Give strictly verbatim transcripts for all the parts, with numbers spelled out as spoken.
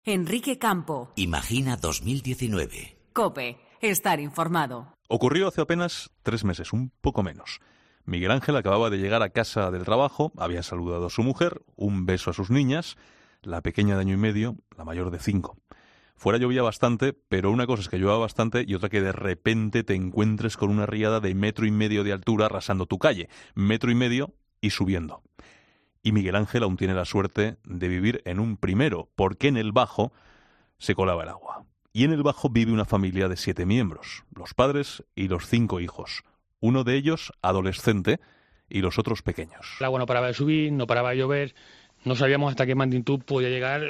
Enrique Campo. Imagina dos mil diecinueve. COPE. Estar informado. Ocurrió hace apenas tres meses, un poco menos. Miguel Ángel acababa de llegar a casa del trabajo, había saludado a su mujer, un beso a sus niñas, la pequeña de año y medio, la mayor de cinco. Fuera llovía bastante, pero una cosa es que llueva bastante y otra que de repente te encuentres con una riada de metro y medio de altura arrasando tu calle, metro y medio y subiendo. Y Miguel Ángel aún tiene la suerte de vivir en un primero, porque en el bajo se colaba el agua. Y en el bajo vive una familia de siete miembros, los padres y los cinco hijos. Uno de ellos adolescente y los otros pequeños. El agua no paraba de subir, no paraba de llover, no sabíamos hasta qué magnitud podía llegar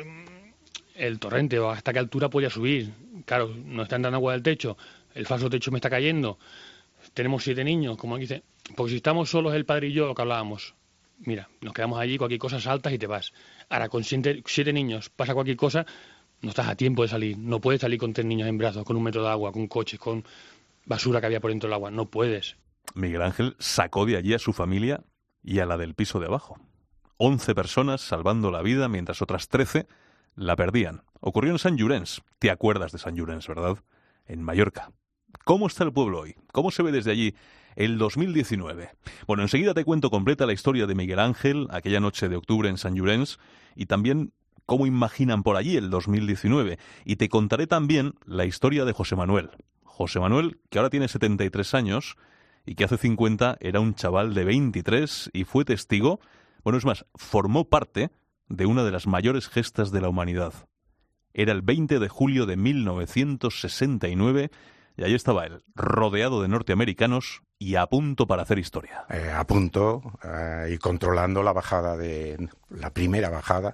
el torrente o hasta qué altura podía subir. Claro, nos está entrando agua del techo, el falso techo me está cayendo, tenemos siete niños, como aquí dice, porque si estamos solos el padre y yo, lo que hablábamos, mira, nos quedamos allí, cualquier cosa saltas y te vas. Ahora, con siete, siete niños pasa cualquier cosa, no estás a tiempo de salir, no puedes salir con tres niños en brazos, con un metro de agua, con coches, con basura que había por dentro del agua, no puedes. Miguel Ángel sacó de allí a su familia y a la del piso de abajo. Once personas salvando la vida mientras otras trece la perdían. Ocurrió en Sant Llorenç. Te acuerdas de Sant Llorenç, ¿verdad? En Mallorca. ¿Cómo está el pueblo hoy? ¿Cómo se ve desde allí el dos mil diecinueve? Bueno, enseguida te cuento completa la historia de Miguel Ángel, aquella noche de octubre en Sant Llorenç, y también cómo imaginan por allí el dos mil diecinueve. Y te contaré también la historia de José Manuel. José Manuel, que ahora tiene setenta y tres años y que hace cincuenta era un chaval de veintitrés y fue testigo, bueno, es más, formó parte de una de las mayores gestas de la humanidad. Era el veinte de julio de mil novecientos sesenta y nueve y ahí estaba él, rodeado de norteamericanos y a punto para hacer historia. Eh, a punto eh, y controlando la bajada de la primera bajada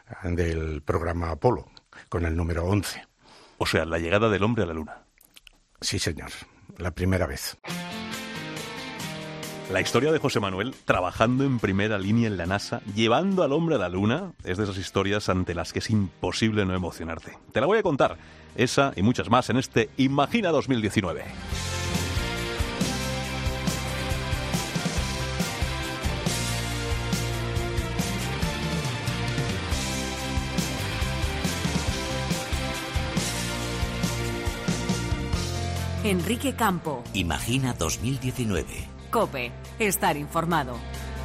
del programa Apolo, con el número once. O sea, la llegada del hombre a la luna. Sí, señor, la primera vez. La historia de José Manuel, trabajando en primera línea en la NASA, llevando al hombre a la luna, es de esas historias ante las que es imposible no emocionarte. Te la voy a contar, esa y muchas más en este Imagina dos mil diecinueve. Enrique Campo. Imagina dos mil diecinueve. COPE. Estar informado.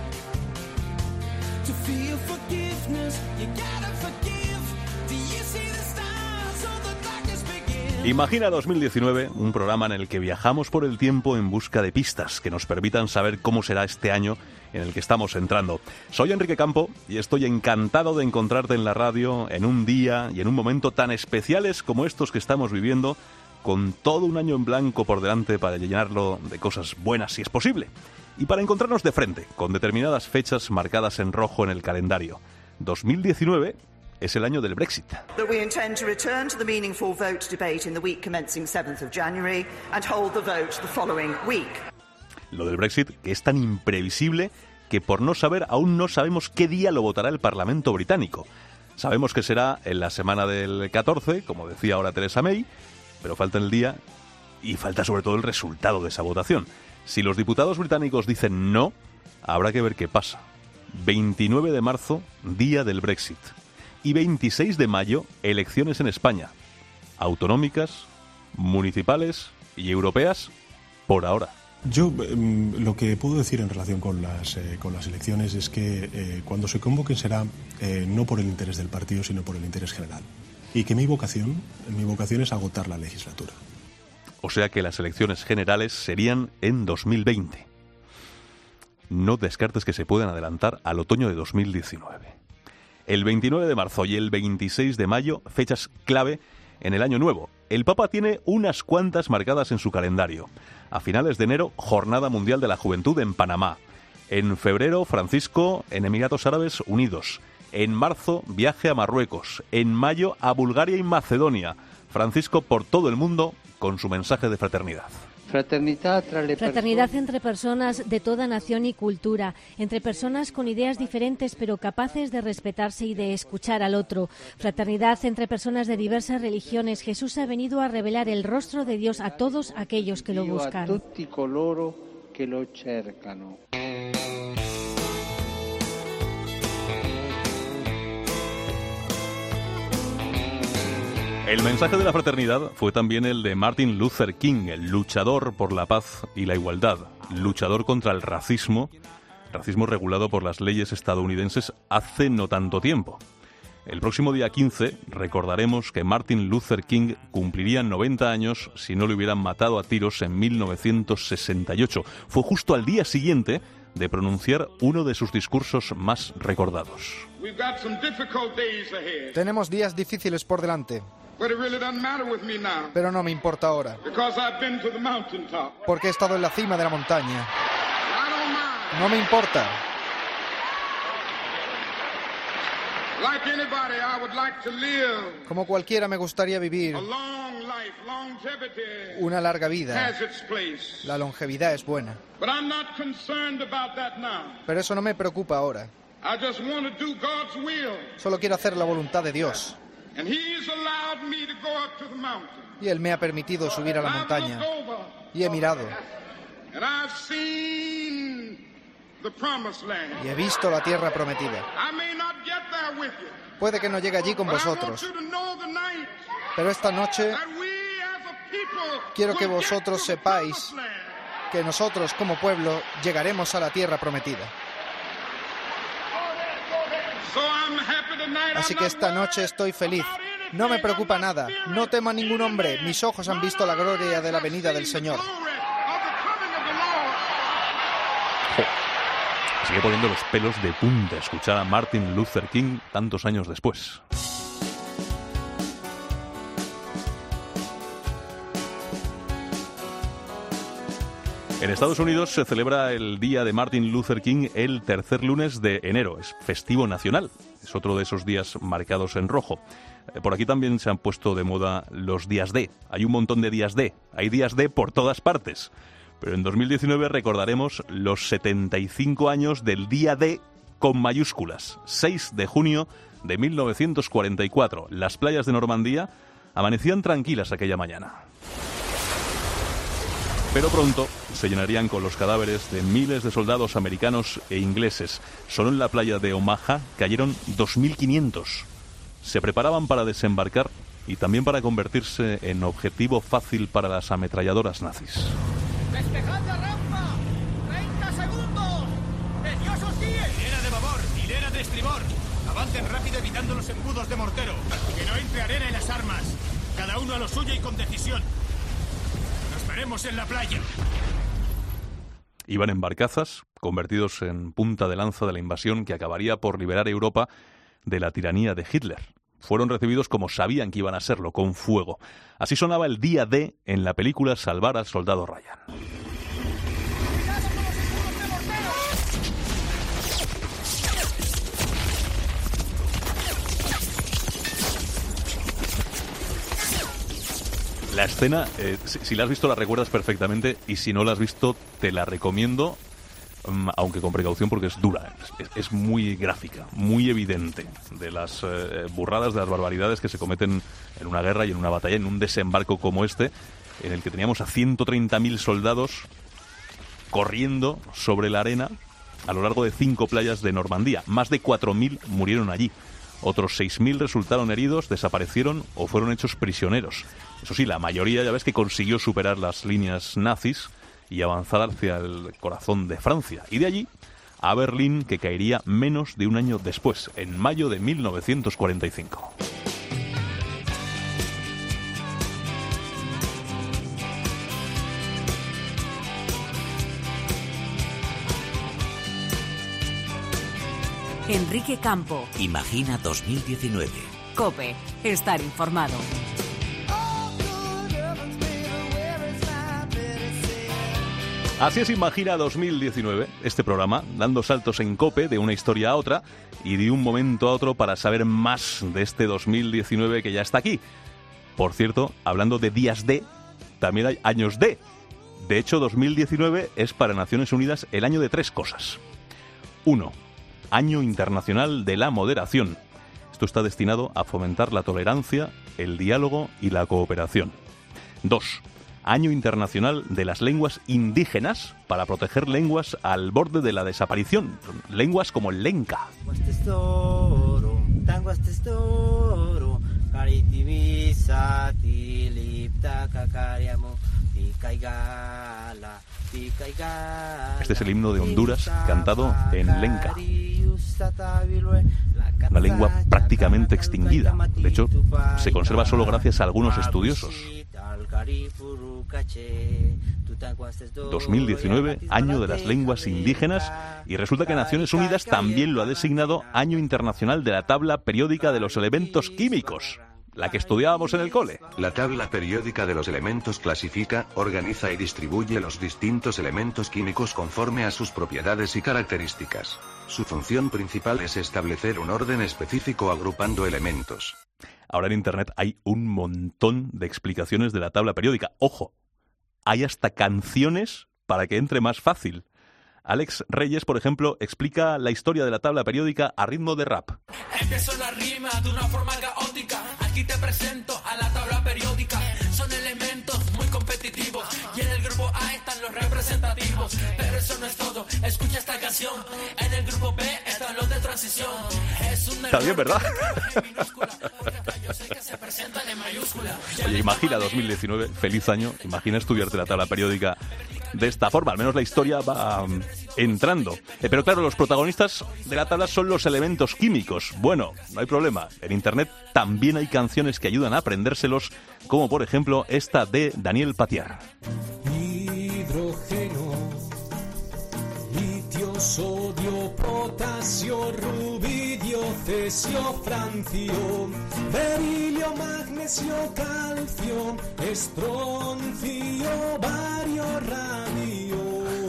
Imagina dos mil diecinueve, un programa en el que viajamos por el tiempo en busca de pistas que nos permitan saber cómo será este año en el que estamos entrando. Soy Enrique Campo y estoy encantado de encontrarte en la radio en un día y en un momento tan especiales como estos que estamos viviendo, con todo un año en blanco por delante para llenarlo de cosas buenas si es posible. Y para encontrarnos de frente, con determinadas fechas marcadas en rojo en el calendario. dos mil diecinueve es el año del Brexit. That we intend to return to the meaningful vote debate in the week commencing seventh of January and hold the vote the following week. Lo del Brexit, que es tan imprevisible que por no saber aún no sabemos qué día lo votará el Parlamento británico. Sabemos que será en la semana del catorce, como decía ahora Theresa May, pero falta el día y falta sobre todo el resultado de esa votación. Si los diputados británicos dicen no, habrá que ver qué pasa. veintinueve de marzo, día del Brexit. Y veintiséis de mayo, elecciones en España. Autonómicas, municipales y europeas, por ahora. Yo eh, lo que puedo decir en relación con las, eh, con las elecciones es que eh, cuando se convoquen será eh, no por el interés del partido, sino por el interés general. Y que mi vocación, mi vocación es agotar la legislatura. O sea que las elecciones generales serían en dos mil veinte. No descartes que se puedan adelantar al otoño de dos mil diecinueve. El veintinueve de marzo y el veintiséis de mayo, fechas clave en el año nuevo. El Papa tiene unas cuantas marcadas en su calendario. A finales de enero, Jornada Mundial de la Juventud en Panamá. En febrero, Francisco en Emiratos Árabes Unidos. En marzo, viaje a Marruecos. En mayo, a Bulgaria y Macedonia. Francisco por todo el mundo con su mensaje de fraternidad. Fraternidad entre personas de toda nación y cultura, entre personas con ideas diferentes pero capaces de respetarse y de escuchar al otro. Fraternidad entre personas de diversas religiones. Jesús ha venido a revelar el rostro de Dios a todos aquellos que lo buscan. El mensaje de la fraternidad fue también el de Martin Luther King, el luchador por la paz y la igualdad, luchador contra el racismo, racismo regulado por las leyes estadounidenses hace no tanto tiempo. El próximo día quince recordaremos que Martin Luther King cumpliría noventa años si no le hubieran matado a tiros en mil novecientos sesenta y ocho. Fue justo al día siguiente de pronunciar uno de sus discursos más recordados. Tenemos días difíciles por delante. Pero no me importa ahora, porque he estado en la cima de la montaña. No me importa. Como cualquiera, me gustaría vivir una larga vida. La longevidad es buena. Pero eso no me preocupa ahora. Solo quiero hacer la voluntad de Dios. Y Él me ha permitido subir a la montaña. Y he mirado. Y he visto la tierra prometida. Puede que no llegue allí con vosotros, pero esta noche quiero que vosotros sepáis que nosotros como pueblo llegaremos a la tierra prometida. Así que esta noche estoy feliz. No me preocupa nada. No temo a ningún hombre. Mis ojos han visto la gloria de la venida del Señor. Sigue poniendo los pelos de punta escuchar a Martin Luther King tantos años después. En Estados Unidos se celebra el Día de Martin Luther King el tercer lunes de enero. Es festivo nacional. Es otro de esos días marcados en rojo. Por aquí también se han puesto de moda los días D. Hay un montón de días D. Hay días D por todas partes. Pero en dos mil diecinueve recordaremos los setenta y cinco años del Día D con mayúsculas. seis de junio de mil novecientos cuarenta y cuatro. Las playas de Normandía amanecían tranquilas aquella mañana. Pero pronto se llenarían con los cadáveres de miles de soldados americanos e ingleses. Solo en la playa de Omaha cayeron dos mil quinientos. Se preparaban para desembarcar y también para convertirse en objetivo fácil para las ametralladoras nazis. ¡Despejad la rampa! ¡treinta segundos! ¡Que Dios os guíe! Hilera de babor, hilera de estribor. Avancen rápido evitando los embudos de mortero. Que no entre arena en las armas. Cada uno a lo suyo y con decisión. Nos veremos en la playa. Iban en barcazas, convertidos en punta de lanza de la invasión que acabaría por liberar Europa de la tiranía de Hitler. Fueron recibidos como sabían que iban a serlo, con fuego. Así sonaba el día D en la película Salvar al soldado Ryan. La escena, eh, si, si la has visto la recuerdas perfectamente, y si no la has visto te la recomiendo, um, aunque con precaución porque es dura, es, es muy gráfica, muy evidente de las eh, burradas, de las barbaridades que se cometen en una guerra y en una batalla, en un desembarco como este, en el que teníamos a ciento treinta mil soldados corriendo sobre la arena a lo largo de cinco playas de Normandía. Más de cuatro mil murieron allí. Otros seis mil resultaron heridos, desaparecieron o fueron hechos prisioneros. Eso sí, la mayoría ya ves que consiguió superar las líneas nazis y avanzar hacia el corazón de Francia. Y de allí a Berlín, que caería menos de un año después, en mayo de mil novecientos cuarenta y cinco. Enrique Campo. Imagina dos mil diecinueve. COPE. Estar informado. Así es Imagina dos mil diecinueve, este programa, dando saltos en COPE de una historia a otra y de un momento a otro para saber más de este dos mil diecinueve que ya está aquí. Por cierto, hablando de días D, también hay años D. De hecho, dos mil diecinueve es para Naciones Unidas el año de tres cosas. Uno, Año Internacional de la Moderación. Esto está destinado a fomentar la tolerancia, el diálogo y la cooperación. Dos, Año Internacional de las Lenguas Indígenas, para proteger lenguas al borde de la desaparición. Lenguas como el lenca. Este es el himno de Honduras cantado en lenca, una lengua prácticamente extinguida. De hecho, se conserva solo gracias a algunos estudiosos. dos mil diecinueve, año de las lenguas indígenas, y resulta que Naciones Unidas también lo ha designado Año Internacional de la Tabla Periódica de los Elementos Químicos, la que estudiábamos en el cole. La tabla periódica de los elementos clasifica, organiza y distribuye los distintos elementos químicos conforme a sus propiedades y características. Su función principal es establecer un orden específico agrupando elementos. Ahora en Internet hay un montón de explicaciones de la tabla periódica. ¡Ojo! Hay hasta canciones para que entre más fácil. Alex Reyes, por ejemplo, explica la historia de la tabla periódica a ritmo de rap. Empiezo la rima de una forma caótica. Aquí te presento a la tabla periódica. Son elementos muy competitivos y en el grupo A están los representativos. Pero eso no es todo. Escucha esta canción. En el grupo B están los de transición. Es un Está bien, ¿verdad? Oye, imagina dos mil diecinueve, feliz año. Imagina estudiarte la tabla periódica de esta forma. Al menos la historia va um, entrando. Eh, pero claro, los protagonistas de la tabla son los elementos químicos. Bueno, no hay problema. En Internet también hay canciones que ayudan a aprendérselos, como por ejemplo esta de Daniel Patiar. Hidrógeno, litio, sodio, potasio, rubidio, cesio, francio, berilio, magnesio, calcio, estroncio, bario, radio.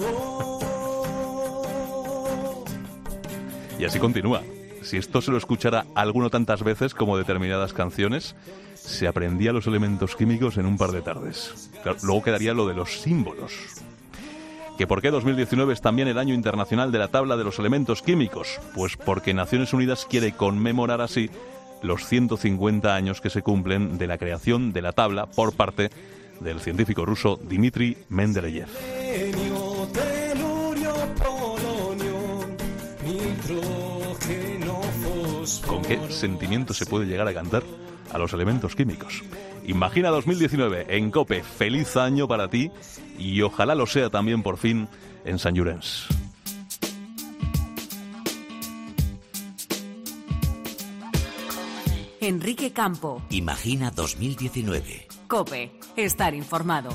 Y así continúa. Si esto se lo escuchara alguno tantas veces como determinadas canciones, se aprendía los elementos químicos en un par de tardes. Claro, luego quedaría lo de los símbolos. ¿Que por qué dos mil diecinueve es también el año internacional de la tabla de los elementos químicos? Pues porque Naciones Unidas quiere conmemorar así los ciento cincuenta años que se cumplen de la creación de la tabla por parte del científico ruso Dmitri Mendeleev. ¿Con qué sentimiento se puede llegar a cantar a los elementos químicos? Imagina dos mil diecinueve en COPE. Feliz año para ti y ojalá lo sea también por fin en Sant Llorenç. Enrique Campo. Imagina dos mil diecinueve. COPE. Estar informado.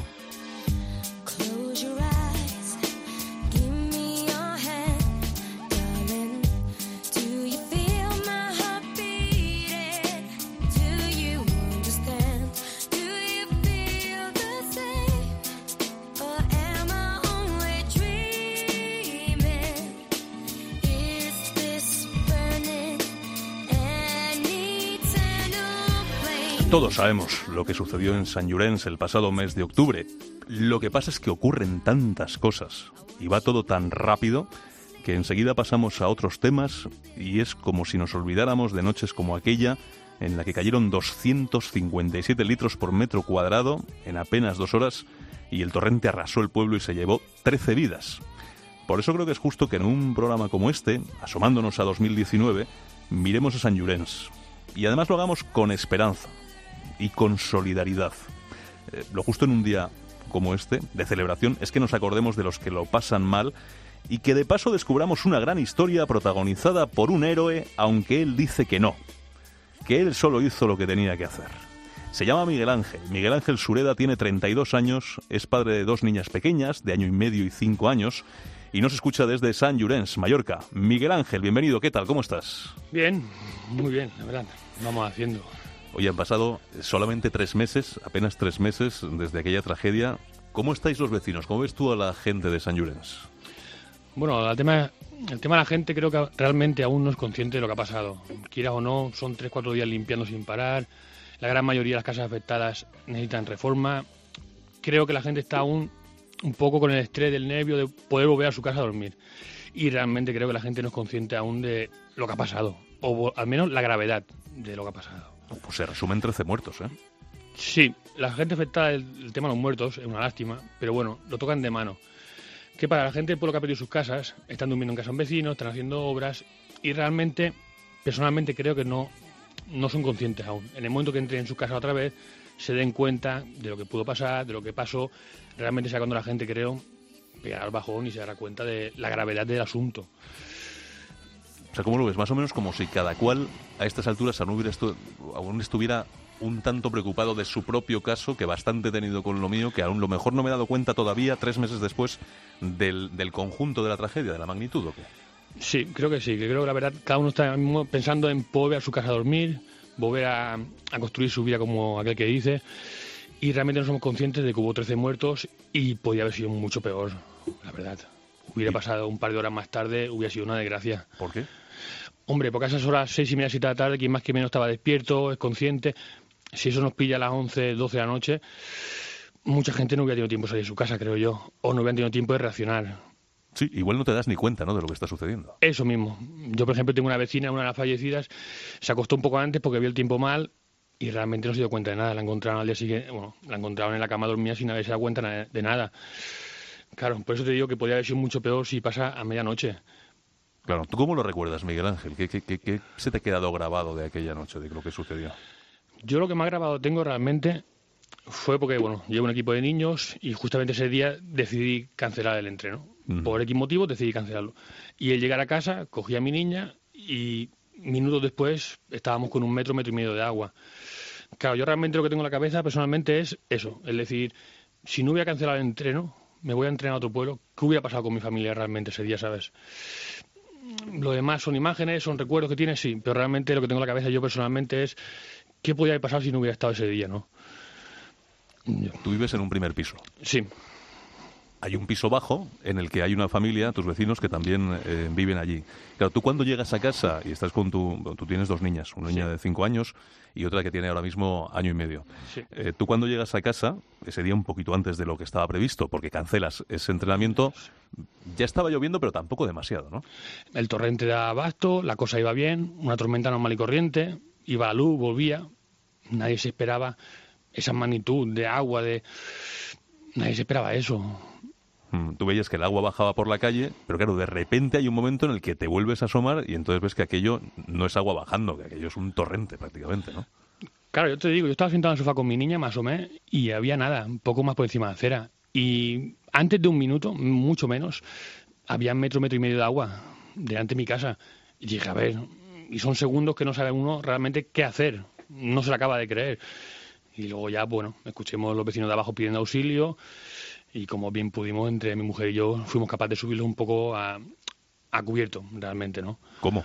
Todos sabemos lo que sucedió en Sant Llorenç el pasado mes de octubre. Lo que pasa es que ocurren tantas cosas y va todo tan rápido que enseguida pasamos a otros temas y es como si nos olvidáramos de noches como aquella en la que cayeron doscientos cincuenta y siete litros por metro cuadrado en apenas dos horas y el torrente arrasó el pueblo y se llevó trece vidas. Por eso creo que es justo que en un programa como este, asomándonos a dos mil diecinueve, miremos a Sant Llorenç y además lo hagamos con esperanza y con solidaridad. Eh, lo justo en un día como este, de celebración, es que nos acordemos de los que lo pasan mal y que de paso descubramos una gran historia protagonizada por un héroe, aunque él dice que no, que él solo hizo lo que tenía que hacer. Se llama Miguel Ángel. Miguel Ángel Sureda tiene treinta y dos años, es padre de dos niñas pequeñas, de año y medio y cinco años, y nos escucha desde Sant Llorenç, Mallorca. Miguel Ángel, bienvenido, ¿qué tal? ¿Cómo estás? Bien, muy bien, la verdad, vamos haciendo. Hoy han pasado solamente tres meses, apenas tres meses desde aquella tragedia. ¿Cómo estáis los vecinos? ¿Cómo ves tú a la gente de Sant Llorenç? Bueno, el tema, el tema de la gente creo que realmente aún no es consciente de lo que ha pasado. Quieras o no, son tres, cuatro días limpiando sin parar. La gran mayoría de las casas afectadas necesitan reforma. Creo que la gente está aún un poco con el estrés del nervio de poder volver a su casa a dormir. Y realmente creo que la gente no es consciente aún de lo que ha pasado. O al menos la gravedad de lo que ha pasado. Pues se resumen trece muertos, ¿eh? Sí, la gente afectada del el tema de los muertos es una lástima, pero bueno, lo tocan de mano. Que para la gente del pueblo que ha perdido sus casas, están durmiendo en casa de un vecino, están haciendo obras y realmente, personalmente creo que no, no son conscientes aún. En el momento que entren en su casa otra vez, se den cuenta de lo que pudo pasar, de lo que pasó, realmente sea cuando la gente, creo, pegará el bajón y se dará cuenta de la gravedad del asunto. O sea, ¿cómo lo ves? Más o menos como si cada cual a estas alturas aún, hubiera estu- aún estuviera un tanto preocupado de su propio caso, que bastante tenido con lo mío, que aún lo mejor no me he dado cuenta todavía, tres meses después, del, del conjunto de la tragedia, de la magnitud, ¿o qué? Sí, creo que sí, que creo que la verdad cada uno está ahora mismo pensando en volver a su casa a dormir, volver a, a construir su vida como aquel que dice, y realmente no somos conscientes de que hubo trece muertos y podía haber sido mucho peor, la verdad. Hubiera pasado un par de horas más tarde, hubiera sido una desgracia. ¿Por qué? Hombre, porque a esas horas, seis y media, siete de la tarde, quien más que menos estaba despierto, es consciente. Si eso nos pilla a las once, doce de la noche, mucha gente no hubiera tenido tiempo de salir de su casa, creo yo, o no hubiera tenido tiempo de reaccionar. Sí, igual no te das ni cuenta, ¿no?, de lo que está sucediendo. Eso mismo. Yo, por ejemplo, tengo una vecina, una de las fallecidas, se acostó un poco antes porque vio el tiempo mal y realmente no se dio cuenta de nada. La encontraron al día siguiente, bueno, la encontraron en la cama dormida sin haberse dado cuenta de nada. Claro, por eso te digo que podría haber sido mucho peor si pasa a medianoche. Claro, ¿tú cómo lo recuerdas, Miguel Ángel? ¿Qué, qué, qué, qué se te ha quedado grabado de aquella noche, de lo que sucedió? Yo lo que más grabado tengo realmente fue porque, bueno, llevo un equipo de niños y justamente ese día decidí cancelar el entreno. Uh-huh. Por X motivos decidí cancelarlo. Y al llegar a casa, cogí a mi niña y minutos después estábamos con un metro, metro y medio de agua. Claro, yo realmente lo que tengo en la cabeza personalmente es eso, es decir, si no hubiera cancelado el entreno, me voy a entrenar a otro pueblo, ¿qué hubiera pasado con mi familia realmente ese día, sabes? Lo demás son imágenes, son recuerdos que tienes, sí, pero realmente lo que tengo en la cabeza yo personalmente es ¿qué podía haber pasado si no hubiera estado ese día, no? Yo. Tú vives en un primer piso. Sí. Hay un piso bajo en el que hay una familia, tus vecinos, que también eh, viven allí. Claro, tú cuando llegas a casa y estás con tu... Tú tienes dos niñas, una niña sí. de cinco años y otra que tiene ahora mismo año y medio. Sí. Eh, tú cuando llegas a casa, ese día un poquito antes de lo que estaba previsto, porque cancelas ese entrenamiento, ya estaba lloviendo, pero tampoco demasiado, ¿no? El torrente daba abasto, la cosa iba bien, una tormenta normal y corriente, iba la luz, volvía, nadie se esperaba esa magnitud de agua, de... Nadie se esperaba eso. Tú veías que el agua bajaba por la calle, pero claro, de repente hay un momento en el que te vuelves a asomar y entonces ves que aquello no es agua bajando, que aquello es un torrente prácticamente, ¿no? Claro, yo te digo, yo estaba sentado en el sofá con mi niña, me asomé y había nada, un poco más por encima de la acera. Y antes de un minuto, mucho menos, había metro, metro y medio de agua delante de mi casa. Y dije, a ver, y son segundos que no sabe uno realmente qué hacer, no se lo acaba de creer. Y luego ya, bueno, escuchemos los vecinos de abajo pidiendo auxilio y como bien pudimos, entre mi mujer y yo, fuimos capaces de subirlos un poco a, a cubierto, realmente, ¿no? ¿Cómo?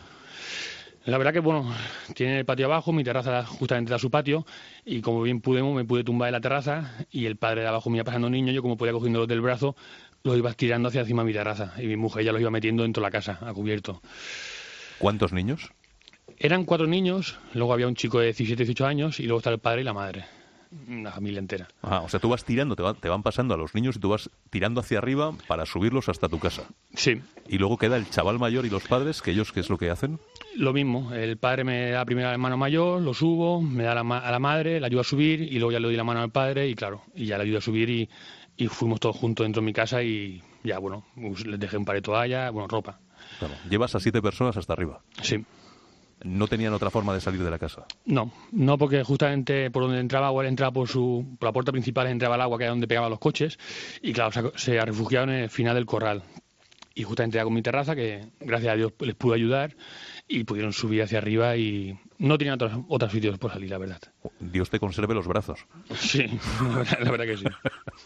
La verdad que, bueno, tiene el patio abajo, mi terraza justamente da su patio y como bien pudimos me pude tumbar en la terraza y el padre de abajo me iba pasando niños, yo como podía cogiéndolos del brazo, los iba tirando hacia encima de mi terraza y mi mujer ya los iba metiendo dentro de la casa, a cubierto. ¿Cuántos niños? Eran cuatro niños, luego había un chico de diecisiete, dieciocho años y luego está el padre y la madre. Una familia entera. Ah, o sea, tú vas tirando, te, va, te van pasando a los niños y tú vas tirando hacia arriba para subirlos hasta tu casa. Sí. Y luego queda el chaval mayor y los padres, que ellos, ¿qué es lo que hacen? Lo mismo, el padre me da primero la mano mayor, lo subo, me da la ma- a la madre, la ayuda a subir y luego ya le doy la mano al padre y claro, y ya le ayudo a subir y, y fuimos todos juntos dentro de mi casa y ya, bueno, les dejé un par de toallas, bueno, ropa. Claro, llevas a siete personas hasta arriba. Sí. ¿No tenían otra forma de salir de la casa? No, no porque justamente por donde entraba agua, entraba por su por la puerta principal, entraba el agua que era donde pegaban los coches y claro, se, se refugiaron en el final del corral. Y justamente era con mi terraza que gracias a Dios les pude ayudar y pudieron subir hacia arriba y no tenían otros, otros sitios por salir, la verdad. Dios te conserve los brazos. Sí, la verdad, la verdad que sí.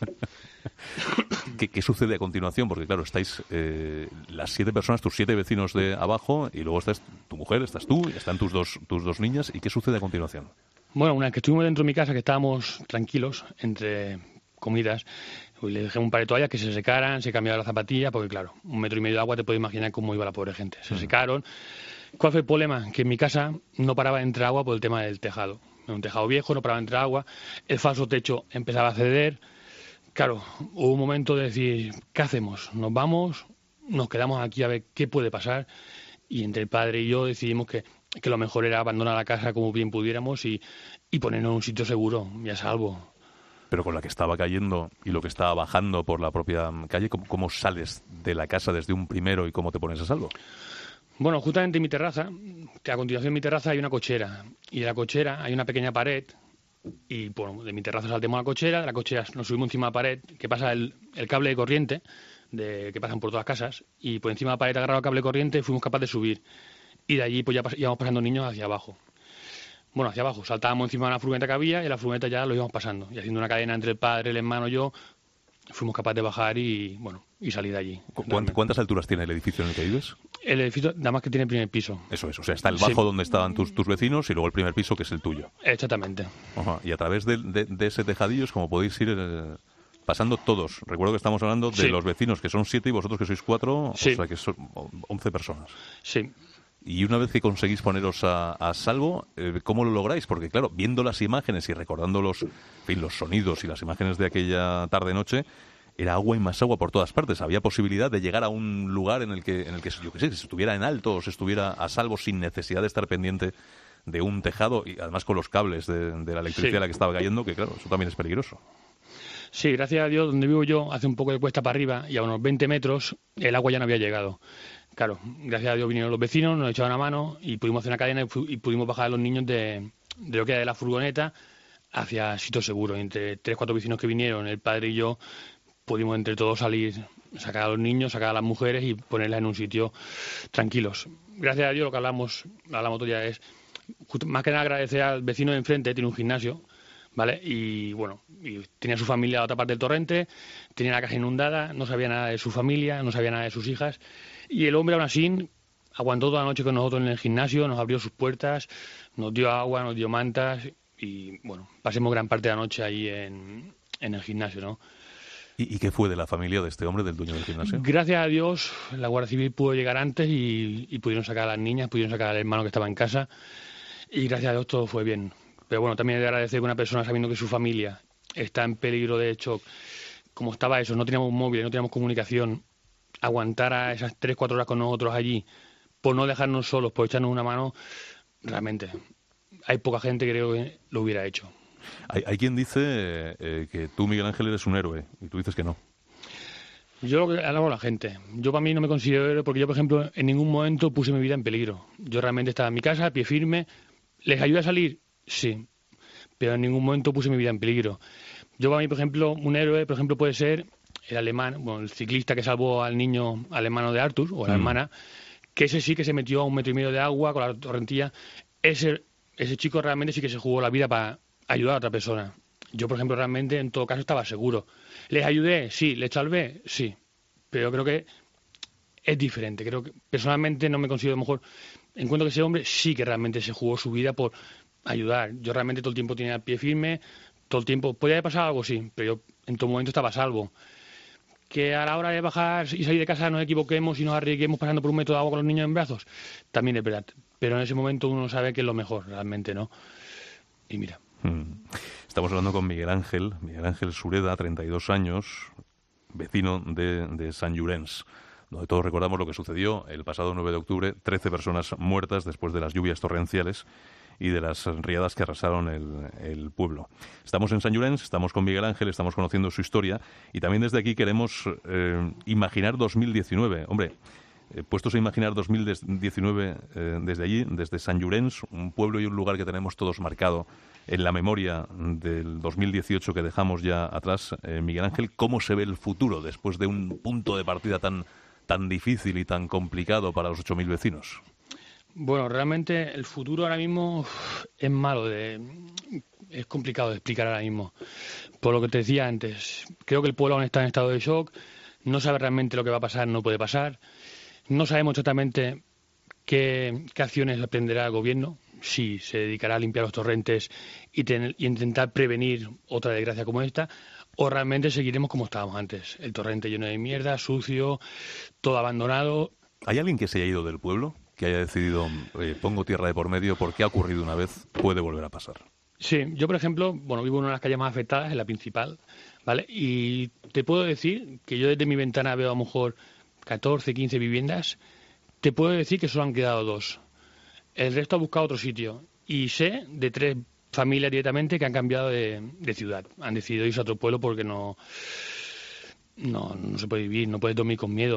¿Qué, ¿Qué sucede a continuación? Porque claro, estáis eh, las siete personas, tus siete vecinos de abajo y luego estás tu mujer, estás tú y están tus dos, tus dos niñas. ¿Y qué sucede a continuación? Bueno, una vez que estuvimos dentro de mi casa, que estábamos tranquilos entre comidas, y le dejé un par de toallas que se secaran, se cambiaron la zapatilla, porque claro, un metro y medio de agua te puedes imaginar cómo iba la pobre gente. Se secaron. ¿Cuál fue el problema? Que en mi casa no paraba de entrar agua por el tema del tejado. Era un tejado viejo, no paraba de entrar agua, el falso techo empezaba a ceder. Claro, hubo un momento de decir, ¿qué hacemos? ¿Nos vamos? ¿Nos quedamos aquí a ver qué puede pasar? Y entre el padre y yo decidimos que, que lo mejor era abandonar la casa como bien pudiéramos y, y ponernos en un sitio seguro y a salvo. Pero con la que estaba cayendo y lo que estaba bajando por la propia calle, ¿cómo, cómo sales de la casa desde un primero y cómo te pones a salvo? Bueno, justamente en mi terraza, que a continuación en mi terraza hay una cochera, y de la cochera hay una pequeña pared, y bueno, de mi terraza saltemos a la cochera, de la cochera nos subimos encima de la pared, que pasa el, el cable de corriente, de, que pasan por todas las casas, y por encima de la pared agarrado el cable de corriente fuimos capaces de subir, y de allí pues ya pas- íbamos pasando niños hacia abajo. Bueno, hacia abajo, saltábamos encima de una furgoneta que había, y la furgoneta ya lo íbamos pasando, y haciendo una cadena entre el padre, el hermano y yo, fuimos capaces de bajar y, bueno, y salir de allí. ¿Cu- cuánt- ¿Cuántas alturas tiene el edificio en el que vives? El edificio, nada más que tiene el primer piso. Eso es, o sea, está el bajo Sí. donde estaban tus, tus vecinos y luego el primer piso que es el tuyo. Exactamente. Ajá. Y a través de, de- de ese tejadillo es como podéis ir eh, pasando todos. Recuerdo que estamos hablando de Sí. los vecinos, que son siete y vosotros que sois cuatro, Sí. o sea que son once personas. Sí. Y una vez que conseguís poneros a, a salvo, eh, ¿cómo lo lográis? Porque claro, viendo las imágenes y recordando los, en fin, los sonidos y las imágenes de aquella tarde-noche, era agua y más agua por todas partes. Había posibilidad de llegar a un lugar en el que, en el que yo qué sé, se estuviera en alto o se estuviera a salvo sin necesidad de estar pendiente de un tejado y además con los cables de, de la electricidad Sí. a la que estaba cayendo, que claro, eso también es peligroso. Sí, gracias a Dios, donde vivo yo, hace un poco de cuesta para arriba y a unos veinte metros el agua ya no había llegado. Claro, gracias a Dios vinieron los vecinos, nos echaban a mano y pudimos hacer una cadena y, fu- y pudimos bajar a los niños de, de lo que era de la furgoneta hacia sitio seguro. Entre tres, cuatro vecinos que vinieron, el padre y yo, pudimos entre todos salir, sacar a los niños, sacar a las mujeres y ponerlas en un sitio tranquilos. Gracias a Dios lo que hablamos, hablamos otro día es, justo- más que nada agradecer al vecino de enfrente, tiene un gimnasio, ¿vale? Y bueno, y tenía su familia a la otra parte del torrente, tenía la casa inundada, no sabía nada de su familia, no sabía nada de sus hijas, y el hombre aún así aguantó toda la noche con nosotros en el gimnasio, nos abrió sus puertas, nos dio agua, nos dio mantas, y bueno, pasemos gran parte de la noche ahí en, en el gimnasio, ¿no? ¿Y, y qué fue de la familia de este hombre, del dueño del gimnasio? Gracias a Dios, la Guardia Civil pudo llegar antes y, y pudieron sacar a las niñas, pudieron sacar al hermano que estaba en casa, y gracias a Dios todo fue bien. Pero bueno, también he de agradecer que una persona, sabiendo que su familia está en peligro de hecho, como estaba eso, no teníamos móvil, no teníamos comunicación, aguantara esas tres, cuatro horas con nosotros allí, por no dejarnos solos, por echarnos una mano, realmente hay poca gente que creo que lo hubiera hecho. Hay, hay quien dice eh, que tú, Miguel Ángel, eres un héroe, y tú dices que no. Yo lo que hago a la gente, yo para mí no me considero héroe porque yo, por ejemplo, en ningún momento puse mi vida en peligro. Yo realmente estaba en mi casa, a pie firme. ¿Les ayuda a salir? Sí, pero en ningún momento puse mi vida en peligro. Yo para mí, por ejemplo, un héroe, por ejemplo, puede ser el alemán, bueno, el ciclista que salvó al niño al hermano de Artur, o a la Mm. hermana, que ese sí que se metió a un metro y medio de agua con la torrentilla. Ese, ese chico realmente sí que se jugó la vida para ayudar a otra persona. Yo, por ejemplo, realmente en todo caso estaba seguro. ¿Les ayudé? Sí. ¿Les salvé? Sí. Pero creo que es diferente. Creo que personalmente no me considero a lo mejor. Encuentro que ese hombre sí que realmente se jugó su vida por ayudar. Yo realmente todo el tiempo tenía el pie firme, todo el tiempo. ¿Podía haber pasado algo? Sí, pero yo en todo momento estaba a salvo. Que a la hora de bajar y salir de casa nos equivoquemos y nos arriesguemos pasando por un metro de agua con los niños en brazos, también es verdad. Pero en ese momento uno sabe que es lo mejor, realmente, ¿no? Y mira. Mm. Estamos hablando con Miguel Ángel, Miguel Ángel Sureda, treinta y dos años, vecino de, de Sant Llorenç, donde todos recordamos lo que sucedió el pasado nueve de octubre, trece personas muertas después de las lluvias torrenciales y de las riadas que arrasaron el, el pueblo. Estamos en Sant Llorenç, estamos con Miguel Ángel, estamos conociendo su historia y también desde aquí queremos eh, imaginar dos mil diecinueve. Hombre, eh, puestos a imaginar dos mil diecinueve eh, desde allí, desde Sant Llorenç, un pueblo y un lugar que tenemos todos marcado en la memoria del dos mil dieciocho que dejamos ya atrás, eh, Miguel Ángel, ¿cómo se ve el futuro después de un punto de partida tan, tan difícil y tan complicado para los ocho mil vecinos? Bueno, realmente el futuro ahora mismo uf, es malo, de, es complicado de explicar ahora mismo. Por lo que te decía antes, creo que el pueblo aún está en estado de shock, no sabe realmente lo que va a pasar, no puede pasar. No sabemos exactamente qué, qué acciones aprenderá el gobierno, si se dedicará a limpiar los torrentes y, tener, y intentar prevenir otra desgracia como esta, o realmente seguiremos como estábamos antes. El torrente lleno de mierda, sucio, todo abandonado. ¿Hay alguien que se haya ido del pueblo? Que haya decidido, eh, pongo tierra de por medio, porque ha ocurrido una vez, puede volver a pasar. Sí, yo por ejemplo, bueno, vivo en una de las calles más afectadas, en la principal, ¿vale? Y te puedo decir que yo desde mi ventana veo a lo mejor catorce, quince viviendas, te puedo decir que solo han quedado dos. El resto ha buscado otro sitio. Y sé de tres familias directamente que han cambiado de, de ciudad. Han decidido irse a otro pueblo porque no, no, no se puede vivir, no puedes dormir con miedo.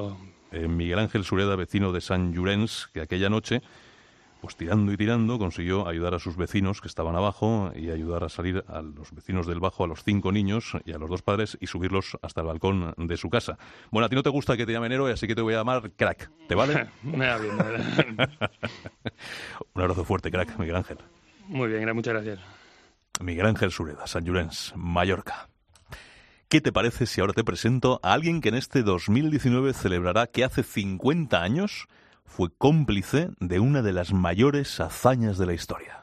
eh, Miguel Ángel Sureda, vecino de Sant Llorenç, que aquella noche, pues tirando y tirando, consiguió ayudar a sus vecinos que estaban abajo y ayudar a salir a los vecinos del bajo, a los cinco niños y a los dos padres y subirlos hasta el balcón de su casa. Bueno, a ti no te gusta que te llamen héroe, así que te voy a llamar Crack. ¿Te vale? Me da bien, me da bien. Un abrazo fuerte, Crack, Miguel Ángel. Muy bien, muchas gracias. Miguel Ángel Sureda, Sant Llorenç, Mallorca. ¿Qué te parece si ahora te presento a alguien que en este dos mil diecinueve celebrará que hace cincuenta años fue cómplice de una de las mayores hazañas de la historia?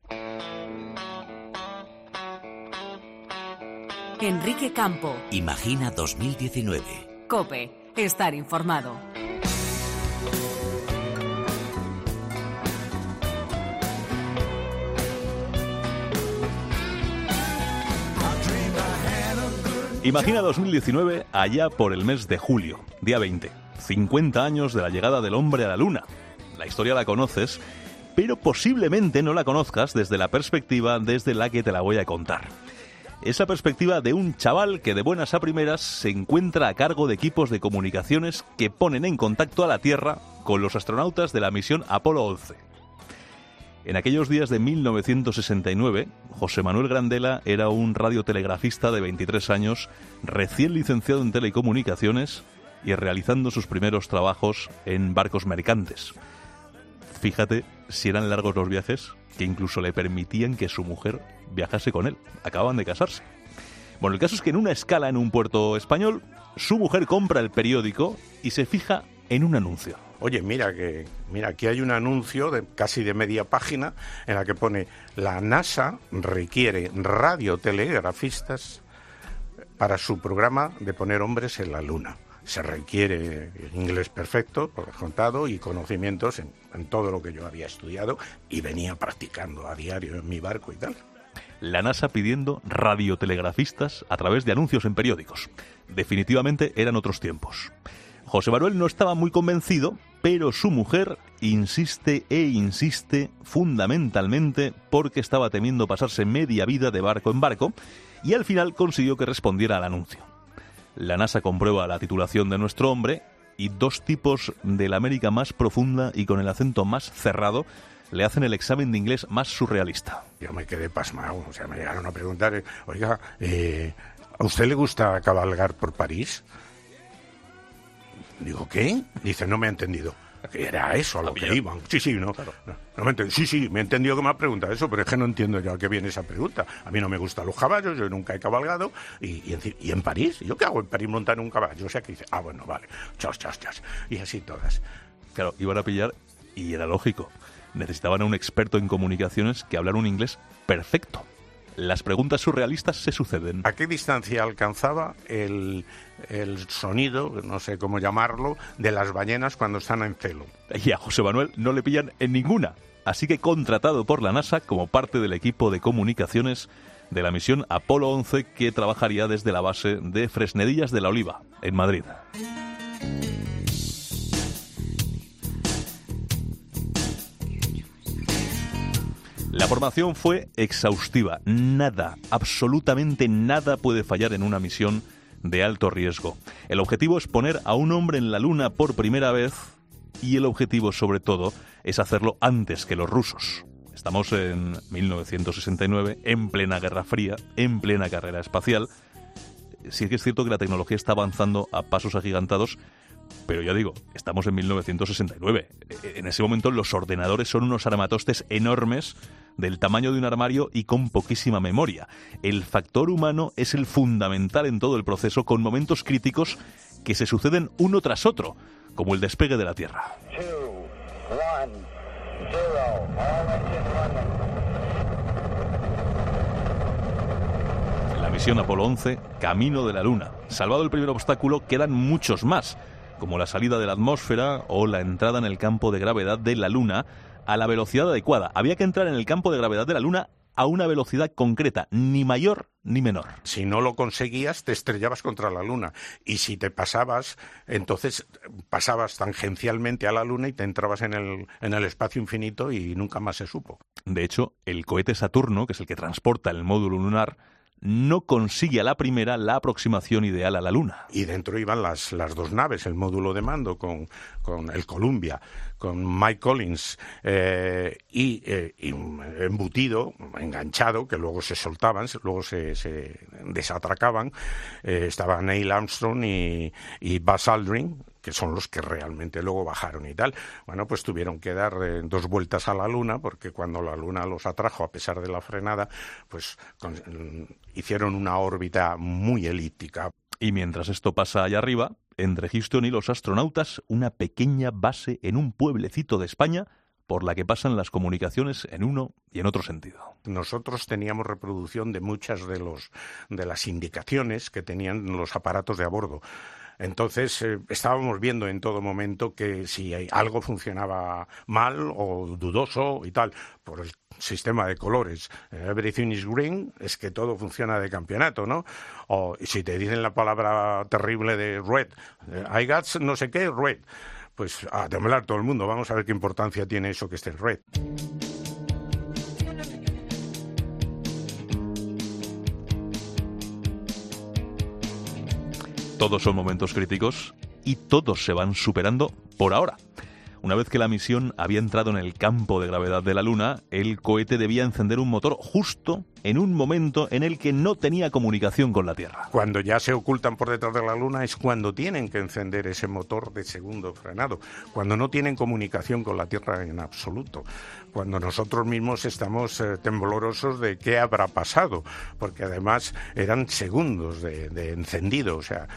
Enrique Campo. Imagina dos mil diecinueve. COPE. Estar informado. Imagina dos mil diecinueve allá por el mes de julio, día veinte. cincuenta años de la llegada del hombre a la Luna. La historia la conoces, pero posiblemente no la conozcas desde la perspectiva desde la que te la voy a contar. Es la perspectiva de un chaval que de buenas a primeras se encuentra a cargo de equipos de comunicaciones que ponen en contacto a la Tierra con los astronautas de la misión Apolo once. En aquellos días de mil novecientos sesenta y nueve, José Manuel Grandela era un radiotelegrafista de veintitrés años, recién licenciado en telecomunicaciones y realizando sus primeros trabajos en barcos mercantes. Fíjate si eran largos los viajes, que incluso le permitían que su mujer viajase con él. Acaban de casarse. Bueno, el caso es que en una escala en un puerto español, su mujer compra el periódico y se fija en un anuncio. Oye, mira que mira aquí hay un anuncio de casi de media página en la que pone: la NASA requiere radiotelegrafistas para su programa de poner hombres en la Luna. Se requiere inglés perfecto, por contado, y conocimientos en, en todo lo que yo había estudiado y venía practicando a diario en mi barco y tal. La NASA pidiendo radiotelegrafistas a través de anuncios en periódicos. Definitivamente eran otros tiempos. José Manuel no estaba muy convencido, pero su mujer insiste e insiste fundamentalmente porque estaba temiendo pasarse media vida de barco en barco y al final consiguió que respondiera al anuncio. La NASA comprueba la titulación de nuestro hombre y dos tipos de la América más profunda y con el acento más cerrado le hacen el examen de inglés más surrealista. Yo me quedé pasmado, o sea, me llegaron a preguntar, oiga, eh, ¿a usted le gusta cabalgar por París? Digo, ¿qué? Dice, no me ha entendido. Era eso a lo que iban. Sí, sí, no. Claro. no, no me ent- sí, sí, me he entendido que me ha preguntado eso, pero es que no entiendo yo a qué viene esa pregunta. A mí no me gustan los caballos, yo nunca he cabalgado. Y, y, en, ¿y en París? ¿Yo qué hago en París montar un caballo? O sea, que dice, ah, bueno, vale, chas, chas, chas. Y así todas. Claro, iban a pillar y era lógico. Necesitaban a un experto en comunicaciones que hablara un inglés perfecto. Las preguntas surrealistas se suceden. ¿A qué distancia alcanzaba el, el sonido, no sé cómo llamarlo, de las ballenas cuando están en celo? Y a José Manuel no le pillan en ninguna. Así que contratado por la NASA como parte del equipo de comunicaciones de la misión Apolo once que trabajaría desde la base de Fresnedillas de la Oliva, en Madrid. La formación fue exhaustiva. Nada, absolutamente nada puede fallar en una misión de alto riesgo. El objetivo es poner a un hombre en la Luna por primera vez y el objetivo, sobre todo, es hacerlo antes que los rusos. Estamos en mil novecientos sesenta y nueve, en plena Guerra Fría, en plena carrera espacial. Sí que es cierto que la tecnología está avanzando a pasos agigantados, pero ya digo, estamos en mil novecientos sesenta y nueve. En ese momento los ordenadores son unos armatostes enormes del tamaño de un armario y con poquísima memoria. El factor humano es el fundamental en todo el proceso, con momentos críticos que se suceden uno tras otro, como el despegue de la Tierra. En la misión Apolo once, camino de la Luna. Salvado el primer obstáculo, quedan muchos más, como la salida de la atmósfera o la entrada en el campo de gravedad de la Luna a la velocidad adecuada. Había que entrar en el campo de gravedad de la Luna a una velocidad concreta, ni mayor ni menor. Si no lo conseguías, te estrellabas contra la Luna. Y si te pasabas, entonces pasabas tangencialmente a la Luna y te entrabas en el, en el espacio infinito y nunca más se supo. De hecho, el cohete Saturno, que es el que transporta el módulo lunar, no consigue a la primera la aproximación ideal a la Luna. Y dentro iban las, las dos naves, el módulo de mando con, con el Columbia, con Mike Collins, eh, y, eh, y embutido, enganchado, que luego se soltaban, luego se, se desatracaban, eh, estaba Neil Armstrong y, y Buzz Aldrin, que son los que realmente luego bajaron y tal. Bueno, pues tuvieron que dar eh, dos vueltas a la Luna, porque cuando la Luna los atrajo, a pesar de la frenada, pues con, hicieron una órbita muy elíptica. Y mientras esto pasa allá arriba, entre Houston y los astronautas, una pequeña base en un pueblecito de España por la que pasan las comunicaciones en uno y en otro sentido. Nosotros teníamos reproducción de muchas de, los, de las indicaciones que tenían los aparatos de a bordo. Entonces eh, estábamos viendo en todo momento que si algo funcionaba mal o dudoso y tal, por el sistema de colores, everything is green, es que todo funciona de campeonato, ¿no? O si te dicen la palabra terrible de red, I got no sé qué, red, pues a temblar todo el mundo. Vamos a ver qué importancia tiene eso que esté en red. Todos son momentos críticos y todos se van superando por ahora. Una vez que la misión había entrado en el campo de gravedad de la Luna, el cohete debía encender un motor justo en un momento en el que no tenía comunicación con la Tierra. Cuando ya se ocultan por detrás de la Luna es cuando tienen que encender ese motor de segundo frenado, cuando no tienen comunicación con la Tierra en absoluto, cuando nosotros mismos estamos eh, temblorosos de qué habrá pasado, porque además eran segundos de, de encendido, o sea...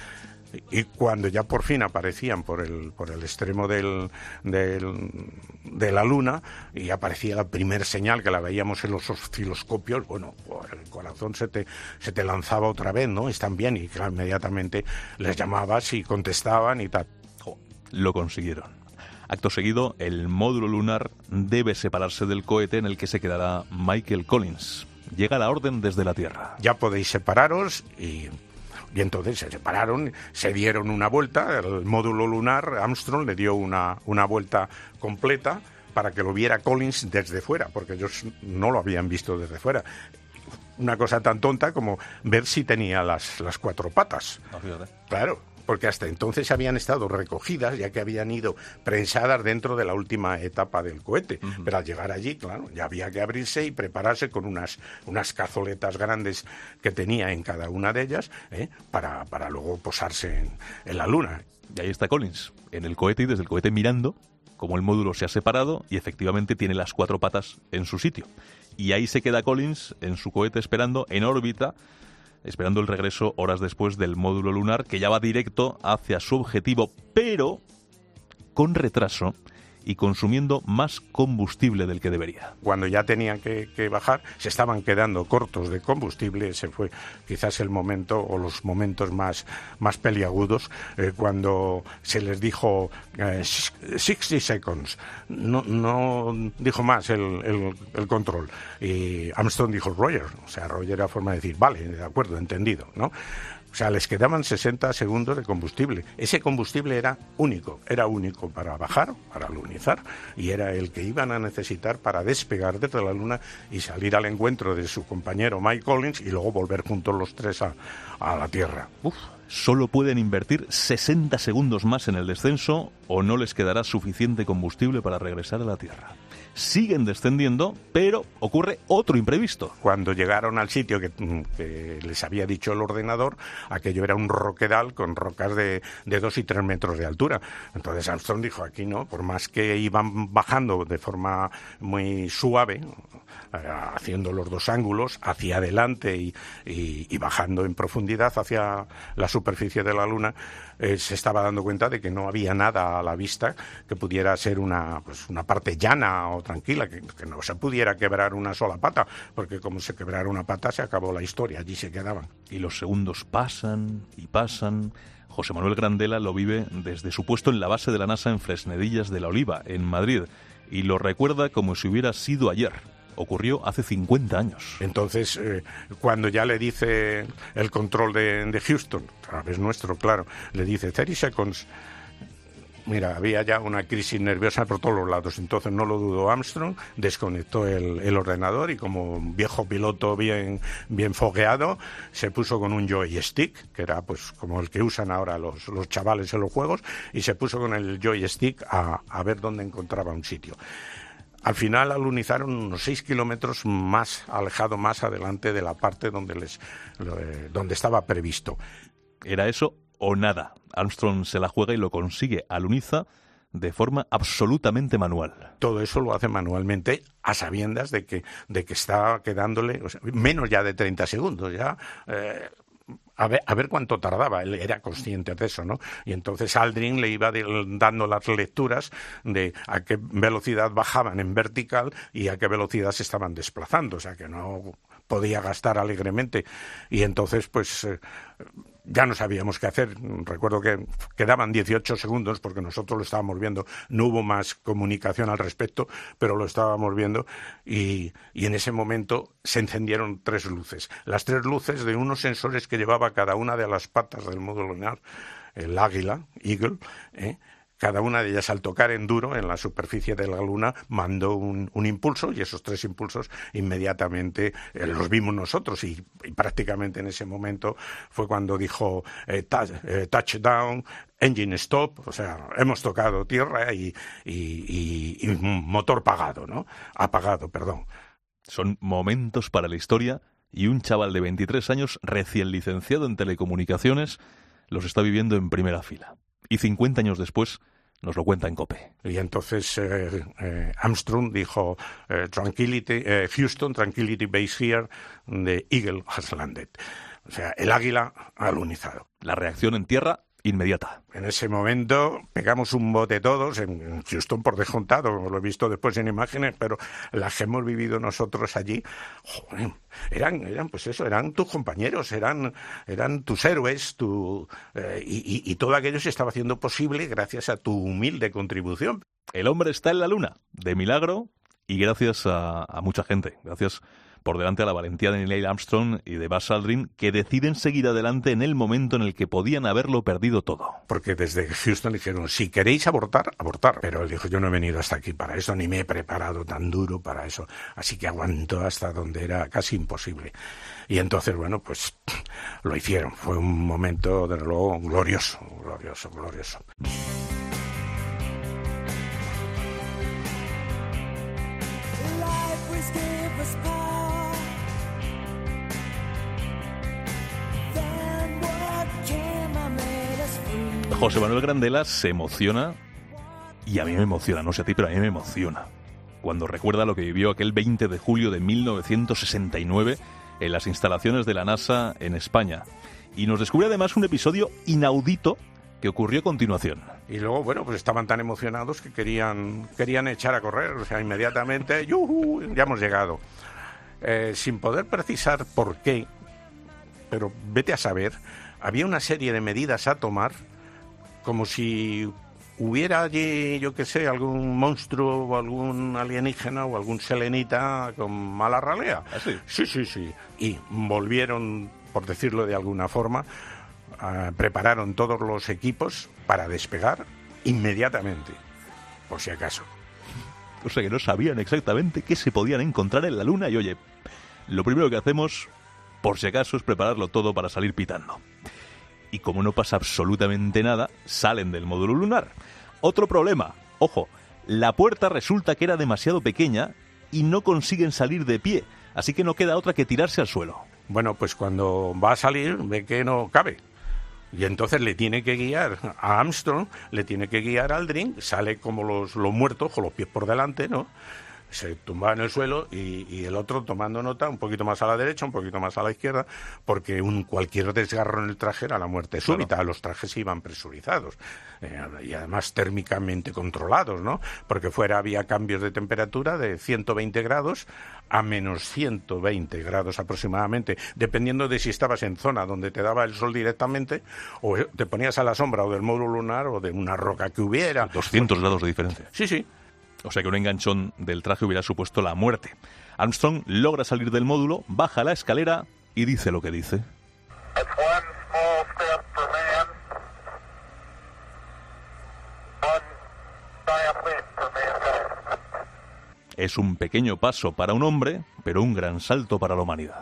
Y cuando ya por fin aparecían por el por el extremo del, del, de la Luna y aparecía la primer señal que la veíamos en los osciloscopios, bueno, el corazón se te, se te lanzaba otra vez, ¿no? Están bien, y claro, inmediatamente les llamabas y contestaban y tal. Oh, lo consiguieron. Acto seguido, el módulo lunar debe separarse del cohete en el que se quedará Michael Collins. Llega la orden desde la Tierra. Ya podéis separaros y... Y entonces se separaron, se dieron una vuelta, el módulo lunar, Armstrong le dio una, una vuelta completa para que lo viera Collins desde fuera, porque ellos no lo habían visto desde fuera. Una cosa tan tonta como ver si tenía las, las cuatro patas. No, fíjate. Claro, porque hasta entonces habían estado recogidas, ya que habían ido prensadas dentro de la última etapa del cohete. Uh-huh. Pero al llegar allí, claro, ya había que abrirse y prepararse con unas, unas cazoletas grandes que tenía en cada una de ellas, ¿eh? para, para luego posarse en, en la Luna. Y ahí está Collins, en el cohete y desde el cohete mirando cómo el módulo se ha separado y efectivamente tiene las cuatro patas en su sitio. Y ahí se queda Collins en su cohete esperando en órbita, esperando el regreso horas después del módulo lunar, que ya va directo hacia su objetivo, pero con retraso y consumiendo más combustible del que debería. Cuando ya tenían que, que bajar, se estaban quedando cortos de combustible. Ese fue quizás el momento o los momentos más, más peliagudos, eh, cuando se les dijo eh, sixty seconds. No, no dijo más el, el, el control. Y Armstrong dijo Roger. O sea, Roger era forma de decir, vale, de acuerdo, entendido, ¿no? O sea, les quedaban sesenta segundos de combustible. Ese combustible era único, era único para bajar, para lunizar, y era el que iban a necesitar para despegar desde la Luna y salir al encuentro de su compañero Mike Collins y luego volver juntos los tres a, a la Tierra. Uf, solo pueden invertir sesenta segundos más en el descenso o no les quedará suficiente combustible para regresar a la Tierra. Siguen descendiendo, pero ocurre otro imprevisto. Cuando llegaron al sitio que, que les había dicho el ordenador, aquello era un roquedal con rocas de, de dos y tres metros de altura. Entonces Armstrong dijo, aquí no, por más que iban bajando de forma muy suave, haciendo los dos ángulos hacia adelante y, y, y bajando en profundidad hacia la superficie de la Luna, eh, se estaba dando cuenta de que no había nada a la vista que pudiera ser una, pues, una parte llana o tranquila, que, que no se pudiera quebrar una sola pata, porque como se quebrara una pata se acabó la historia, allí se quedaban. Y los segundos pasan y pasan. José Manuel Grandela lo vive desde su puesto en la base de la NASA en Fresnedillas de la Oliva, en Madrid, y lo recuerda como si hubiera sido ayer. Ocurrió hace cincuenta años. Entonces, eh, cuando ya le dice el control de, de Houston, a través nuestro, claro, le dice thirty seconds, Mira, había ya una crisis nerviosa por todos los lados, entonces no lo dudó Armstrong, desconectó el, el ordenador y como viejo piloto bien, bien fogueado, se puso con un joystick, que era pues como el que usan ahora los, los chavales en los juegos, y se puso con el joystick a, a ver dónde encontraba un sitio. Al final alunizaron unos seis kilómetros más alejado, más adelante de la parte donde, les, donde estaba previsto. Era eso o nada. Armstrong se la juega y lo consigue. Aluniza de forma absolutamente manual. Todo eso lo hace manualmente a sabiendas de que, de que está quedándole, o sea, menos ya de treinta segundos, ya... Eh, A ver, a ver cuánto tardaba, él era consciente de eso, ¿no? Y entonces Aldrin le iba de, dando las lecturas de a qué velocidad bajaban en vertical y a qué velocidad se estaban desplazando, o sea que no podía gastar alegremente. Y entonces, pues... Eh, ya no sabíamos qué hacer. Recuerdo que quedaban dieciocho segundos porque nosotros lo estábamos viendo. No hubo más comunicación al respecto, pero lo estábamos viendo y, y en ese momento se encendieron tres luces. Las tres luces de unos sensores que llevaba cada una de las patas del módulo lunar, el águila, Eagle, ¿eh? Cada una de ellas, al tocar en duro en la superficie de la Luna, mandó un, un impulso y esos tres impulsos inmediatamente eh, los vimos nosotros y, y prácticamente en ese momento fue cuando dijo eh, touch, eh, touchdown, engine stop, o sea, hemos tocado tierra y, y, y, y motor pagado, ¿no? Apagado, perdón. Son momentos para la historia y un chaval de veintitrés años, recién licenciado en telecomunicaciones, los está viviendo en primera fila. Y cincuenta años después nos lo cuenta en COPE. Y entonces eh, eh, Armstrong dijo, eh, Tranquility, eh, Houston, Tranquility Base here, the Eagle has landed. O sea, el águila ha alunizado. La reacción en tierra, inmediata. En ese momento pegamos un bote todos, en Houston por descontado, lo he visto después en imágenes, pero las que hemos vivido nosotros allí, joder, eran, eran pues eso, eran tus compañeros, eran, eran tus héroes, tu, eh, y, y, y todo aquello se estaba haciendo posible gracias a tu humilde contribución. El hombre está en la luna, de milagro, y gracias a, a mucha gente, gracias por delante a la valentía de Neil Armstrong y de Buzz Aldrin, que deciden seguir adelante en el momento en el que podían haberlo perdido todo. Porque desde Houston dijeron, si queréis abortar, abortar. Pero él dijo, yo no he venido hasta aquí para eso, ni me he preparado tan duro para eso. Así que aguantó hasta donde era casi imposible. Y entonces, bueno, pues lo hicieron. Fue un momento, desde luego, glorioso, glorioso, glorioso. José Manuel Grandela se emociona, y a mí me emociona, no sé a ti, pero a mí me emociona, cuando recuerda lo que vivió aquel veinte de julio de mil novecientos sesenta y nueve en las instalaciones de la NASA en España. Y nos descubre además un episodio inaudito que ocurrió a continuación. Y luego, bueno, pues estaban tan emocionados que querían, querían echar a correr, o sea, inmediatamente, ¡yuhu!, ya hemos llegado. Eh, sin poder precisar por qué, pero vete a saber, había una serie de medidas a tomar como si hubiera allí, yo qué sé, algún monstruo o algún alienígena o algún selenita con mala ralea. ¿Ah, sí? Sí, sí, sí. Y volvieron, por decirlo de alguna forma, uh, prepararon todos los equipos para despegar inmediatamente, por si acaso. O sea que no sabían exactamente qué se podían encontrar en la Luna y, oye, lo primero que hacemos, por si acaso, es prepararlo todo para salir pitando. Y como no pasa absolutamente nada, salen del módulo lunar. Otro problema, ojo, la puerta resulta que era demasiado pequeña y no consiguen salir de pie, así que no queda otra que tirarse al suelo. Bueno, pues cuando va a salir ve que no cabe. Y entonces le tiene que guiar a Armstrong, le tiene que guiar a Aldrin, sale como los, los muertos, con los pies por delante, ¿no? Se tumba en el suelo y, y el otro tomando nota un poquito más a la derecha, un poquito más a la izquierda, porque un cualquier desgarro en el traje era la muerte súbita. Claro. Los trajes iban presurizados eh, y además térmicamente controlados, ¿no? Porque fuera había cambios de temperatura de ciento veinte grados a menos ciento veinte grados aproximadamente, dependiendo de si estabas en zona donde te daba el sol directamente o te ponías a la sombra o del módulo lunar o de una roca que hubiera. doscientos grados de diferencia. Sí, sí. O sea que un enganchón del traje hubiera supuesto la muerte. Armstrong logra salir del módulo, baja la escalera y dice lo que dice. That's one small step for man, one Es un pequeño paso para un hombre, pero un gran salto para la humanidad.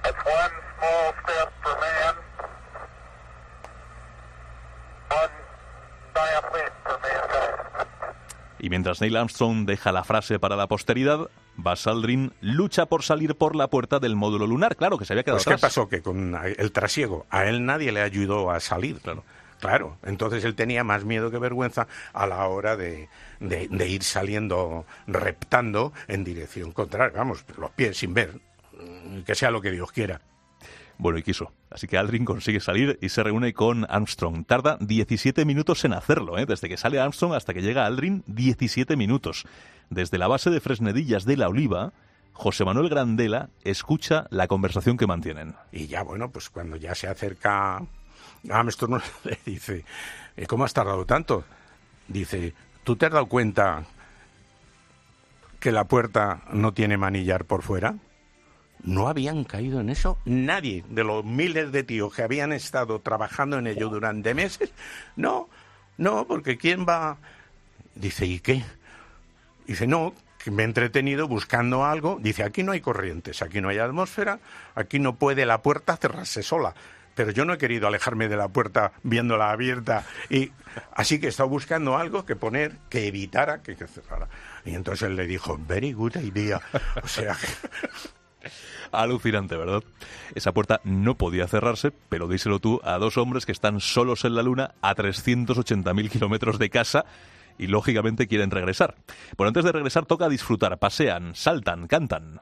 Y mientras Neil Armstrong deja la frase para la posteridad, Buzz Aldrin lucha por salir por la puerta del módulo lunar. Claro, que se había quedado pues atrás. ¿Qué pasó? Que con el trasiego a él nadie le ayudó a salir. Claro. Claro, entonces él tenía más miedo que vergüenza a la hora de, de, de ir saliendo, reptando en dirección contraria. Vamos, los pies sin ver, que sea lo que Dios quiera. Bueno, y quiso. Así que Aldrin consigue salir y se reúne con Armstrong. Tarda diecisiete minutos en hacerlo, ¿eh? Desde que sale Armstrong hasta que llega Aldrin, diecisiete minutos. Desde la base de Fresnedillas de La Oliva, José Manuel Grandela escucha la conversación que mantienen. Y ya, bueno, pues cuando ya se acerca Armstrong le dice, ¿cómo has tardado tanto? Dice, ¿tú te has dado cuenta que la puerta no tiene manillar por fuera? No habían caído en eso nadie de los miles de tíos que habían estado trabajando en ello durante meses. No, no, porque ¿quién va? Dice, ¿y qué? Dice, no, que me he entretenido buscando algo. Dice, aquí no hay corrientes, aquí no hay atmósfera, aquí no puede la puerta cerrarse sola. Pero yo no he querido alejarme de la puerta viéndola abierta, y así que he estado buscando algo que poner que evitara que, que cerrara. Y entonces él le dijo, very good idea. O sea que... Alucinante, ¿verdad? Esa puerta no podía cerrarse, pero díselo tú a dos hombres que están solos en la Luna a trescientos ochenta mil kilómetros de casa y lógicamente quieren regresar. Bueno, antes de regresar toca disfrutar, pasean, saltan, cantan.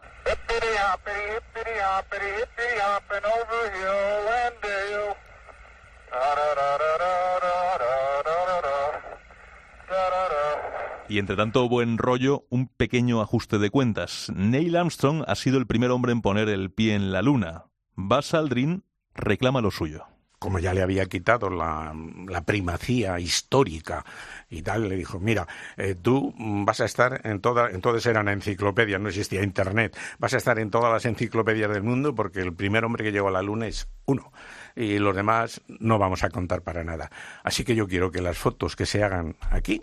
Y entre tanto buen rollo, un pequeño ajuste de cuentas. Neil Armstrong ha sido el primer hombre en poner el pie en la Luna. Buzz Aldrin reclama lo suyo. Como ya le había quitado la, la primacía histórica y tal, le dijo, mira, eh, tú vas a estar en todas, entonces eran enciclopedias, no existía internet, vas a estar en todas las enciclopedias del mundo porque el primer hombre que llegó a la Luna es uno y los demás no vamos a contar para nada. Así que yo quiero que las fotos que se hagan aquí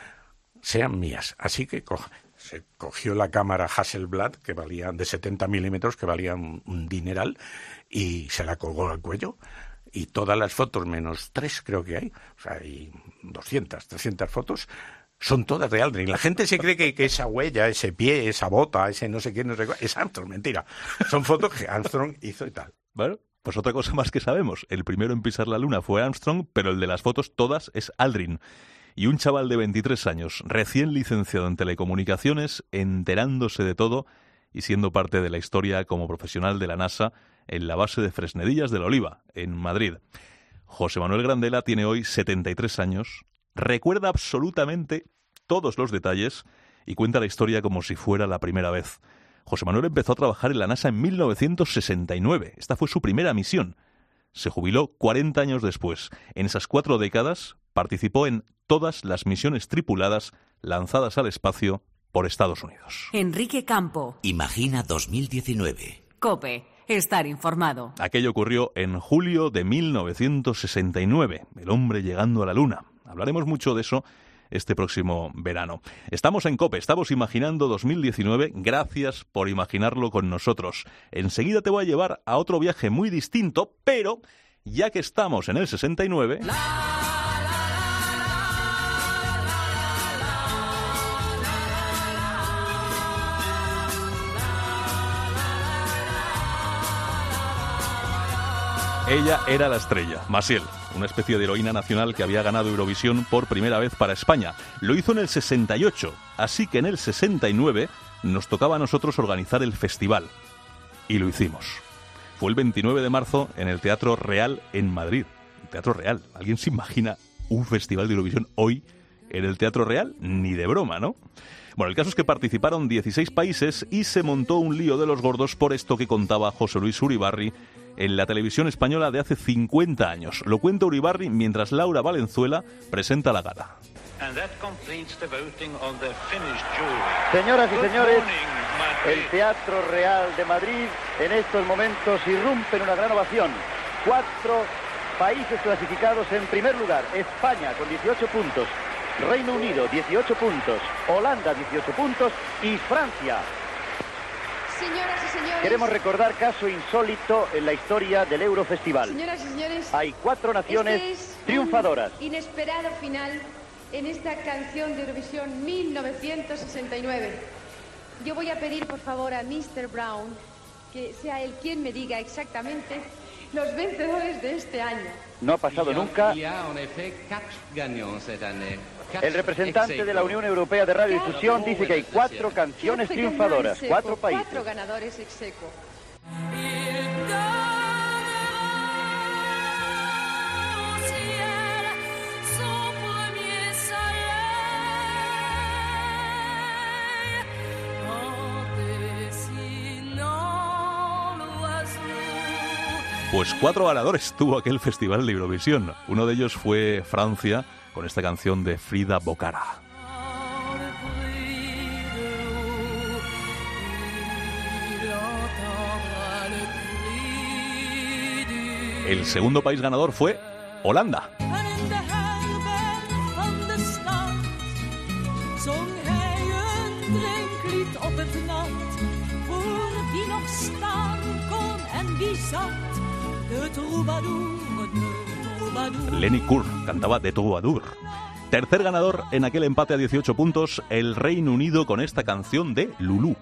sean mías. Así que co- se cogió la cámara Hasselblad, que valía de setenta milímetros, que valía un, un dineral, y se la colgó al cuello. Y todas las fotos, menos tres creo que hay, o sea, hay doscientas, trescientas fotos, son todas de Aldrin. La gente se cree que, que esa huella, ese pie, esa bota, ese no sé qué, no sé qué, es Armstrong, mentira. Son fotos que Armstrong hizo y tal. Bueno, pues otra cosa más que sabemos. El primero en pisar la Luna fue Armstrong, pero el de las fotos todas es Aldrin. Y un chaval de veintitrés años, recién licenciado en telecomunicaciones, enterándose de todo y siendo parte de la historia como profesional de la NASA en la base de Fresnedillas de La Oliva, en Madrid. José Manuel Grandela tiene hoy setenta y tres años, recuerda absolutamente todos los detalles y cuenta la historia como si fuera la primera vez. José Manuel empezó a trabajar en la NASA en mil novecientos sesenta y nueve. Esta fue su primera misión. Se jubiló cuarenta años después. En esas cuatro décadas participó en todas las misiones tripuladas lanzadas al espacio por Estados Unidos. Enrique Campo. Imagina dos mil diecinueve. COPE. Estar informado. Aquello ocurrió en julio de mil novecientos sesenta y nueve. El hombre llegando a la Luna. Hablaremos mucho de eso este próximo verano. Estamos en COPE, estamos imaginando dos mil diecinueve. Gracias por imaginarlo con nosotros. Enseguida te voy a llevar a otro viaje muy distinto, pero ya que estamos en el sesenta y nueve... Ella era la estrella, Maciel, una especie de heroína nacional que había ganado Eurovisión por primera vez para España. Lo hizo en el sesenta y ocho, así que en el sesenta y nueve nos tocaba a nosotros organizar el festival. Y lo hicimos. Fue el veintinueve de marzo en el Teatro Real en Madrid. El Teatro Real. ¿Alguien se imagina un festival de Eurovisión hoy en el Teatro Real? Ni de broma, ¿no? Bueno, el caso es que participaron dieciséis países y se montó un lío de los gordos por esto que contaba José Luis Uribarri en la televisión española de hace cincuenta años. Lo cuenta Uribarri mientras Laura Valenzuela presenta la gala. Señoras y señores, el Teatro Real de Madrid en estos momentos irrumpe en una gran ovación. Cuatro países clasificados en primer lugar. España con dieciocho puntos. Reino Unido dieciocho puntos, Holanda dieciocho puntos y Francia. Señoras y señores, queremos recordar caso insólito en la historia del Eurofestival. Señoras y señores, hay cuatro naciones este es triunfadoras. Un inesperado final en esta canción de Eurovisión mil novecientos sesenta y nueve. Yo voy a pedir por favor a mister Brown que sea él quien me diga exactamente los vencedores de este año. No ha pasado nunca. El representante de la Unión Europea de Radiodifusión dice que hay cuatro canciones triunfadoras, cuatro países. Cuatro ganadores ex aequo. Pues cuatro ganadores tuvo aquel festival de Eurovisión. Uno de ellos fue Francia, con esta canción de Frida Bocara. El segundo país ganador fue Holanda. Lenny Kur cantaba de Troubadour. Tercer ganador en aquel empate a dieciocho puntos, el Reino Unido con esta canción de Lulu.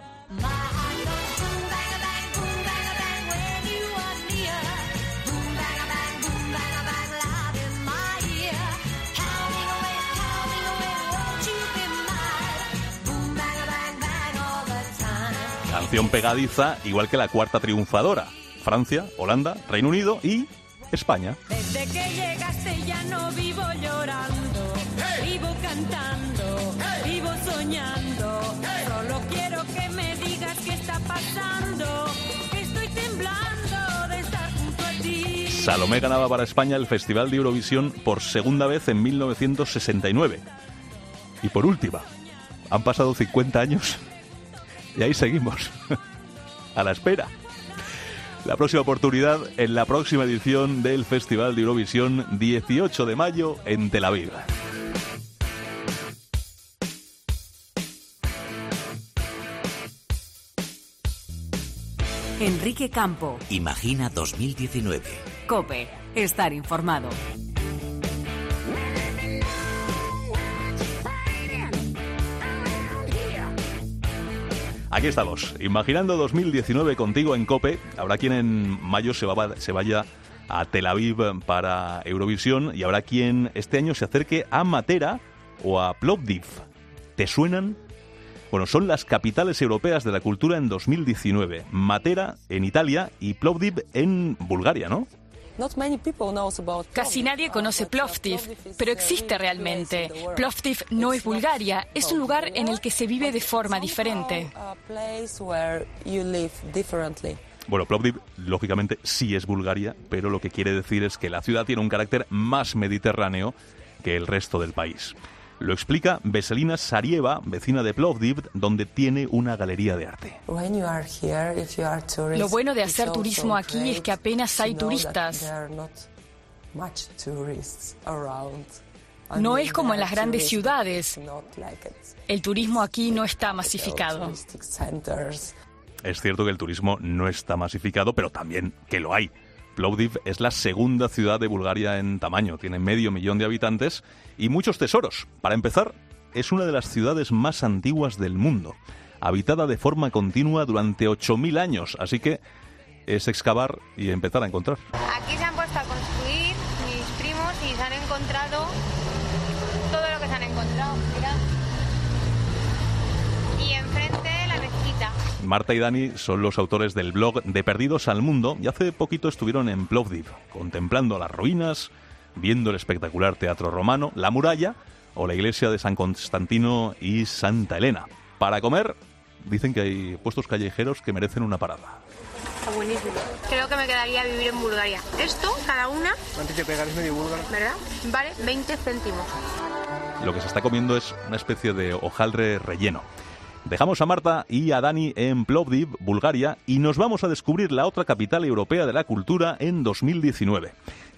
Canción pegadiza, igual que la cuarta triunfadora. Francia, Holanda, Reino Unido y España. Desde que llegaste ya no vivo llorando, vivo cantando, vivo soñando. Solo quiero que me digas qué está pasando, que estoy temblando de estar junto a ti. Salomé ganaba para España el Festival de Eurovisión por segunda vez en mil novecientos sesenta y nueve. Y por última, han pasado cincuenta años y ahí seguimos, a la espera. La próxima oportunidad en la próxima edición del Festival de Eurovisión, dieciocho de mayo en Tel Aviv. Enrique Campo. Imagina dos mil diecinueve. COPE. Estar informado. Aquí estamos, imaginando dos mil diecinueve contigo en COPE. Habrá quien en mayo se, va, se vaya a Tel Aviv para Eurovisión y habrá quien este año se acerque a Matera o a Plovdiv. ¿Te suenan? Bueno, son las capitales europeas de la cultura en dos mil diecinueve. Matera en Italia y Plovdiv en Bulgaria, ¿no? Casi nadie conoce Plovdiv, pero existe realmente. Plovdiv no es Bulgaria, es un lugar en el que se vive de forma diferente. Bueno, Plovdiv, lógicamente, sí es Bulgaria, pero lo que quiere decir es que la ciudad tiene un carácter más mediterráneo que el resto del país. Lo explica Veselina Sarieva, vecina de Plovdiv, donde tiene una galería de arte. Lo bueno de hacer turismo aquí es que apenas hay turistas. No es como en las grandes ciudades. El turismo aquí no está masificado. Es cierto que el turismo no está masificado, pero también que lo hay. Plovdiv es la segunda ciudad de Bulgaria en tamaño, tiene medio millón de habitantes y muchos tesoros. Para empezar, es una de las ciudades más antiguas del mundo, habitada de forma continua durante ocho mil años, así que es excavar y empezar a encontrar. Aquí se han puesto a construir mis primos y se han encontrado todo lo que se han encontrado, mira. Y enfrente la mezquita. Marta y Dani son los autores del blog De Perdidos al Mundo y hace poquito estuvieron en Plovdiv, contemplando las ruinas, viendo el espectacular teatro romano, la muralla o la iglesia de San Constantino y Santa Elena. Para comer, dicen que hay puestos callejeros que merecen una parada. Está buenísimo. Creo que me quedaría vivir en Bulgaria. Esto, cada una, antes de pegar es medio búlgaro, ¿verdad? Vale veinte céntimos. Lo que se está comiendo es una especie de hojaldre relleno. Dejamos a Marta y a Dani en Plovdiv, Bulgaria, y nos vamos a descubrir la otra capital europea de la cultura en dos mil diecinueve.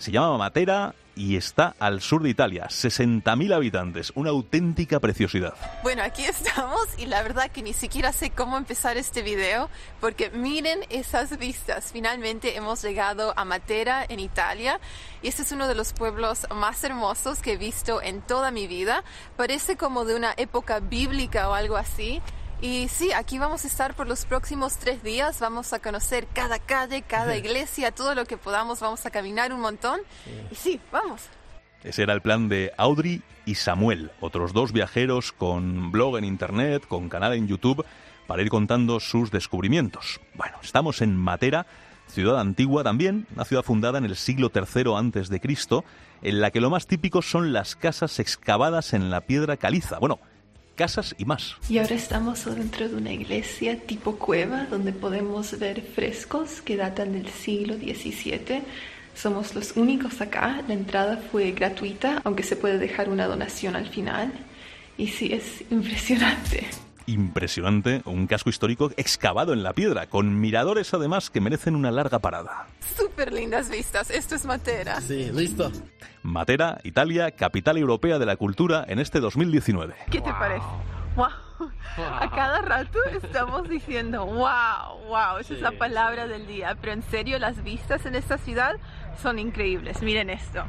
Se llama Matera y está al sur de Italia, sesenta mil habitantes, una auténtica preciosidad. Bueno, aquí estamos y la verdad que ni siquiera sé cómo empezar este video porque miren esas vistas. Finalmente hemos llegado a Matera en Italia y este es uno de los pueblos más hermosos que he visto en toda mi vida. Parece como de una época bíblica o algo así. Y sí, aquí vamos a estar por los próximos tres días, vamos a conocer cada calle, cada iglesia, todo lo que podamos, vamos a caminar un montón. Y sí, vamos. Ese era el plan de Audrey y Samuel, otros dos viajeros con blog en internet, con canal en YouTube, para ir contando sus descubrimientos. Bueno, estamos en Matera, ciudad antigua también, una ciudad fundada en el siglo tercero antes de Cristo, en la que lo más típico son las casas excavadas en la piedra caliza. Bueno, casas y más. Y ahora estamos dentro de una iglesia tipo cueva donde podemos ver frescos que datan del siglo diecisiete. Somos los únicos acá. La entrada fue gratuita, aunque se puede dejar una donación al final. Y sí, es impresionante. Impresionante, un casco histórico excavado en la piedra, con miradores además que merecen una larga parada. Súper lindas vistas, esto es Matera. Sí, listo. Matera, Italia, capital europea de la cultura en este dos mil diecinueve. ¿Qué te wow. parece? Wow. Wow. A cada rato estamos diciendo wow, wow, esa sí, es la palabra sí. del día. Pero en serio, las vistas en esta ciudad son increíbles, miren esto.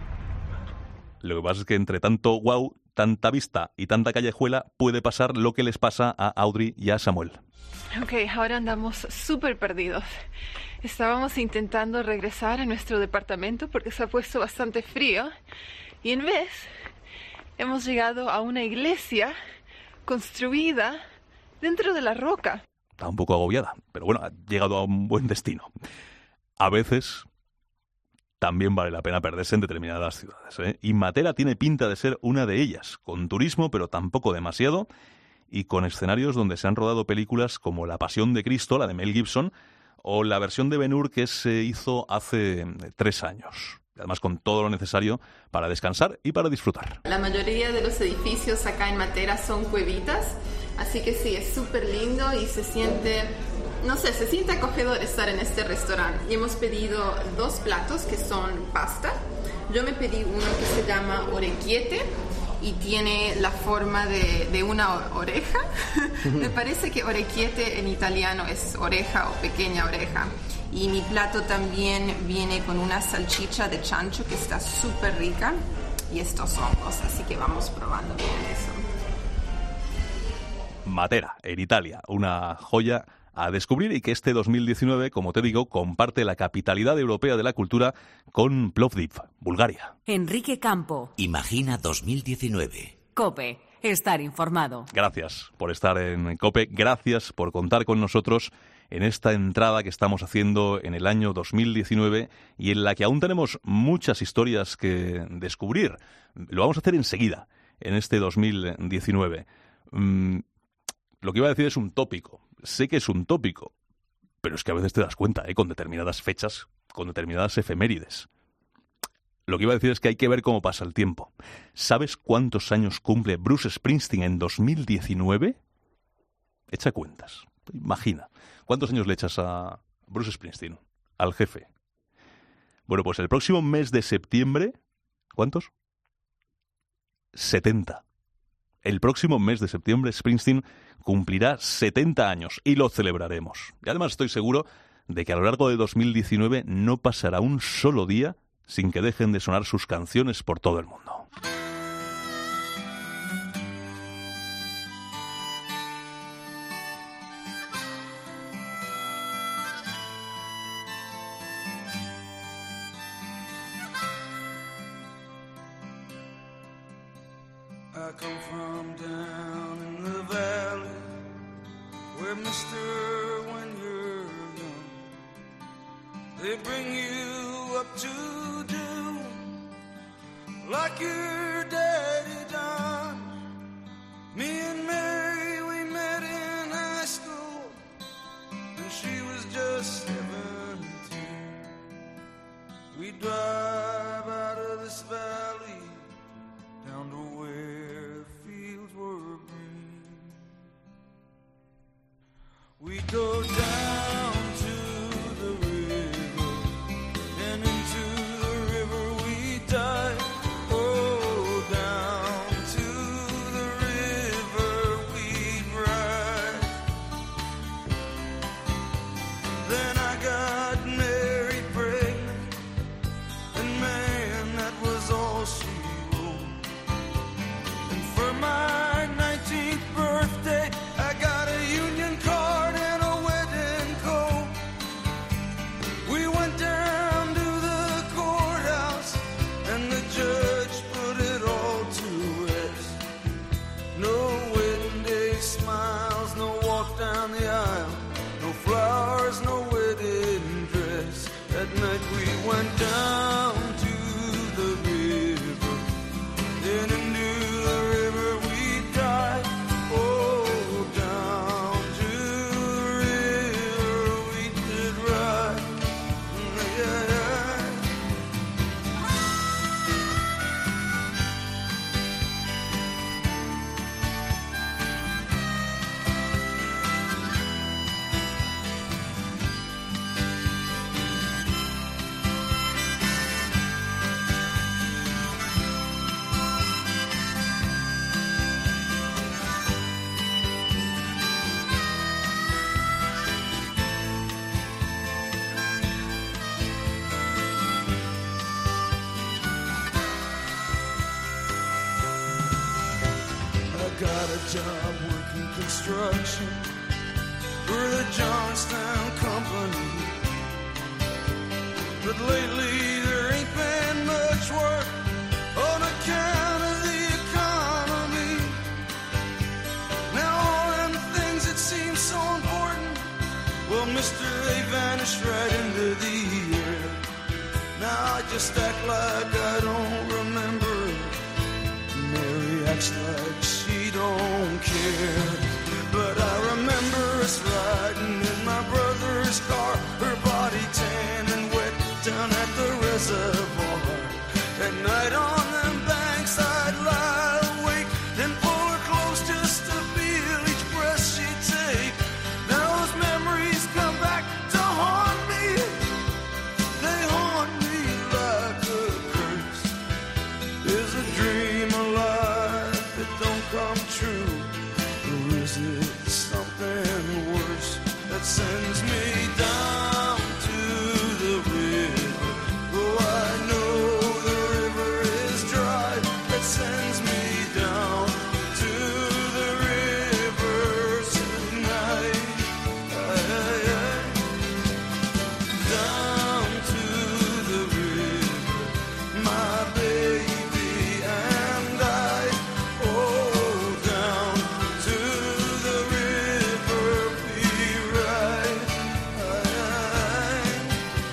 Lo que pasa es que entre tanto wow, tanta vista y tanta callejuela puede pasar lo que les pasa a Audrey y a Samuel. Ok, ahora andamos súper perdidos. Estábamos intentando regresar a nuestro departamento porque se ha puesto bastante frío y en vez hemos llegado a una iglesia construida dentro de la roca. Está un poco agobiada, pero bueno, ha llegado a un buen destino. A veces también vale la pena perderse en determinadas ciudades, ¿eh? Y Matera tiene pinta de ser una de ellas, con turismo, pero tampoco demasiado, y con escenarios donde se han rodado películas como La Pasión de Cristo, la de Mel Gibson, o la versión de Ben-Hur que se hizo hace tres años. Además, con todo lo necesario para descansar y para disfrutar. La mayoría de los edificios acá en Matera son cuevitas, así que sí, es súper lindo y se siente... No sé, se siente acogedor estar en este restaurante. Y hemos pedido dos platos que son pasta. Yo me pedí uno que se llama orecchiette y tiene la forma de, de una oreja. Me parece que orecchiette en italiano es oreja o pequeña oreja. Y mi plato también viene con una salchicha de chancho que está súper rica. Y estos hongos, así que vamos probando bien eso. Matera, en Italia, una joya a descubrir y que este dos mil diecinueve, como te digo, comparte la capitalidad europea de la cultura con Plovdiv, Bulgaria. Enrique Campo. Imagina dos mil diecinueve. COPE. Estar informado. Gracias por estar en COPE, gracias por contar con nosotros en esta entrada que estamos haciendo en el año dos mil diecinueve y en la que aún tenemos muchas historias que descubrir. Lo vamos a hacer enseguida, en este dos mil diecinueve. Mm, lo que iba a decir es un tópico. Sé que es un tópico, pero es que a veces te das cuenta, ¿eh? Con determinadas fechas, con determinadas efemérides. Lo que iba a decir es que hay que ver cómo pasa el tiempo. ¿Sabes cuántos años cumple Bruce Springsteen en dos mil diecinueve? Echa cuentas. Imagina. ¿Cuántos años le echas a Bruce Springsteen? Al jefe. Bueno, pues el próximo mes de septiembre... ¿Cuántos? setenta. El próximo mes de septiembre Springsteen cumplirá setenta años y lo celebraremos. Y además estoy seguro de que a lo largo de dos mil diecinueve no pasará un solo día sin que dejen de sonar sus canciones por todo el mundo. I come from down in the valley where mister when you're young they bring you up to do like your daddy done. Me and Mary we met in high school and she was just seventeen. We drive out of this valley down to where fields were green. We go down to the river, and into the river we job working construction for the Johnstown Company. But lately there ain't been much work on account of the economy. Now all them things that seem so important, well, mister, they vanished right into the air. Now I just act like I don't remember. Mary acts like she don't care. But I remember us riding in my brother's car, her body tan and wet down at the reservoir. At night on them banks I'd lie awake, then pull her close just to feel each breath she'd take. Now those memories come back to haunt me. They haunt me like a curse. Is a dream alive that don't come true? Or is it something worse that sends me down to the river? Oh, I know the river is dry. That sends me down to the river tonight. Aye, aye, aye. Down to the river, my baby and I. Oh, down to the river we ride. Aye, aye.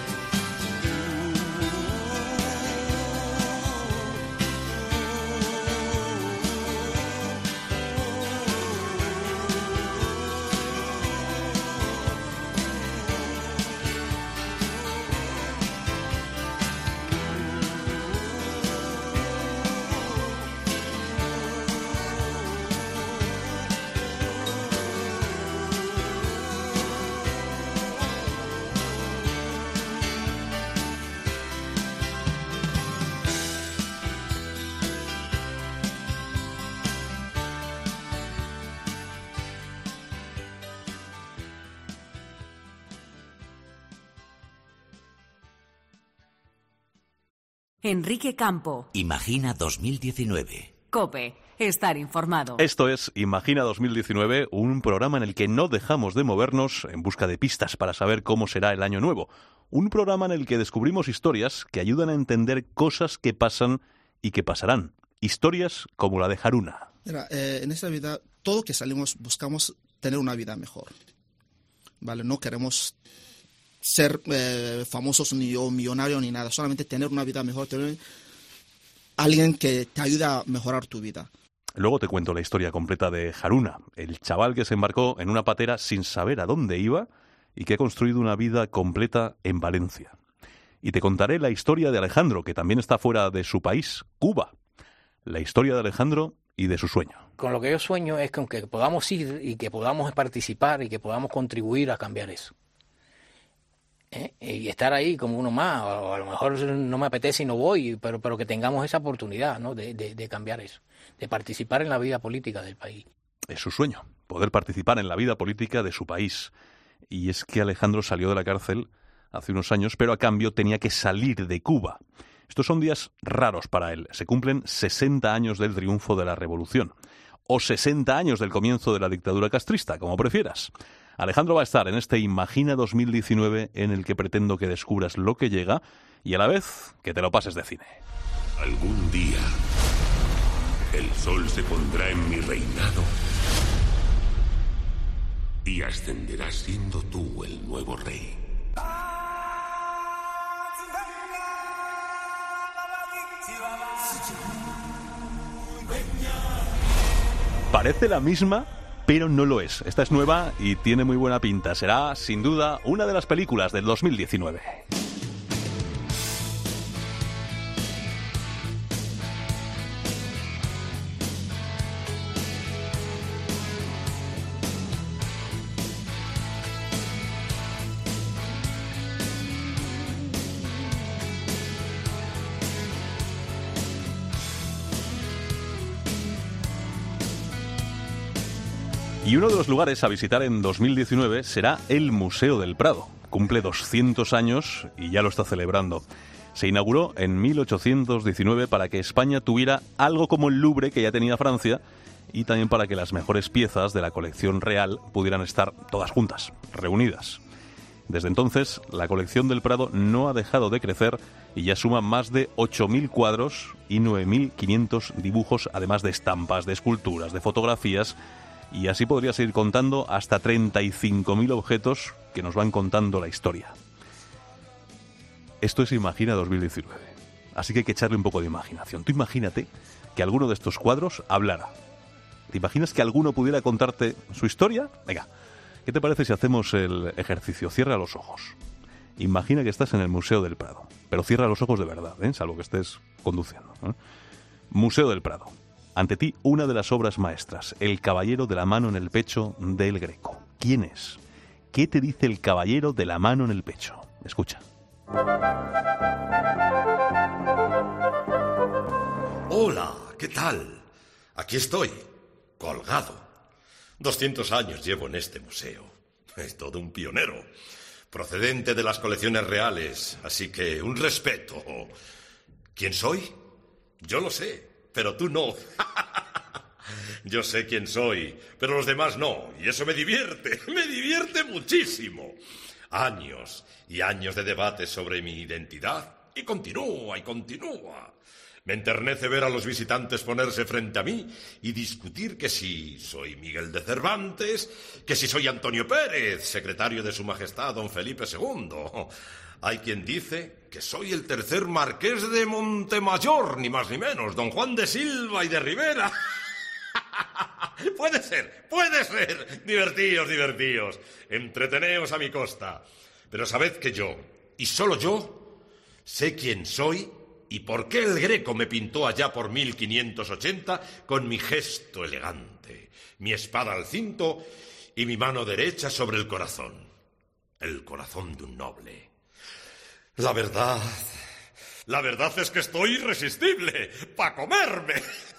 Enrique Campo. Imagina dos mil diecinueve. COPE. Estar informado. Esto es Imagina dos mil diecinueve, un programa en el que no dejamos de movernos en busca de pistas para saber cómo será el año nuevo. Un programa en el que descubrimos historias que ayudan a entender cosas que pasan y que pasarán. Historias como la de Haruna. Mira, eh, en esta vida, todo que salimos buscamos tener una vida mejor. ¿Vale? No queremos ser eh, famosos ni o millonarios ni nada, solamente tener una vida mejor, tener alguien que te ayude a mejorar tu vida. Luego te cuento la historia completa de Haruna, el chaval que se embarcó en una patera sin saber a dónde iba y que ha construido una vida completa en Valencia. Y te contaré la historia de Alejandro, que también está fuera de su país, Cuba. La historia de Alejandro y de su sueñño. Con lo que yo sueño es con que podamos ir y que podamos participar y que podamos contribuir a cambiar eso. ¿Eh? Y estar ahí como uno más, o a lo mejor no me apetece y no voy, pero, pero que tengamos esa oportunidad, ¿no? de, de, de cambiar eso, de participar en la vida política del país. Es su sueño, poder participar en la vida política de su país. Y es que Alejandro salió de la cárcel hace unos años, pero a cambio tenía que salir de Cuba. Estos son días raros para él. Se cumplen sesenta años del triunfo de la revolución, o sesenta años del comienzo de la dictadura castrista, como prefieras. Alejandro va a estar en este Imagina dos mil diecinueve en el que pretendo que descubras lo que llega y a la vez que te lo pases de cine. Algún día el sol se pondrá en mi reinado y ascenderás siendo tú el nuevo rey. Parece la misma, pero no lo es. Esta es nueva y tiene muy buena pinta. Será, sin duda, una de las películas del dos mil diecinueve. Y uno de los lugares a visitar en dos mil diecinueve será el Museo del Prado. Cumple doscientos años y ya lo está celebrando. Se inauguró en mil ochocientos diecinueve para que España tuviera algo como el Louvre que ya tenía Francia y también para que las mejores piezas de la colección real pudieran estar todas juntas, reunidas. Desde entonces, la colección del Prado no ha dejado de crecer y ya suma más de ocho mil cuadros y nueve mil quinientos dibujos, además de estampas, de esculturas, de fotografías, y así podría seguir contando hasta treinta y cinco mil objetos que nos van contando la historia. Esto es Imagina dos mil diecinueve, así que hay que echarle un poco de imaginación. Tú imagínate que alguno de estos cuadros hablara. ¿Te imaginas que alguno pudiera contarte su historia? Venga, ¿qué te parece si hacemos el ejercicio? Cierra los ojos. Imagina que estás en el Museo del Prado, pero cierra los ojos de verdad, ¿eh? Salvo que estés conduciendo, ¿eh? Museo del Prado. Ante ti, una de las obras maestras, El caballero de la mano en el pecho de El Greco. ¿Quién es? ¿Qué te dice el caballero de la mano en el pecho? Escucha. Hola, ¿qué tal? Aquí estoy, colgado. doscientos años llevo en este museo. Es todo un pionero, procedente de las colecciones reales, así que un respeto. ¿Quién soy? Yo lo sé, pero tú no. Yo sé quién soy, pero los demás no, y eso me divierte, me divierte muchísimo. Años y años de debate sobre mi identidad, y continúa y continúa. Me enternece ver a los visitantes ponerse frente a mí y discutir que si soy Miguel de Cervantes, que si soy Antonio Pérez, secretario de Su Majestad Don Felipe segundo. Hay quien dice que soy el tercer marqués de Montemayor, ni más ni menos, Don Juan de Silva y de Rivera. Puede ser, puede ser. Divertíos, divertíos. Entreteneos a mi costa. Pero sabed que yo, y solo yo, sé quién soy y por qué el Greco me pintó allá por mil quinientos ochenta con mi gesto elegante, mi espada al cinto y mi mano derecha sobre el corazón. El corazón de un noble. La verdad... La verdad es que estoy irresistible para comerme.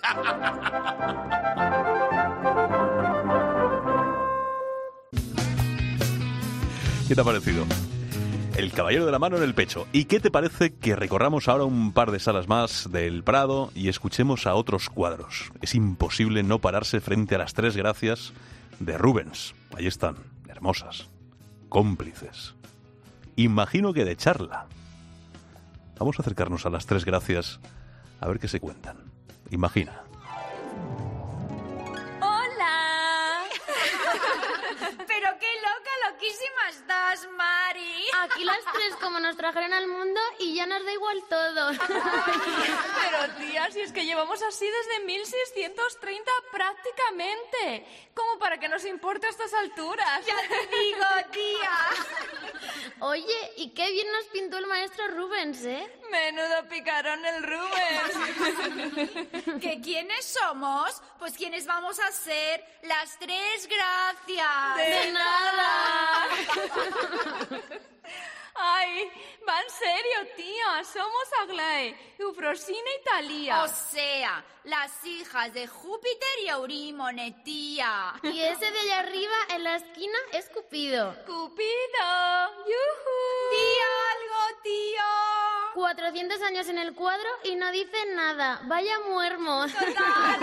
¿Qué te ha parecido? El caballero de la mano en el pecho. ¿Y qué te parece que recorramos ahora un par de salas más del Prado y escuchemos a otros cuadros? Es imposible no pararse frente a las Tres Gracias de Rubens. Ahí están, hermosas, cómplices. Imagino que de charla. Vamos a acercarnos a las Tres Gracias a ver qué se cuentan. Imagina. ¡Hola! Pero qué loca, loquísima estás, Mari. Aquí las tres como nos trajeron al mundo y ya nos da igual todo. Pero tía, si es que llevamos así desde mil seiscientos treinta prácticamente. Como para que nos importe a estas alturas. Ya te digo, tía. Oye, y qué bien nos pintó el maestro Rubens, ¿eh? Menudo picarón el Rubens. ¿Que quiénes somos? Pues quiénes vamos a ser las Tres Gracias. De, de nada. Ay, va en serio, tía. Somos Aglae, Eufrosina y Talía. O sea, las hijas de Júpiter y Eurímone, tía. Y ese de allá arriba, en la esquina, es Cupido. ¡Cupido! ¡Yujú! ¡Tía, algo, tío! cuatrocientos años en el cuadro y no dicen nada. Vaya muermos. Total.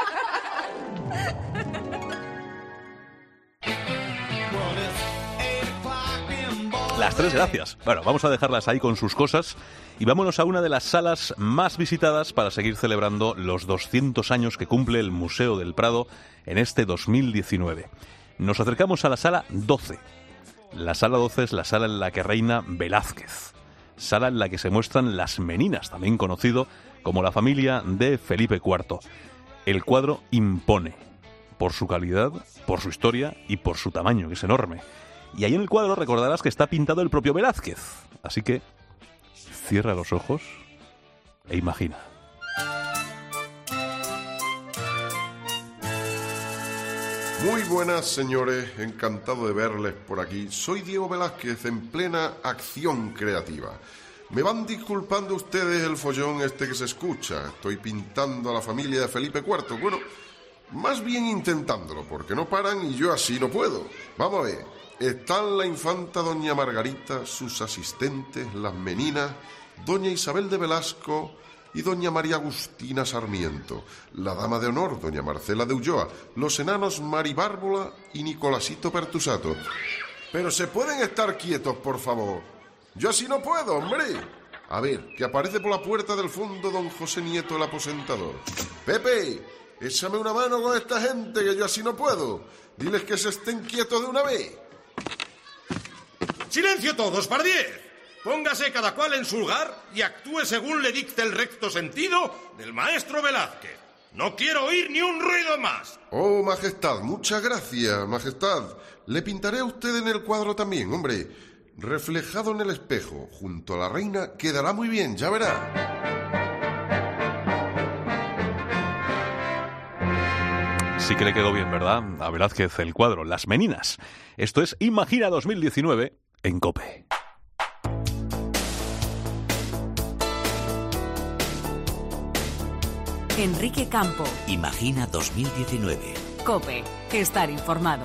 Las Tres Gracias. Bueno, vamos a dejarlas ahí con sus cosas y vámonos a una de las salas más visitadas para seguir celebrando los doscientos años que cumple el Museo del Prado en este dos mil diecinueve. Nos acercamos a la sala doce. La sala doce es la sala en la que reina Velázquez. Sala en la que se muestran las Meninas, también conocido como la familia de Felipe cuarto. El cuadro impone por su calidad, por su historia y por su tamaño, que es enorme. Y ahí en el cuadro recordarás que está pintado el propio Velázquez. Así que cierra los ojos e imagina. Muy buenas, señores. Encantado de verles por aquí. Soy Diego Velázquez en plena acción creativa. Me van disculpando ustedes el follón este que se escucha. Estoy pintando a la familia de Felipe cuarto. Bueno, más bien intentándolo, porque no paran y yo así no puedo. Vamos a ver. Están la infanta doña Margarita, sus asistentes, las Meninas, doña Isabel de Velasco, y doña María Agustina Sarmiento, la dama de honor, doña Marcela de Ulloa, los enanos Mari Bárbola y Nicolasito Pertusato. Pero se pueden estar quietos, por favor. Yo así no puedo, hombre. A ver, que aparece por la puerta del fondo don José Nieto, el aposentador. Pepe, échame una mano con esta gente, que yo así no puedo. Diles que se estén quietos de una vez. ¡Silencio todos, par diez! Póngase cada cual en su lugar y actúe según le dicte el recto sentido del maestro Velázquez. No quiero oír ni un ruido más. Oh, majestad, muchas gracias, majestad. Le pintaré a usted en el cuadro también, hombre. Reflejado en el espejo, junto a la reina, quedará muy bien, ya verá. Sí que le quedó bien, ¿verdad? A Velázquez el cuadro, Las Meninas. Esto es Imagina dos mil diecinueve en COPE. Enrique Campo. Imagina dos mil diecinueve. COPE. Estar informado.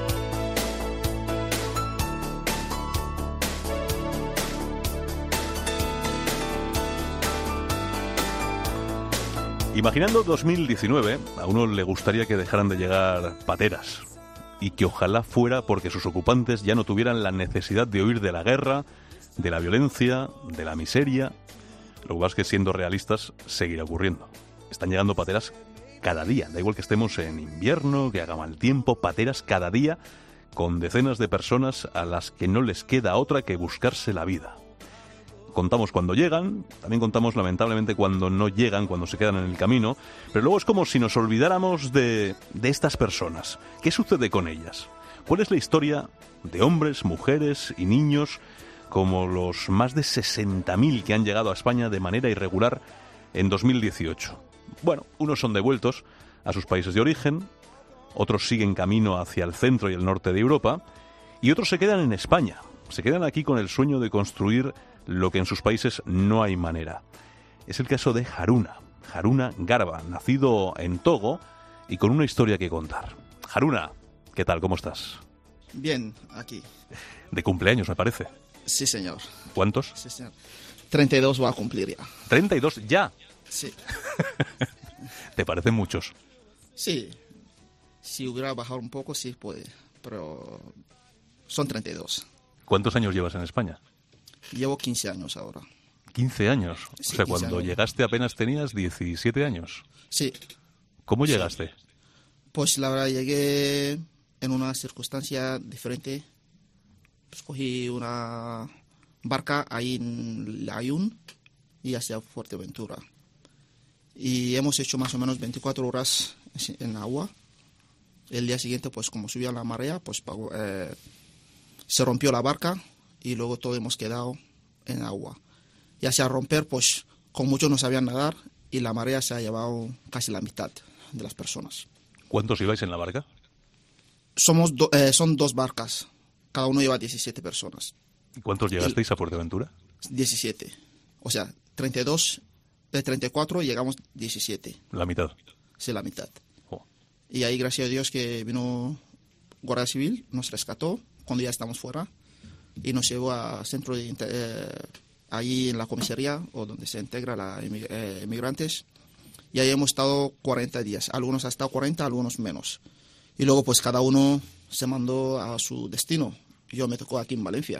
Imaginando dos mil diecinueve, a uno le gustaría que dejaran de llegar pateras y que ojalá fuera porque sus ocupantes ya no tuvieran la necesidad de huir de la guerra, de la violencia, de la miseria. Lo que pasa es que, siendo realistas, seguirá ocurriendo. Están llegando pateras cada día, da igual que estemos en invierno, que haga mal tiempo, pateras cada día con decenas de personas a las que no les queda otra que buscarse la vida. Contamos cuando llegan, también contamos lamentablemente cuando no llegan, cuando se quedan en el camino, pero luego es como si nos olvidáramos de, de estas personas. ¿Qué sucede con ellas? ¿Cuál es la historia de hombres, mujeres y niños como los más de sesenta mil que han llegado a España de manera irregular en dos mil dieciocho? Bueno, unos son devueltos a sus países de origen, otros siguen camino hacia el centro y el norte de Europa, y otros se quedan en España. Se quedan aquí con el sueño de construir lo que en sus países no hay manera. Es el caso de Haruna, Haruna Garba, nacido en Togo y con una historia que contar. Haruna, ¿qué tal? ¿Cómo estás? Bien, aquí. De cumpleaños, me parece. Sí, señor. ¿Cuántos? Sí, señor. treinta y dos va a cumplir ya. ¿treinta y dos ya? Sí. ¿Te parecen muchos? Sí. Si hubiera bajado un poco, sí puede. Pero son treinta y dos. ¿Cuántos años llevas en España? Llevo quince años ahora. ¿quince años? Sí, o sea, quince cuando años. llegaste apenas tenías diecisiete años. Sí. ¿Cómo Sí. llegaste? Pues la verdad llegué en una circunstancia diferente. Pues cogí una barca ahí en Layún y hacia Fuerteventura. Y hemos hecho más o menos veinticuatro horas en agua. El día siguiente, pues como subía la marea, pues pagó, eh, se rompió la barca y luego todos hemos quedado en agua. Y hacia romper, pues con muchos no sabían nadar y la marea se ha llevado casi la mitad de las personas. ¿Cuántos ibais en la barca? Somos do- eh, son dos barcas, cada uno lleva diecisiete personas. ¿Y cuántos llegasteis a Fuerteventura? diecisiete. O sea, treinta y dos, de treinta y cuatro llegamos diecisiete. La mitad. Sí, la mitad. Oh. Y ahí, gracias a Dios, que vino Guardia Civil, nos rescató cuando ya estamos fuera y nos llevó a centro de inte- eh, ahí en la comisaría o donde se integra la emig- eh, inmigrantes. Y ahí hemos estado cuarenta días. Algunos han estado cuarenta, algunos menos. Y luego pues cada uno se mandó a su destino. Yo me tocó aquí en Valencia.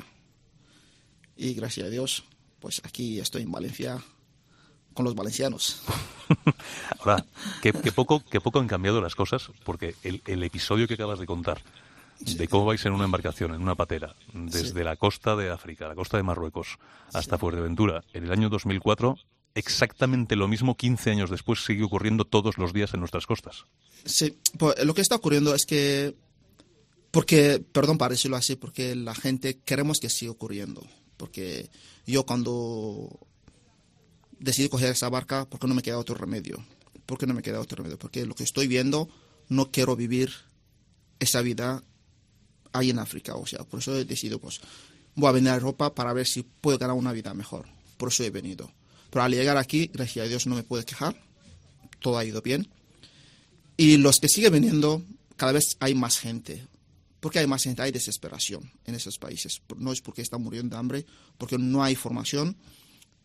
Y gracias a Dios, pues aquí estoy en Valencia con los valencianos. Ahora, qué, qué poco, qué poco han cambiado las cosas, porque el, el episodio que acabas de contar, de cómo vais en una embarcación, en una patera, desde Sí. la costa de África, la costa de Marruecos, hasta Fuerteventura, en el año dos mil cuatro, exactamente lo mismo quince años después sigue ocurriendo todos los días en nuestras costas. Sí, pues lo que está ocurriendo es que, porque, perdón para decirlo así, porque la gente queremos que siga ocurriendo. Porque yo cuando decidí coger esa barca, porque no me queda otro remedio. ¿Por qué no me queda otro remedio? Porque lo que estoy viendo, no quiero vivir esa vida ahí en África. O sea, por eso he decidido, pues, voy a venir a Europa para ver si puedo ganar una vida mejor. Por eso he venido. Pero al llegar aquí, gracias a Dios, no me puedo quejar. Todo ha ido bien. Y los que siguen viniendo, cada vez hay más gente. Porque hay más gente, hay desesperación en esos países. No es porque están muriendo de hambre, porque no hay formación.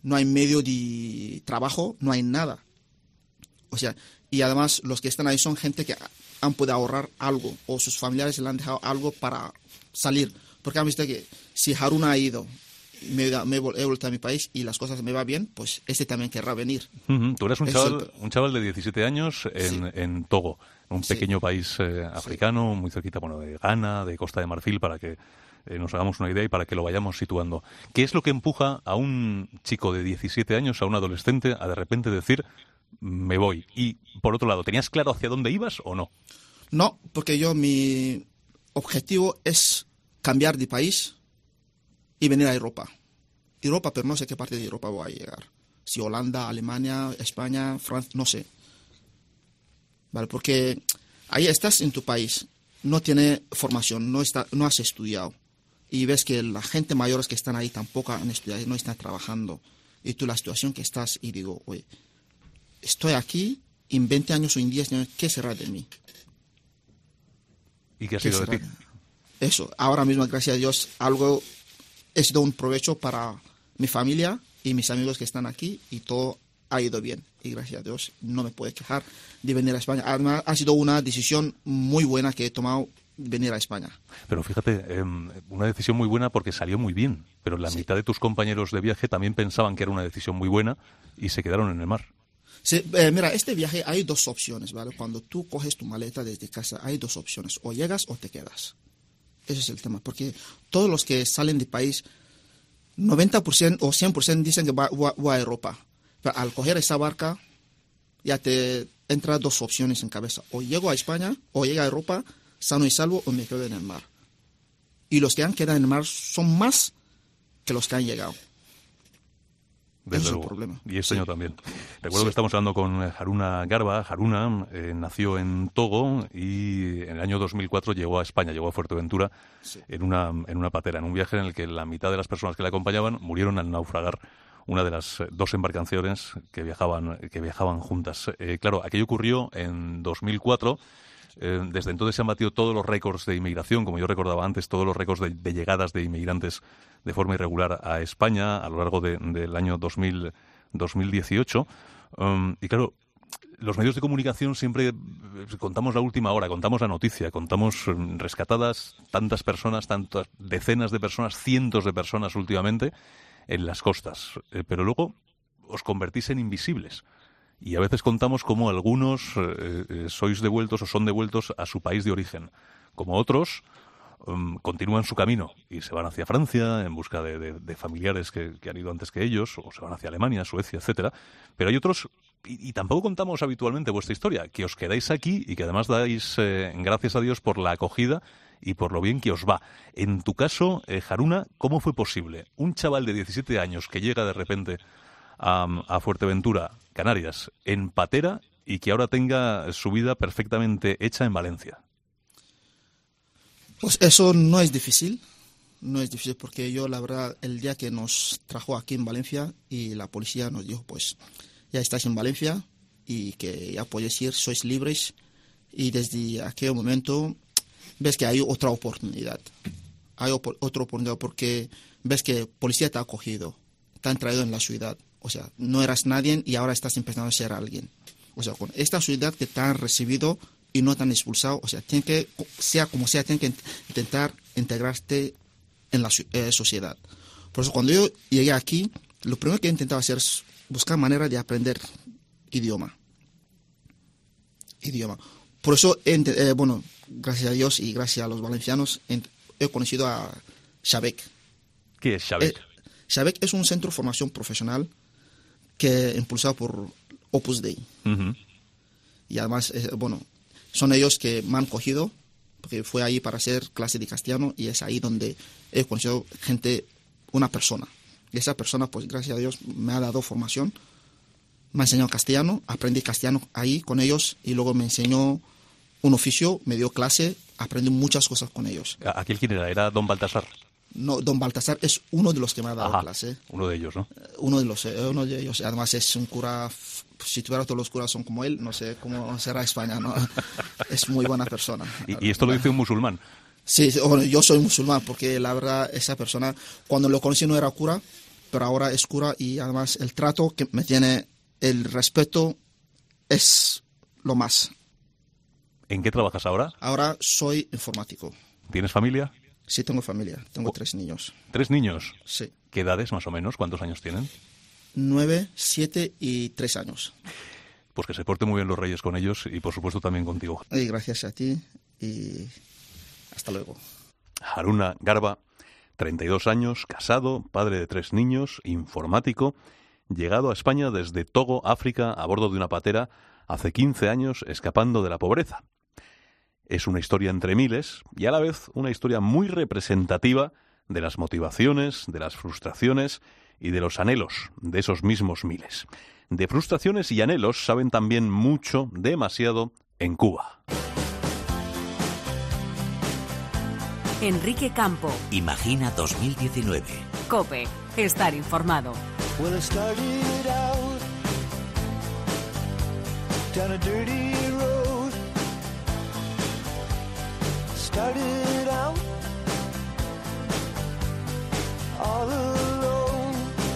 no hay medio de trabajo, no hay nada. O sea, y además los que están ahí son gente que han podido ahorrar algo o sus familiares le han dejado algo para salir. Porque han visto que si Haruna ha ido, me, me he vuelto a mi país y las cosas me van bien, pues este también querrá venir. Uh-huh. Tú eras un Eso chaval, un chaval de diecisiete años en, sí. en Togo, un sí. pequeño país eh, africano, sí. muy cerquita, bueno, de Ghana, de Costa de Marfil, para que eh, nos hagamos una idea y para que lo vayamos situando. ¿Qué es lo que empuja a un chico de diecisiete años, a un adolescente, a de repente decir, me voy? Y, por otro lado, ¿tenías claro hacia dónde ibas o no? No, porque yo, mi objetivo es cambiar de país y venir a Europa. Europa, pero no sé qué parte de Europa voy a llegar. Si Holanda, Alemania, España, Francia, no sé. ¿Vale? Porque ahí estás en tu país, no tiene formación, no, está, no has estudiado. Y ves que la gente mayores que están ahí tampoco han estudiado, no están trabajando. Y tú la situación que estás, y digo, oye, estoy aquí, en veinte años o en diez años, ¿qué será de mí? ¿Y qué ha sido de ti? Eso, ahora mismo, gracias a Dios, algo he sido un provecho para mi familia y mis amigos que están aquí y todo ha ido bien. Y gracias a Dios no me puedo quejar de venir a España. Además, ha sido una decisión muy buena que he tomado venir a España. Pero fíjate, eh, una decisión muy buena porque salió muy bien. Pero la sí. mitad de tus compañeros de viaje también pensaban que era una decisión muy buena y se quedaron en el mar. Sí, eh, mira, este viaje hay dos opciones, ¿vale? Cuando tú coges tu maleta desde casa, hay dos opciones. O llegas o te quedas. Ese es el tema. Porque todos los que salen del país, noventa por ciento o cien por ciento dicen que va, va, va a Europa. Pero al coger esa barca, ya te entran dos opciones en cabeza. O llego a España, o llego a Europa, sano y salvo, o me quedo en el mar. Y los que han quedado en el mar son más que los que han llegado. Desde Ese luego. Es el problema. Y este sí. año también. Recuerdo sí. que estamos hablando con Haruna Garba. Haruna eh, nació en Togo y en el año dos mil cuatro llegó a España, llegó a Fuerteventura sí. en, una, en una patera, en un viaje en el que la mitad de las personas que le acompañaban murieron al naufragar una de las dos embarcaciones que viajaban, que viajaban juntas. Eh, claro, aquello ocurrió en dos mil cuatro. Eh, desde entonces se han batido todos los récords de inmigración, como yo recordaba antes, todos los récords de, de llegadas de inmigrantes de forma irregular a España a lo largo de, del año dos mil, dos mil dieciocho. Um, y claro, los medios de comunicación siempre contamos la última hora, contamos la noticia, contamos um, rescatadas tantas personas, tantas decenas de personas, cientos de personas últimamente en las costas. Eh, pero luego os convertís en invisibles. Y a veces contamos cómo algunos eh, eh, sois devueltos o son devueltos a su país de origen, como otros um, continúan su camino y se van hacia Francia en busca de, de, de familiares que, que han ido antes que ellos, o se van hacia Alemania, Suecia, etcétera. Pero hay otros, y, y tampoco contamos habitualmente vuestra historia, que os quedáis aquí y que además dais eh, gracias a Dios por la acogida y por lo bien que os va. En tu caso, eh, Haruna, ¿cómo fue posible? Un chaval de diecisiete años que llega de repente a, a Fuerteventura, Canarias, en patera, y que ahora tenga su vida perfectamente hecha en Valencia. Pues eso no es difícil, no es difícil porque yo, la verdad, el día que nos trajo aquí en Valencia y la policía nos dijo, pues, ya estáis en Valencia y que ya podéis ir, sois libres, y desde aquel momento ves que hay otra oportunidad, hay op- otra oportunidad porque ves que policía te ha acogido, te han traído en la ciudad. O sea, no eras nadie y ahora estás empezando a ser alguien. O sea, con esta ciudad que te han recibido y no te han expulsado, o sea, tiene que, sea como sea, tiene que intentar integrarte en la eh, sociedad. Por eso, cuando yo llegué aquí, lo primero que he intentado hacer es buscar manera de aprender idioma. Idioma. Por eso, eh, bueno, gracias a Dios y gracias a los valencianos, he conocido a Xabec. ¿Qué es Xabec? Eh, Xabec es un centro de formación profesional que impulsado por Opus Dei. Uh-huh. Y además, eh, bueno, son ellos que me han cogido, porque fue ahí para hacer clase de castellano y es ahí donde he conocido gente, una persona. Y esa persona, pues gracias a Dios, me ha dado formación, me ha enseñado castellano, aprendí castellano ahí con ellos y luego me enseñó un oficio, me dio clase, aprendí muchas cosas con ellos. ¿Aquel quién era? ¿Era don Baltasar? No, don Baltasar es uno de los que me ha dado Ajá, clase. Uno de ellos, ¿no? Uno de los, eh, uno de ellos. Además es un cura, si tuviera todos los curas son como él, no sé cómo será España, ¿no? Es muy buena persona. ¿Y, y esto lo dice un musulmán? Sí, bueno, yo soy musulmán porque la verdad esa persona, cuando lo conocí no era cura, pero ahora es cura y además el trato que me tiene, el respeto es lo más. ¿En qué trabajas ahora? Ahora soy informático. ¿Tienes familia? Sí, tengo familia. Tengo oh. tres niños. ¿Tres niños? Sí. ¿Qué edades más o menos? ¿Cuántos años tienen? Nueve, siete y tres años. Pues que se porten muy bien los reyes con ellos y por supuesto también contigo. Y gracias a ti y hasta luego. Haruna Garba, treinta y dos años, casado, padre de tres niños, informático, llegado a España desde Togo, África, a bordo de una patera, hace quince años, escapando de la pobreza. Es una historia entre miles y a la vez una historia muy representativa de las motivaciones, de las frustraciones y de los anhelos de esos mismos miles. De frustraciones y anhelos saben también mucho, demasiado, en Cuba. Enrique Campo. Imagina dos mil diecinueve. COPE. Estar informado. Well, I started out down a dirty road. Started out all alone.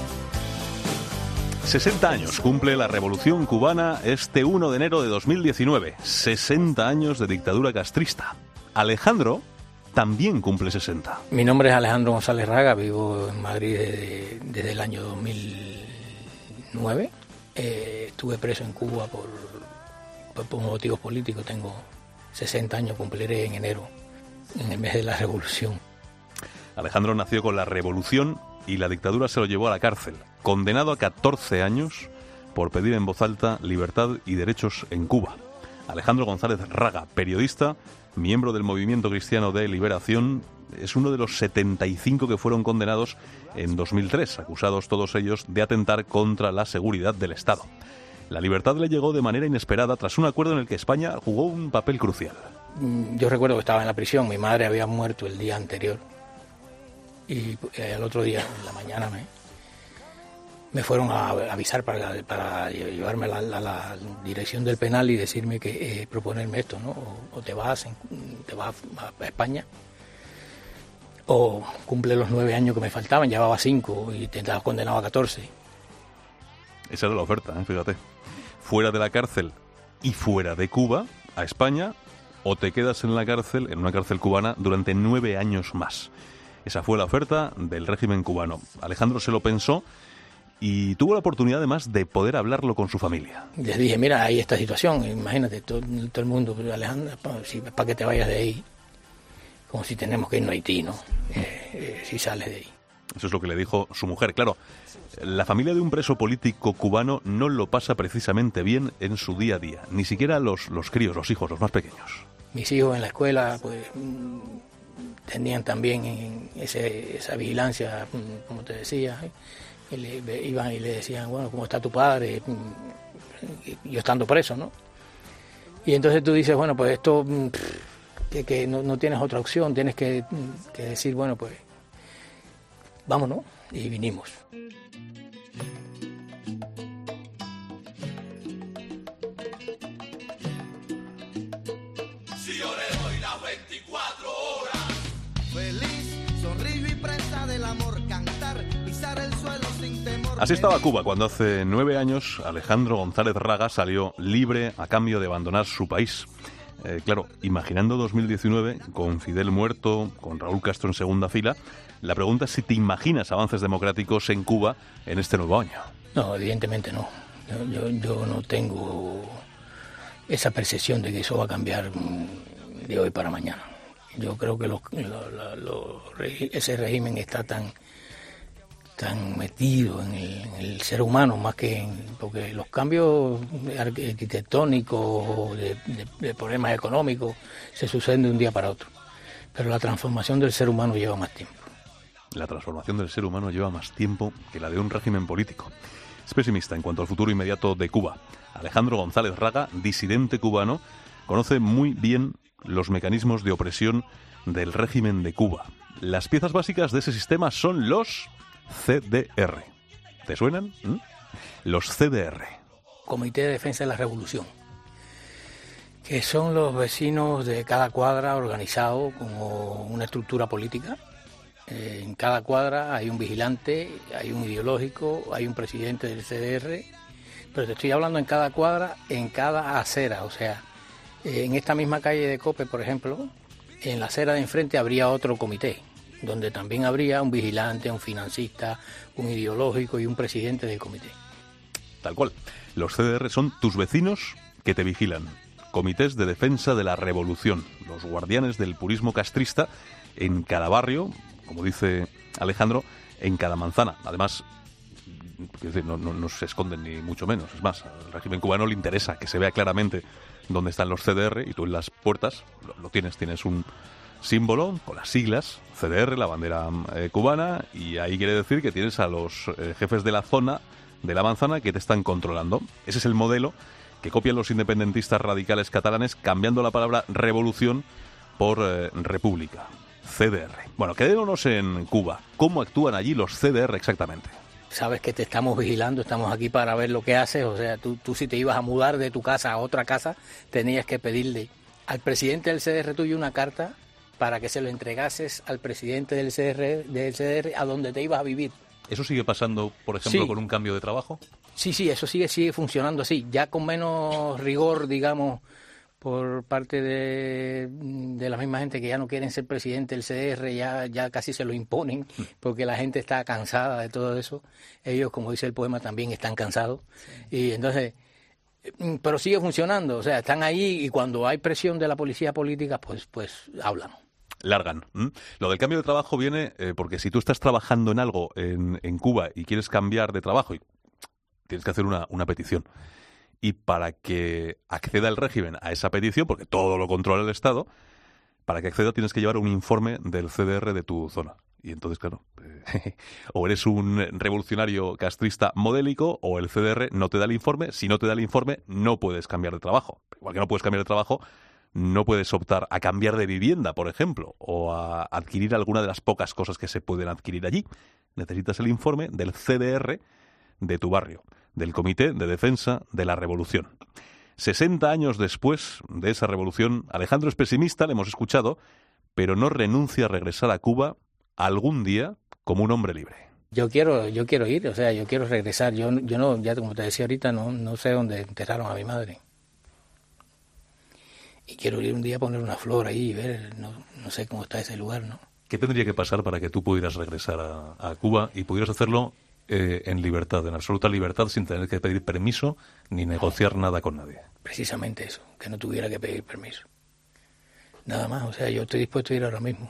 sesenta años cumple la Revolución Cubana este uno de enero de dos mil diecinueve. sesenta años de dictadura castrista. Alejandro también cumple sesenta. Mi nombre es Alejandro González Raga, vivo en Madrid desde, desde el año dos mil nueve. Eh, estuve preso en Cuba por, por, por motivos políticos. Tengo sesenta años, cumpliré en enero, en el mes de la Revolución. Alejandro nació con la Revolución y la dictadura se lo llevó a la cárcel, condenado a catorce años por pedir en voz alta libertad y derechos en Cuba. Alejandro González Raga, periodista, miembro del Movimiento Cristiano de Liberación, es uno de los setenta y cinco que fueron condenados en dos mil tres, acusados todos ellos de atentar contra la seguridad del Estado. La libertad le llegó de manera inesperada tras un acuerdo en el que España jugó un papel crucial. Yo recuerdo que estaba en la prisión, mi madre había muerto el día anterior y el otro día, en la mañana, me, me fueron a avisar para, para llevarme a la, la, la dirección del penal y decirme que eh, proponerme esto, ¿no? O, o te vas, en, te vas a España o cumple los nueve años que me faltaban, llevaba cinco y te estabas condenado a catorce. Esa era la oferta, ¿eh? Fíjate. Fuera de la cárcel y fuera de Cuba, a España, o te quedas en la cárcel, en una cárcel cubana, durante nueve años más. Esa fue la oferta del régimen cubano. Alejandro se lo pensó y tuvo la oportunidad además de poder hablarlo con su familia. Les dije, mira, hay esta situación, imagínate, todo, todo el mundo, Alejandro, para, si, para que te vayas de ahí, como si tenemos que irnos a Haití, ¿no? Eh, eh, si sales de ahí. Eso es lo que le dijo su mujer. Claro, la familia de un preso político cubano no lo pasa precisamente bien en su día a día, ni siquiera los, los críos, los hijos, los más pequeños. Mis hijos en la escuela, pues, tenían también ese, esa vigilancia, como te decía, y le, iban y le decían, bueno, ¿cómo está tu padre? Y yo estando preso, ¿no? Y entonces tú dices, bueno, pues esto, que, que no, no tienes otra opción, tienes que, que decir, bueno, pues, vámonos, y vinimos. Si yo le doy las veinticuatro horas, feliz, sonrío y presa del amor, cantar, pisar el suelo sin temor. Así estaba Cuba cuando hace nueve años Alejandro González Raga salió libre a cambio de abandonar su país. Eh, claro, imaginando dos mil diecinueve, con Fidel muerto, con Raúl Castro en segunda fila, la pregunta es si te imaginas avances democráticos en Cuba en este nuevo año. No, evidentemente no. Yo, yo, yo no tengo esa percepción de que eso va a cambiar de hoy para mañana. Yo creo que los, lo, lo, lo, ese régimen está tan, tan metido en el, en el ser humano más que en, porque los cambios arquitectónicos, de, de, de problemas económicos, se suceden de un día para otro. Pero la transformación del ser humano lleva más tiempo. La transformación del ser humano lleva más tiempo que la de un régimen político. Es pesimista en cuanto al futuro inmediato de Cuba. Alejandro González Raga, disidente cubano, conoce muy bien los mecanismos de opresión del régimen de Cuba. Las piezas básicas de ese sistema son los C D R. ¿Te suenan? ¿Mm? Los C D R. Comité de Defensa de la Revolución, que son los vecinos de cada cuadra organizados como una estructura política Eh, en cada cuadra hay un vigilante, hay un ideológico, hay un presidente del C D R, pero te estoy hablando en cada cuadra, en cada acera, o sea, eh, en esta misma calle de Cope, por ejemplo, en la acera de enfrente habría otro comité, donde también habría un vigilante, un financista, un ideológico y un presidente del comité. Tal cual. Los C D R son tus vecinos que te vigilan. Comités de defensa de la revolución, los guardianes del purismo castrista en cada barrio, como dice Alejandro, en cada manzana. Además, es decir, no, no, no se esconden ni mucho menos. Es más, al régimen cubano le interesa que se vea claramente dónde están los C D R, y tú en las puertas lo, lo tienes, tienes un símbolo con las siglas C D R, la bandera eh, cubana, y ahí quiere decir que tienes a los eh, jefes de la zona, de la manzana, que te están controlando. Ese es el modelo que copian los independentistas radicales catalanes, cambiando la palabra revolución por eh, república. C D R. Bueno, quedémonos en Cuba. ¿Cómo actúan allí los C D R exactamente? Sabes que te estamos vigilando, estamos aquí para ver lo que haces, o sea, tú, tú si te ibas a mudar de tu casa a otra casa, tenías que pedirle al presidente del C D R tuyo una carta para que se lo entregases al presidente del C D R, del C D R a donde te ibas a vivir. ¿Eso sigue pasando, por ejemplo, Sí. con un cambio de trabajo? Sí, sí, eso sigue, sigue funcionando así, ya con menos rigor, digamos, por parte de, de la misma gente que ya no quieren ser presidente del C D R, ya, ya casi se lo imponen, porque la gente está cansada de todo eso. Ellos, como dice el poema, también están cansados. Y entonces, pero sigue funcionando, o sea, están ahí y cuando hay presión de la policía política, pues, pues hablan. Largan. ¿Mm? Lo del cambio de trabajo viene eh, porque si tú estás trabajando en algo en, en Cuba y quieres cambiar de trabajo, y tienes que hacer una, una petición. Y para que acceda el régimen a esa petición, porque todo lo controla el Estado, para que acceda tienes que llevar un informe del C D R de tu zona. Y entonces, claro, eh, o eres un revolucionario castrista modélico o el C D R no te da el informe. Si no te da el informe, no puedes cambiar de trabajo. Igual que no puedes cambiar de trabajo, no puedes optar a cambiar de vivienda, por ejemplo, o a adquirir alguna de las pocas cosas que se pueden adquirir allí. Necesitas el informe del C D R de tu barrio, del Comité de Defensa de la Revolución. sesenta años después de esa revolución, Alejandro es pesimista, le hemos escuchado, pero no renuncia a regresar a Cuba algún día como un hombre libre. Yo quiero, yo quiero ir, o sea, yo quiero regresar. Yo, yo no, ya como te decía ahorita, no, no sé dónde enterraron a mi madre. Y quiero ir un día a poner una flor ahí y ver, no, no sé cómo está ese lugar, ¿no? ¿Qué tendría que pasar para que tú pudieras regresar a, a Cuba y pudieras hacerlo eh, en libertad, en absoluta libertad, sin tener que pedir permiso ni negociar nada con nadie? Precisamente eso, que no tuviera que pedir permiso. Nada más, o sea, yo estoy dispuesto a ir ahora mismo.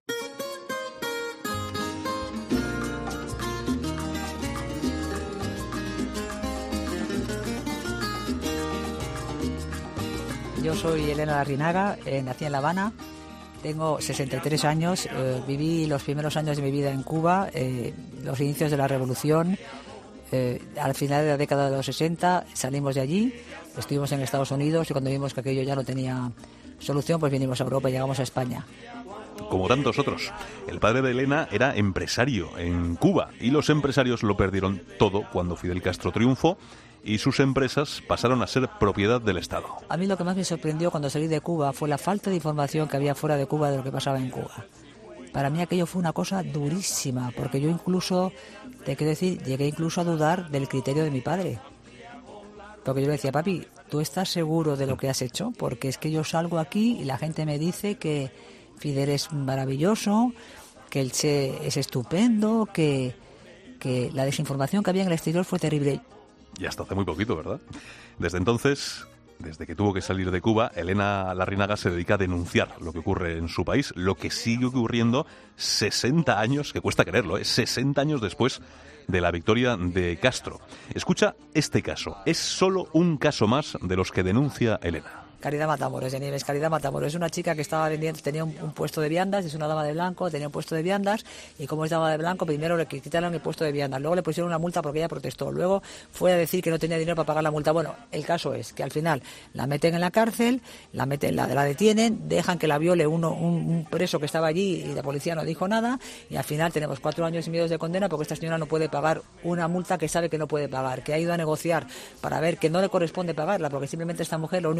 Yo soy Elena Larrinaga, eh, nací en La Habana, tengo sesenta y tres años, eh, viví los primeros años de mi vida en Cuba, eh, los inicios de la revolución, eh, al final de la década de los sesenta salimos de allí, estuvimos en Estados Unidos y cuando vimos que aquello ya no tenía solución, pues vinimos a Europa y llegamos a España. Como tantos otros. El padre de Elena era empresario en Cuba y los empresarios lo perdieron todo cuando Fidel Castro triunfó y sus empresas pasaron a ser propiedad del Estado. A mí lo que más me sorprendió cuando salí de Cuba fue la falta de información que había fuera de Cuba de lo que pasaba en Cuba. Para mí aquello fue una cosa durísima, porque yo incluso, te quiero decir, llegué incluso a dudar del criterio de mi padre. Porque yo le decía, papi, ¿tú estás seguro de lo que has hecho? Porque es que yo salgo aquí y la gente me dice que Fidel es maravilloso, que el Che es estupendo, que, que la desinformación que había en el exterior fue terrible. Y hasta hace muy poquito, ¿verdad? Desde entonces, desde que tuvo que salir de Cuba, Elena Larrinaga se dedica a denunciar lo que ocurre en su país, lo que sigue ocurriendo sesenta años, que cuesta creerlo, ¿eh? sesenta años después de la victoria de Castro. Escucha este caso, es solo un caso más de los que denuncia Elena. Caridad Matamoros, de Nieves, Caridad Matamoros. Es una chica que estaba vendiendo, tenía un, un puesto de viandas, es una dama de blanco, tenía un puesto de viandas, y como es dama de blanco, primero le quitaron el puesto de viandas, luego le pusieron una multa porque ella protestó, luego fue a decir que no tenía dinero para pagar la multa. Bueno, el caso es que al final la meten en la cárcel, la meten, la, la detienen, dejan que la viole uno, un, un preso que estaba allí y la policía no dijo nada, y al final tenemos cuatro años y medio de condena porque esta señora no puede pagar una multa que sabe que no puede pagar, que ha ido a negociar para ver que no le corresponde pagarla, porque simplemente esta mujer lo único que hace es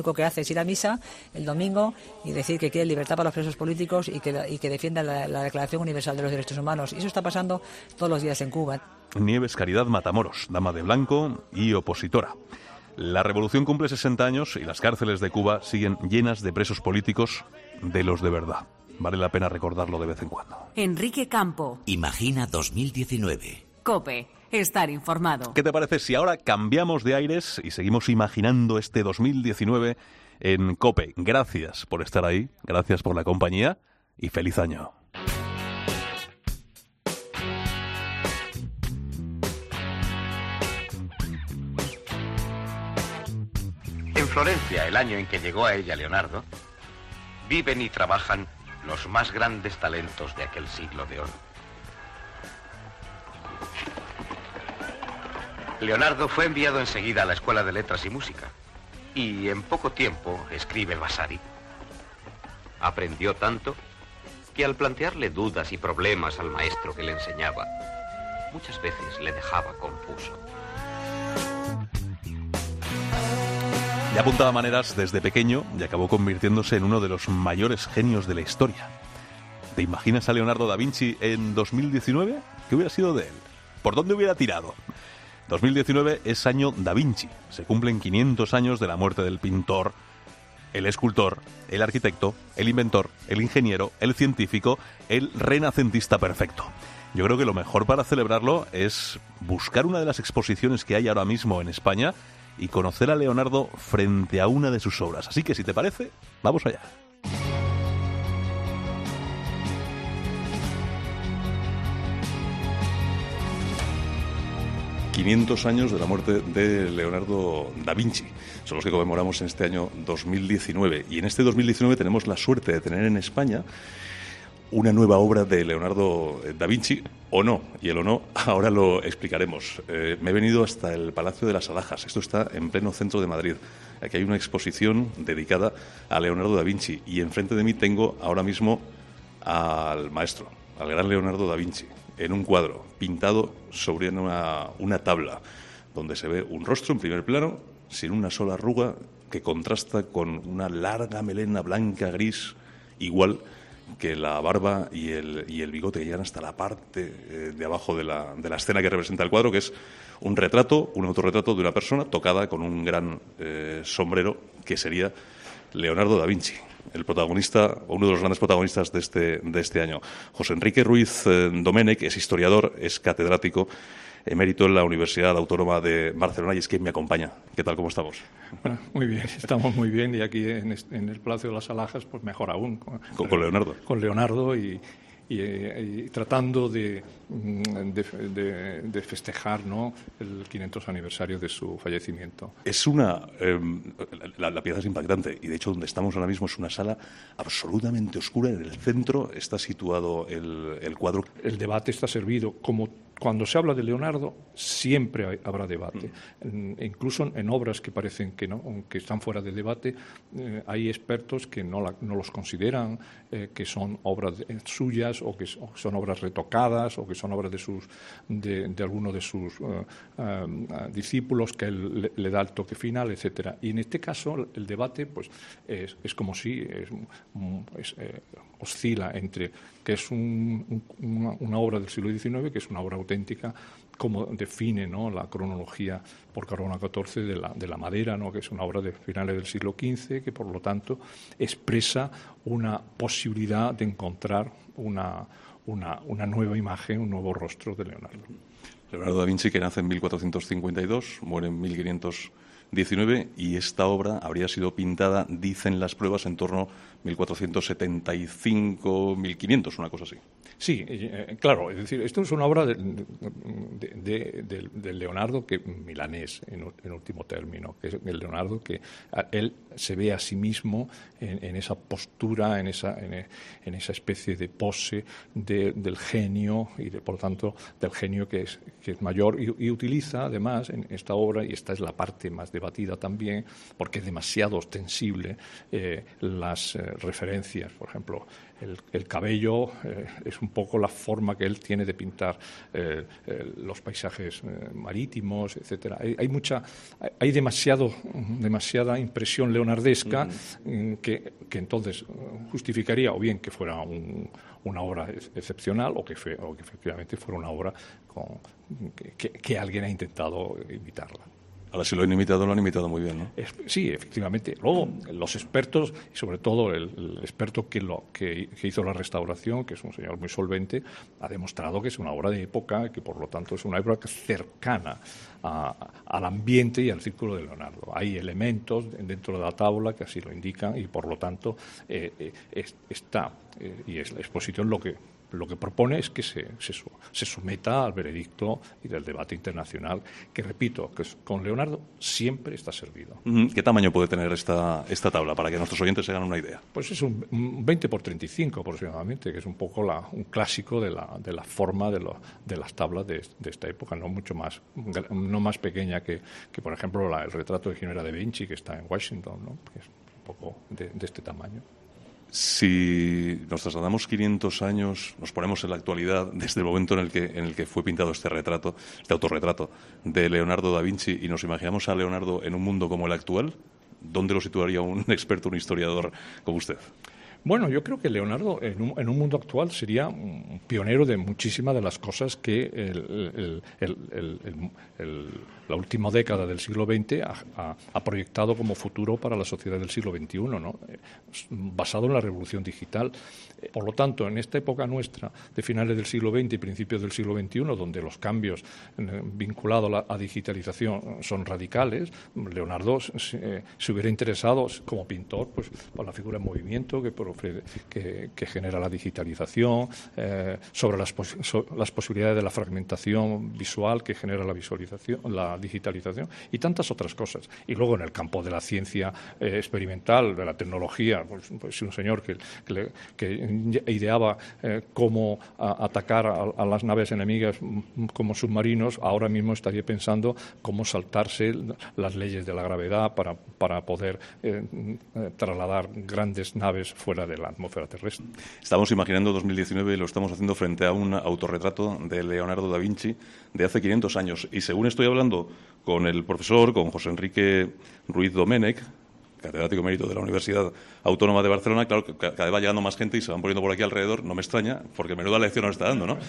ir a misa el domingo y decir que quiere libertad para los presos políticos y que, y que defienda la, la Declaración Universal de los Derechos Humanos. Y eso está pasando todos los días en Cuba. Nieves Caridad Matamoros, dama de blanco y opositora. La revolución cumple sesenta años y las cárceles de Cuba siguen llenas de presos políticos, de los de verdad. Vale la pena recordarlo de vez en cuando. Enrique Campo. Imagina dos mil diecinueve. COPE. Estar informado. ¿Qué te parece si ahora cambiamos de aires y seguimos imaginando este dos mil diecinueve en COPE? Gracias por estar ahí, gracias por la compañía y feliz año. En Florencia, el año en que llegó a ella Leonardo, viven y trabajan los más grandes talentos de aquel siglo de oro. Leonardo fue enviado enseguida a la Escuela de Letras y Música y en poco tiempo, escribe Vasari, aprendió tanto que al plantearle dudas y problemas al maestro que le enseñaba, muchas veces le dejaba confuso. Ya apuntaba maneras desde pequeño y acabó convirtiéndose en uno de los mayores genios de la historia. ¿Te imaginas a Leonardo da Vinci en dos mil diecinueve? ¿Qué hubiera sido de él? ¿Por dónde hubiera tirado? dos mil diecinueve es año Da Vinci. Se cumplen quinientos años de la muerte del pintor, el escultor, el arquitecto, el inventor, el ingeniero, el científico, el renacentista perfecto. Yo creo que lo mejor para celebrarlo es buscar una de las exposiciones que hay ahora mismo en España y conocer a Leonardo frente a una de sus obras. Así que, si te parece, vamos allá. quinientos años de la muerte de Leonardo da Vinci. Son los que conmemoramos en este año dos mil diecinueve. Y en este dos mil diecinueve tenemos la suerte de tener en España una nueva obra de Leonardo da Vinci, o no, y el o no ahora lo explicaremos. Eh, me he venido hasta el Palacio de las Alhajas, esto está en pleno centro de Madrid. Aquí hay una exposición dedicada a Leonardo da Vinci y enfrente de mí tengo ahora mismo al maestro, al gran Leonardo da Vinci, en un cuadro pintado sobre una, una tabla, donde se ve un rostro en primer plano, sin una sola arruga, que contrasta con una larga melena blanca gris, igual que la barba y el, y el bigote que llegan hasta la parte eh, de abajo de la, de la escena que representa el cuadro, que es un retrato, un autorretrato de una persona tocada con un gran eh, sombrero, que sería Leonardo da Vinci, el protagonista, uno de los grandes protagonistas de este, de este año. José Enrique Ruiz eh, Domenech es historiador, es catedrático emérito en la Universidad Autónoma de Barcelona y es quien me acompaña. ¿Qué tal? ¿Cómo estamos? Bueno, muy bien, estamos muy bien y aquí en, en el Palacio de las Alhajas, pues mejor aún. Con, con Leonardo. Con Leonardo y, y, y tratando de, de, de, de festejar, ¿no?, el quinientos aniversario de su fallecimiento. Es una... Eh, la, la pieza es impactante y de hecho donde estamos ahora mismo es una sala absolutamente oscura. En el centro está situado el, el cuadro. El debate está servido como... Cuando se habla de Leonardo, siempre hay, habrá debate. En, incluso en, en obras que parecen que no, que están fuera de debate, eh, hay expertos que no, la, no los consideran eh, que son obras de, suyas o que son, son obras retocadas o que son obras de sus de, de alguno de sus uh, uh, discípulos que él le, le da el toque final, etcétera. Y en este caso el debate, pues, es, es como si es, es, eh, oscila entre que es un, un, una, una obra del siglo diecinueve, que es una obra auténtica, como define, ¿no?, la cronología por Carona catorce de la, de la madera, ¿no?, que es una obra de finales del siglo quince, que por lo tanto expresa una posibilidad de encontrar una, una, una nueva imagen, un nuevo rostro de Leonardo. Leonardo da Vinci, que nace en mil cuatrocientos cincuenta y dos, muere en mil quinientos diecinueve, y esta obra habría sido pintada, dicen las pruebas, en torno a mil cuatrocientos setenta y cinco, mil quinientos, una cosa así. Sí, eh, claro, es decir, esto es una obra de, de, de, de, de Leonardo, que milanés, en, en último término, que es el Leonardo que a, él se ve a sí mismo en, en esa postura, en esa, en, en esa especie de pose de, del genio, y de, por lo tanto del genio que es, que es mayor, y, y utiliza además en esta obra, y esta es la parte más debatida también, porque es demasiado ostensible, eh, las eh, referencias, por ejemplo, el, el cabello eh, es es un poco la forma que él tiene de pintar eh, eh, los paisajes eh, marítimos, etcétera. Hay, hay mucha, hay demasiado, demasiada impresión leonardesca mm. que, que entonces justificaría o bien que fuera un, una obra ex excepcional o que, fe, o que efectivamente fuera una obra con, que, que alguien ha intentado imitarla. Ahora, si lo han imitado, lo han imitado muy bien, ¿no? Es, sí, efectivamente. Luego, los expertos, y sobre todo el, el experto que, lo, que, que hizo la restauración, que es un señor muy solvente, ha demostrado que es una obra de época, que por lo tanto es una época cercana a, al ambiente y al círculo de Leonardo. Hay elementos dentro de la tabla que así lo indican y por lo tanto eh, eh, es, está, eh, y es la exposición lo que... Lo que propone es que se, se, se someta al veredicto y del debate internacional, que repito, que con Leonardo siempre está servido. ¿Qué tamaño puede tener esta, esta tabla, para que nuestros oyentes se hagan una idea? Pues es un, un veinte por treinta y cinco aproximadamente, que es un poco la, un clásico de la, de la forma de, lo, de las tablas de, de esta época, no mucho más, no más pequeña que, que por ejemplo, la, el retrato de Ginebra da Vinci, que está en Washington, ¿no? Que es un poco de, de este tamaño. Si nos trasladamos quinientos años, nos ponemos en la actualidad, desde el momento en el que, en el que fue pintado este retrato, este autorretrato de Leonardo da Vinci, y nos imaginamos a Leonardo en un mundo como el actual, ¿dónde lo situaría un experto, un historiador como usted? Bueno, yo creo que Leonardo en un, en un mundo actual sería un pionero de muchísimas de las cosas que el, el, el, el, el, la última década del siglo veinte ha, ha, ha proyectado como futuro para la sociedad del siglo veintiuno, ¿no? Basado en la revolución digital. Por lo tanto, en esta época nuestra, de finales del siglo veinte y principios del siglo veintiuno, donde los cambios eh, vinculados a la a digitalización son radicales, Leonardo se, se hubiera interesado como pintor pues, por la figura en movimiento que, por, que, que genera la digitalización, eh, sobre las, pos, so, las posibilidades de la fragmentación visual que genera la visualización, la digitalización y tantas otras cosas. Y luego en el campo de la ciencia eh, experimental, de la tecnología, pues, pues un señor que, que, le, que ideaba eh, cómo a, atacar a, a las naves enemigas como submarinos, ahora mismo estaría pensando cómo saltarse las leyes de la gravedad para, para poder eh, trasladar grandes naves fuera de la atmósfera terrestre. Estamos imaginando dos mil diecinueve y lo estamos haciendo frente a un autorretrato de Leonardo da Vinci de hace quinientos años. Y según estoy hablando con el profesor, con José Enrique Ruiz Domènech, catedrático emérito de la Universidad Autónoma de Barcelona, claro que cada vez va llegando más gente y se van poniendo por aquí alrededor, no me extraña, porque menuda lección nos está dando, ¿no?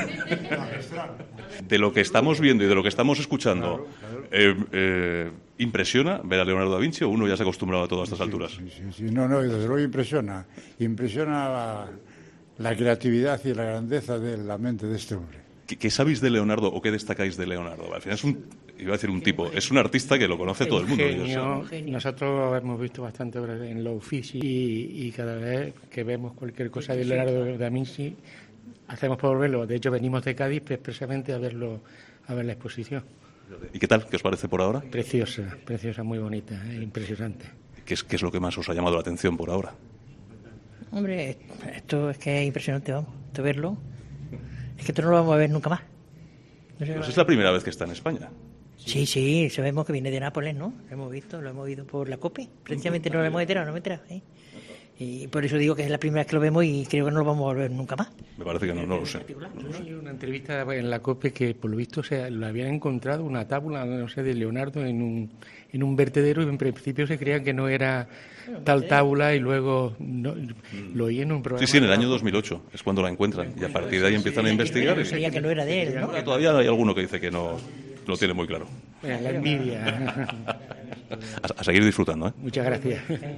De lo que estamos viendo y de lo que estamos escuchando, eh, eh, ¿impresiona ver a Leonardo da Vinci o uno ya se ha acostumbrado a todas estas alturas? Sí, sí, sí. No, no, desde luego impresiona. Impresiona la, la creatividad y la grandeza de la mente de este hombre. ¿Qué, ¿Qué sabéis de Leonardo o qué destacáis de Leonardo? Al final es un, iba a decir un tipo, es un artista que lo conoce todo el mundo. Genio. Nosotros hemos visto bastante obras en Low Fish y, y cada vez que vemos cualquier cosa de Leonardo da Vinci hacemos por verlo. De hecho venimos de Cádiz expresamente a verlo, a ver la exposición. ¿Y qué tal? ¿Qué os parece por ahora? Preciosa, preciosa, muy bonita, eh, impresionante. ¿Qué es, ¿Qué es lo que más os ha llamado la atención por ahora? Hombre, esto es que es impresionante, vamos, de verlo. Es que esto no lo vamos a ver nunca más. No pues es la primera vez que está en España. Sí, sí, sabemos que viene de Nápoles, ¿no? Lo hemos visto, lo hemos oído por la COPE. Precisamente no lo hemos enterado, no me he enterado, ¿eh? Y por eso digo que es la primera vez que lo vemos y creo que no lo vamos a ver nunca más. Me parece que no, no lo sé. Hay una entrevista en la COPE que por lo visto o sea, lo habían encontrado una tábula, no sé, de Leonardo en un, en un vertedero y en principio se creían que no era tal tábula y luego no, lo oí en un programa. Sí, sí, en el año dos mil ocho es cuando la encuentran y a partir de ahí empiezan a investigar. Y creía que no era de él, ¿no? Todavía hay alguno que dice que no lo tiene muy claro. La envidia. A, a seguir disfrutando, ¿eh? Muchas gracias.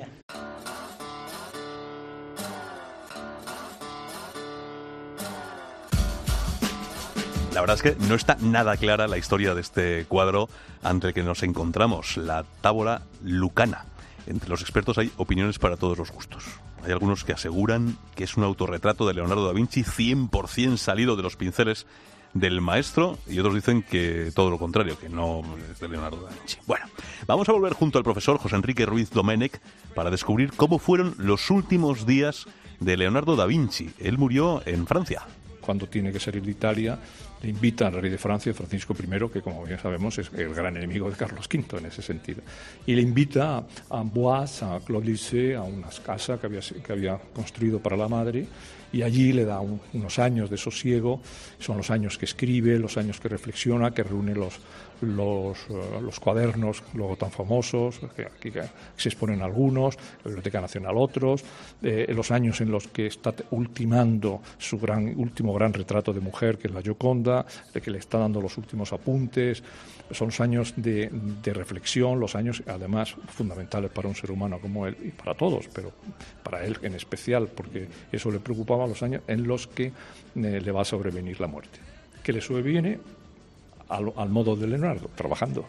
La verdad es que no está nada clara la historia de este cuadro ante el que nos encontramos, la Tábola Lucana. Entre los expertos hay opiniones para todos los gustos. Hay algunos que aseguran que es un autorretrato de Leonardo da Vinci cien por ciento salido de los pinceles del maestro y otros dicen que todo lo contrario, que no es de Leonardo da Vinci. Bueno, vamos a volver junto al profesor José Enrique Ruiz Domènech para descubrir cómo fueron los últimos días de Leonardo da Vinci. Él murió en Francia. Cuando tiene que salir de Italia, le invita al rey de Francia, Francisco primero, que como bien sabemos es el gran enemigo de Carlos quinto en ese sentido, y le invita a Amboise, a Claude Lycée, a una casa que había, que había construido para la madre, y allí le da un, unos años de sosiego. Son los años que escribe, los años que reflexiona, que reúne los, los, uh, los cuadernos luego tan famosos, que aquí que se exponen algunos, la Biblioteca Nacional otros, eh, los años en los que está ultimando su gran, último gran retrato de mujer, que es la Gioconda, de que le está dando los últimos apuntes. Son los años de, de reflexión, los años además fundamentales para un ser humano como él, y para todos, pero para él en especial, porque eso le preocupaba, los años en los que eh, le va a sobrevenir la muerte, que le sobreviene al, al modo de Leonardo, trabajando.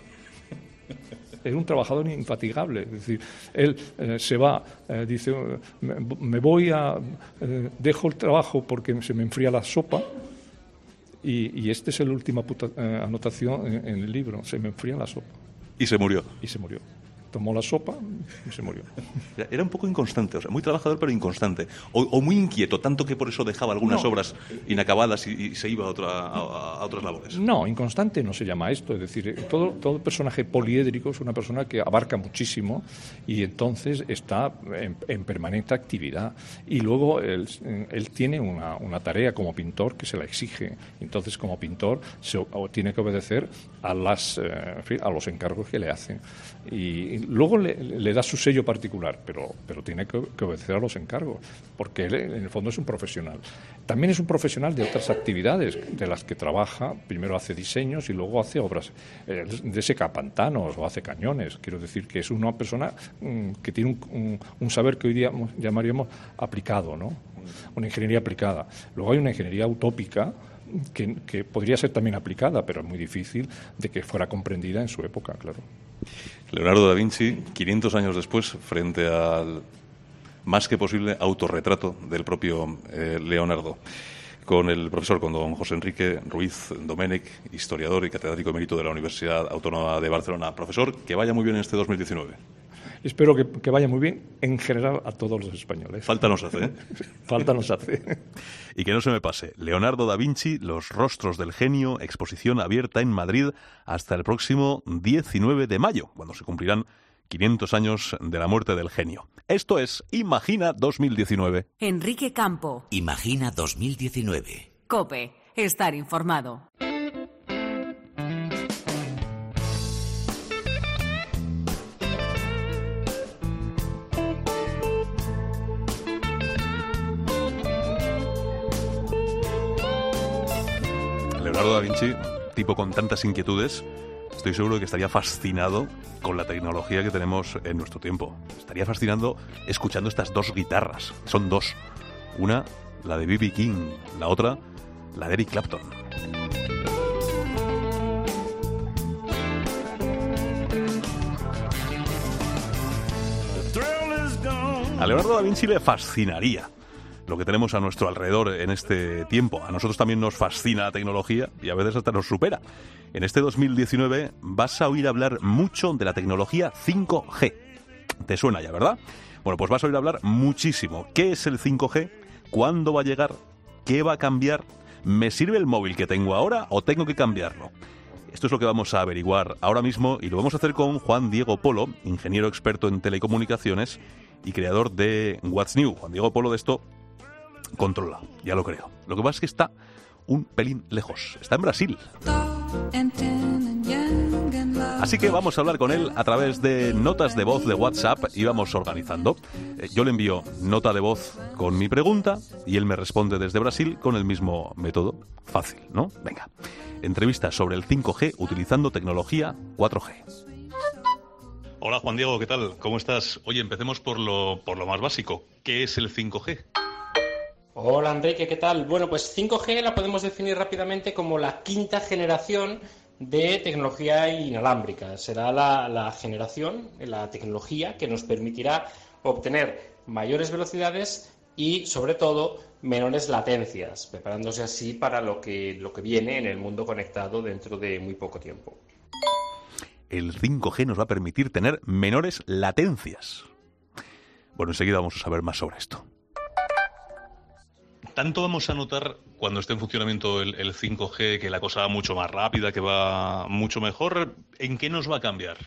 Es un trabajador infatigable, es decir, él eh, se va, eh, dice, me, me voy a, eh, dejo el trabajo porque se me enfría la sopa, y, y esta es la última puta, eh, anotación en, en el libro, se me enfría la sopa. Y se murió. Y se murió. Tomó la sopa y se murió. Era un poco inconstante, o sea, muy trabajador pero inconstante, o, o muy inquieto, tanto que por eso dejaba algunas No. obras inacabadas y, y se iba a, otra, a, a otras labores. No, inconstante no se llama esto, es decir, todo, todo personaje poliédrico es una persona que abarca muchísimo y entonces está en, en permanente actividad, y luego él, él tiene una, una tarea como pintor que se la exige, entonces como pintor se, o tiene que obedecer a, las, eh, en fin, a los encargos que le hacen, y luego le, le da su sello particular, pero, pero tiene que, que obedecer a los encargos, porque él en el fondo es un profesional. También es un profesional de otras actividades de las que trabaja, primero hace diseños y luego hace obras, eh, deseca pantanos o hace cañones. Quiero decir que es una persona mm, que tiene un, un, un saber que hoy día llamaríamos aplicado, ¿no? Una ingeniería aplicada. Luego hay una ingeniería utópica que, que podría ser también aplicada, pero es muy difícil de que fuera comprendida en su época, claro. Leonardo da Vinci, quinientos años después, frente al más que posible autorretrato del propio eh, Leonardo, con el profesor, con don José Enrique Ruiz Domènech, historiador y catedrático emérito de la Universidad Autónoma de Barcelona. Profesor, que vaya muy bien en este dos mil diecinueve. Espero que, que vaya muy bien en general a todos los españoles. Falta nos hace, ¿eh? Falta nos hace. Y que no se me pase, Leonardo da Vinci, Los rostros del genio, exposición abierta en Madrid hasta el próximo diecinueve de mayo, cuando se cumplirán quinientos años de la muerte del genio. Esto es Imagina dos mil diecinueve. Enrique Campo. Imagina dos mil diecinueve. COPE. Estar informado. Leonardo da Vinci, tipo con tantas inquietudes, estoy seguro de que estaría fascinado con la tecnología que tenemos en nuestro tiempo. Estaría fascinado escuchando estas dos guitarras. Son dos. Una, la de B B King. La otra, la de Eric Clapton. A Leonardo da Vinci le fascinaría lo que tenemos a nuestro alrededor en este tiempo. A nosotros también nos fascina la tecnología y a veces hasta nos supera. En este dos mil diecinueve vas a oír hablar mucho de la tecnología cinco G. ¿Te suena ya, verdad? Bueno, pues vas a oír hablar muchísimo. ¿Qué es el cinco G? ¿Cuándo va a llegar? ¿Qué va a cambiar? ¿Me sirve el móvil que tengo ahora o tengo que cambiarlo? Esto es lo que vamos a averiguar ahora mismo y lo vamos a hacer con Juan Diego Polo, ingeniero experto en telecomunicaciones y creador de What's New. Juan Diego Polo de esto controla, ya lo creo. Lo que pasa es que está un pelín lejos. Está en Brasil. Así que vamos a hablar con él a través de notas de voz de WhatsApp y vamos organizando. Eh, yo le envío nota de voz con mi pregunta y él me responde desde Brasil con el mismo método. Fácil, ¿no? Venga. Entrevista sobre el cinco G utilizando tecnología cuatro G. Hola Juan Diego, ¿qué tal? ¿Cómo estás? Oye, empecemos por lo, por lo más básico. ¿Qué es el cinco G? Hola Enrique, ¿qué tal? Bueno, pues cinco G la podemos definir rápidamente como la quinta generación de tecnología inalámbrica. Será la, la generación, la tecnología que nos permitirá obtener mayores velocidades y, sobre todo, menores latencias, preparándose así para lo que, lo que viene en el mundo conectado dentro de muy poco tiempo. El cinco G nos va a permitir tener menores latencias. Bueno, enseguida vamos a saber más sobre esto. ¿Tanto vamos a notar cuando esté en funcionamiento el, el cinco G que la cosa va mucho más rápida, que va mucho mejor? ¿En qué nos va a cambiar?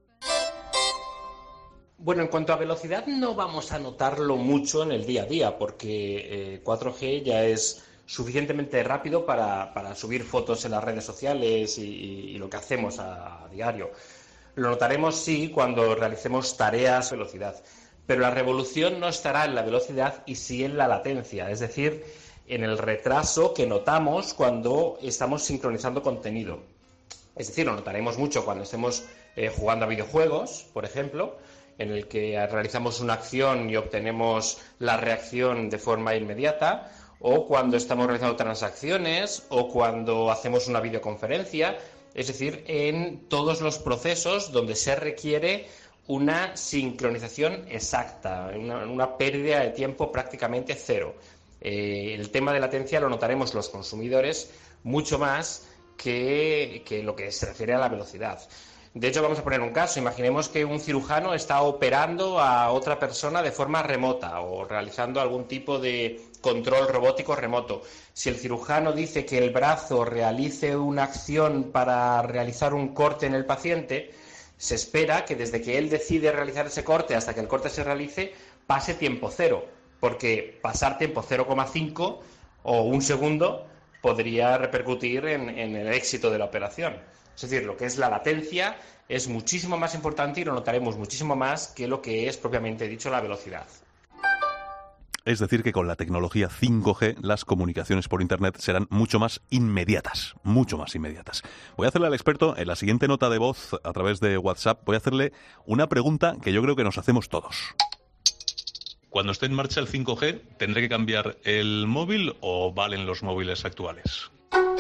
Bueno, en cuanto a velocidad no vamos a notarlo mucho en el día a día, porque eh, cuatro G ya es suficientemente rápido para, para subir fotos en las redes sociales y, y, y lo que hacemos a, a diario. Lo notaremos sí cuando realicemos tareas a velocidad, pero la revolución no estará en la velocidad y sí en la latencia, es decir, en el retraso que notamos cuando estamos sincronizando contenido. Es decir, lo notaremos mucho cuando estemos eh, jugando a videojuegos, por ejemplo, en el que realizamos una acción y obtenemos la reacción de forma inmediata, o cuando estamos realizando transacciones, o cuando hacemos una videoconferencia, es decir, en todos los procesos donde se requiere una sincronización exacta, una, una pérdida de tiempo prácticamente cero. Eh, el tema de latencia lo notaremos los consumidores mucho más que, que lo que se refiere a la velocidad. De hecho, vamos a poner un caso. Imaginemos que un cirujano está operando a otra persona de forma remota o realizando algún tipo de control robótico remoto. Si el cirujano dice que el brazo realice una acción para realizar un corte en el paciente, se espera que desde que él decide realizar ese corte hasta que el corte se realice pase tiempo cero, porque pasar tiempo cero coma cinco o un segundo podría repercutir en, en el éxito de la operación. Es decir, lo que es la latencia es muchísimo más importante y lo notaremos muchísimo más que lo que es propiamente dicho la velocidad. Es decir, que con la tecnología cinco G las comunicaciones por Internet serán mucho más inmediatas, mucho más inmediatas. Voy a hacerle al experto, en la siguiente nota de voz a través de WhatsApp, voy a hacerle una pregunta que yo creo que nos hacemos todos. Cuando esté en marcha el cinco G, ¿tendré que cambiar el móvil o valen los móviles actuales?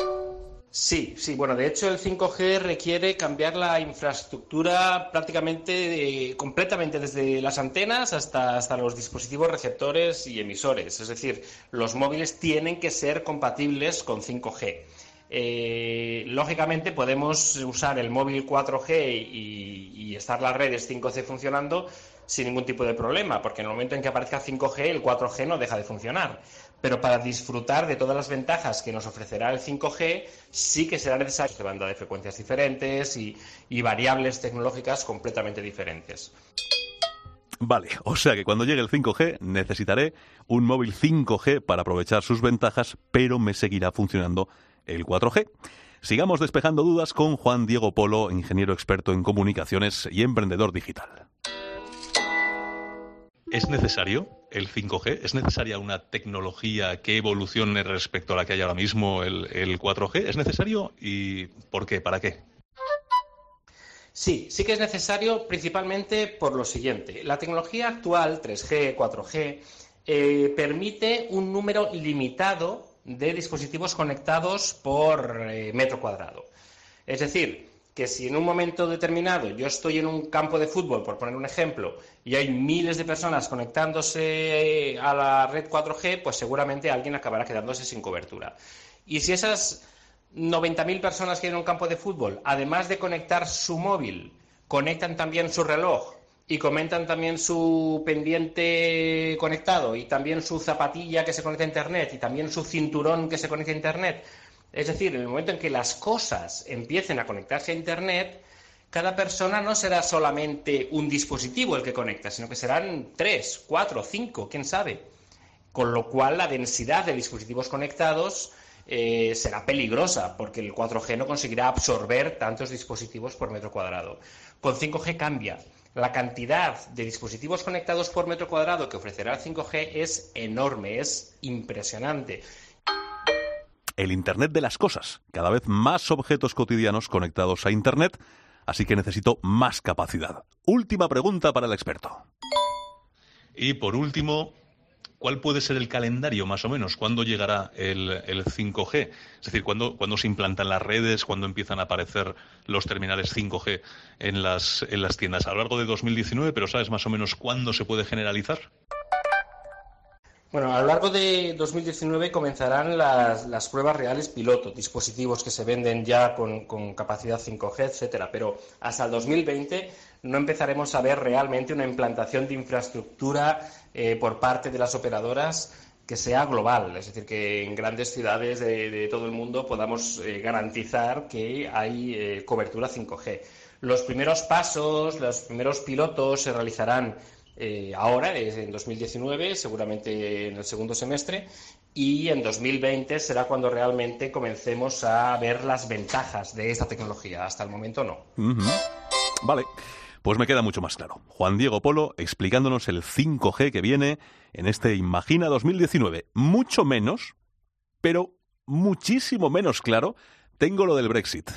Sí, sí, bueno, de hecho el cinco G requiere cambiar la infraestructura prácticamente de, completamente desde las antenas hasta, hasta los dispositivos receptores y emisores. Es decir, los móviles tienen que ser compatibles con cinco G. Eh, lógicamente podemos usar el móvil cuatro G y, y estar las redes cinco G funcionando sin ningún tipo de problema, porque en el momento en que aparezca cinco G, el cuatro G no deja de funcionar. Pero para disfrutar de todas las ventajas que nos ofrecerá el cinco G, sí que será necesario de banda de frecuencias diferentes y, y variables tecnológicas completamente diferentes. Vale, o sea que cuando llegue el cinco G necesitaré un móvil cinco G para aprovechar sus ventajas, pero me seguirá funcionando el cuatro G. Sigamos despejando dudas con Juan Diego Polo, ingeniero experto en comunicaciones y emprendedor digital. ¿Es necesario el cinco G? ¿Es necesaria una tecnología que evolucione respecto a la que hay ahora mismo el, el cuatro G? ¿Es necesario? ¿Y por qué? ¿Para qué? Sí, sí que es necesario principalmente por lo siguiente. La tecnología actual, tres G, cuatro G, eh, permite un número limitado de dispositivos conectados por eh, metro cuadrado. Es decir, que si en un momento determinado yo estoy en un campo de fútbol, por poner un ejemplo, y hay miles de personas conectándose a la red cuatro G, pues seguramente alguien acabará quedándose sin cobertura. Y si esas noventa mil personas que hay en un campo de fútbol, además de conectar su móvil, conectan también su reloj y comentan también su pendiente conectado y también su zapatilla que se conecta a Internet y también su cinturón que se conecta a Internet, es decir, en el momento en que las cosas empiecen a conectarse a Internet, cada persona no será solamente un dispositivo el que conecta, sino que serán tres, cuatro, cinco, quién sabe. Con lo cual la densidad de dispositivos conectados eh, será peligrosa, porque el cuatro G no conseguirá absorber tantos dispositivos por metro cuadrado. Con cinco G cambia. La cantidad de dispositivos conectados por metro cuadrado que ofrecerá el cinco G es enorme, es impresionante. El Internet de las cosas. Cada vez más objetos cotidianos conectados a Internet, así que necesito más capacidad. Última pregunta para el experto. Y por último, ¿cuál puede ser el calendario más o menos? ¿Cuándo llegará el, el cinco G? Es decir, ¿cuándo, ¿cuándo se implantan las redes? ¿Cuándo empiezan a aparecer los terminales cinco G en las, en las tiendas? A lo largo de dos mil diecinueve, pero ¿sabes más o menos cuándo se puede generalizar? Bueno, a lo largo de dos mil diecinueve comenzarán las, las pruebas reales piloto, dispositivos que se venden ya con, con capacidad cinco G, etcétera. Pero hasta el dos mil veinte no empezaremos a ver realmente una implantación de infraestructura eh, por parte de las operadoras que sea global, es decir, que en grandes ciudades de, de todo el mundo podamos eh, garantizar que hay eh, cobertura cinco G. Los primeros pasos, los primeros pilotos se realizarán eh, ahora, en dos mil diecinueve, seguramente en el segundo semestre, y en dos mil veinte será cuando realmente comencemos a ver las ventajas de esta tecnología. Hasta el momento no. Uh-huh. Vale. Pues me queda mucho más claro. Juan Diego Polo explicándonos el cinco G que viene en este Imagina dos mil diecinueve. Mucho menos, pero muchísimo menos claro, tengo lo del Brexit.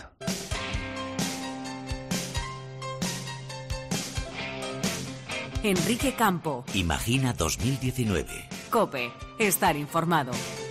Enrique Campo. Imagina dos mil diecinueve. COPE. Estar informado.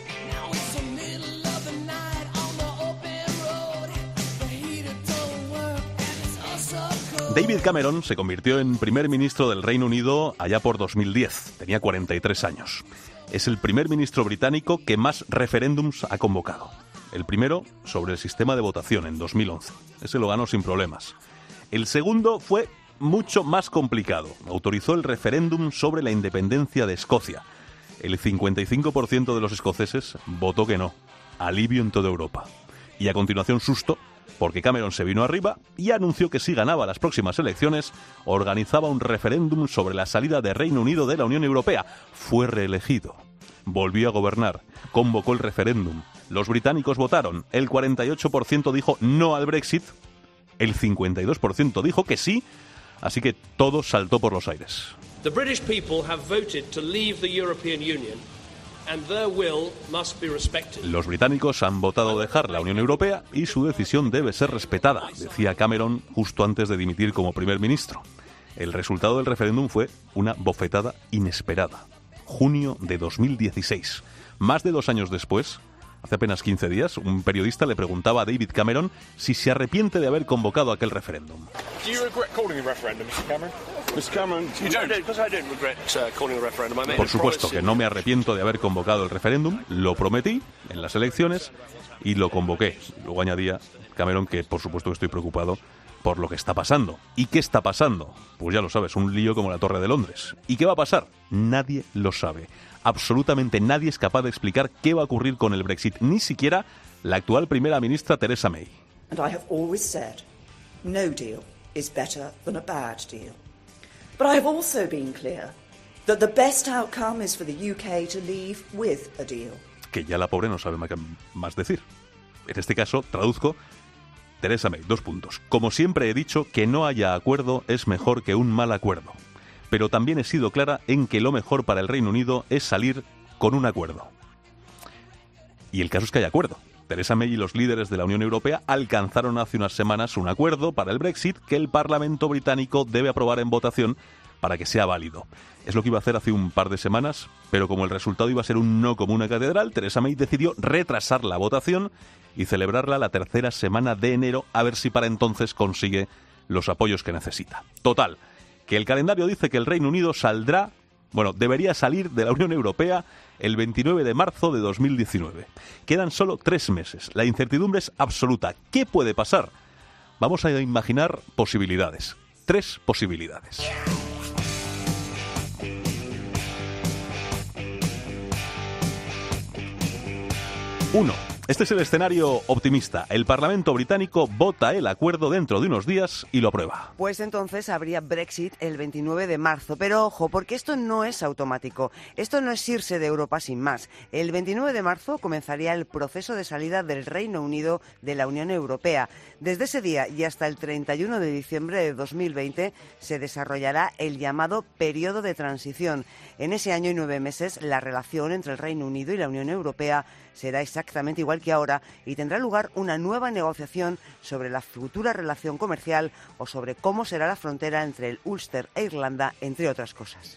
David Cameron se convirtió en primer ministro del Reino Unido allá por dos mil diez. Tenía cuarenta y tres años. Es el primer ministro británico que más referéndums ha convocado. El primero sobre el sistema de votación en dos mil once. Ese lo ganó sin problemas. El segundo fue mucho más complicado. Autorizó el referéndum sobre la independencia de Escocia. El cincuenta y cinco por ciento de los escoceses votó que no. Alivio en toda Europa. Y a continuación susto, porque Cameron se vino arriba y anunció que si ganaba las próximas elecciones, organizaba un referéndum sobre la salida de Reino Unido de la Unión Europea. Fue reelegido. Volvió a gobernar. Convocó el referéndum. Los británicos votaron. El cuarenta y ocho por ciento dijo no al Brexit. El cincuenta y dos por ciento dijo que sí. Así que todo saltó por los aires. The British people have voted to leave the European Union. And their will must be respected. Los británicos han votado dejar la Unión Europea y su decisión debe ser respetada, decía Cameron justo antes de dimitir como primer ministro. El resultado del referéndum fue una bofetada inesperada. Junio de dos mil dieciséis. Más de dos años después, hace apenas quince días, un periodista le preguntaba a David Cameron si se arrepiente de haber convocado aquel referéndum. Do you regret calling a referendum, mister Cameron? mister Cameron, you don't? Because I don't regret uh, calling a referendum. I made Por a supuesto promise. que no me arrepiento de haber convocado el referéndum, lo prometí en las elecciones y lo convoqué. Luego añadía Cameron que por supuesto que estoy preocupado por lo que está pasando. ¿Y qué está pasando? Pues ya lo sabes, un lío como la Torre de Londres. ¿Y qué va a pasar? Nadie lo sabe. Absolutamente nadie es capaz de explicar qué va a ocurrir con el Brexit, ni siquiera la actual primera ministra Theresa May. And I have always said, no deal is better than a bad deal. But I have also been clear that the best outcome is for the U K to leave with a deal. Que ya la pobre no sabe más decir. En este caso, traduzco, Theresa May, dos puntos. Como siempre he dicho, que no haya acuerdo es mejor que un mal acuerdo. Pero también he sido clara en que lo mejor para el Reino Unido es salir con un acuerdo. Y el caso es que hay acuerdo. Theresa May y los líderes de la Unión Europea alcanzaron hace unas semanas un acuerdo para el Brexit que el Parlamento británico debe aprobar en votación para que sea válido. Es lo que iba a hacer hace un par de semanas, pero como el resultado iba a ser un no como una catedral, Theresa May decidió retrasar la votación y celebrarla la tercera semana de enero, a ver si para entonces consigue los apoyos que necesita. Total, que el calendario dice que el Reino Unido saldrá, bueno, debería salir de la Unión Europea el veintinueve de marzo de dos mil diecinueve. Quedan solo tres meses. La incertidumbre es absoluta. ¿Qué puede pasar? Vamos a imaginar posibilidades. Tres posibilidades. Uno. Este es el escenario optimista. El Parlamento británico vota el acuerdo dentro de unos días y lo aprueba. Pues entonces habría Brexit el veintinueve de marzo. Pero ojo, porque esto no es automático. Esto no es irse de Europa sin más. El veintinueve de marzo comenzaría el proceso de salida del Reino Unido de la Unión Europea. Desde ese día y hasta el treinta y uno de diciembre de dos mil veinte se desarrollará el llamado periodo de transición. En ese año y nueve meses la relación entre el Reino Unido y la Unión Europea será exactamente igual que ahora y tendrá lugar una nueva negociación sobre la futura relación comercial o sobre cómo será la frontera entre el Ulster e Irlanda, entre otras cosas.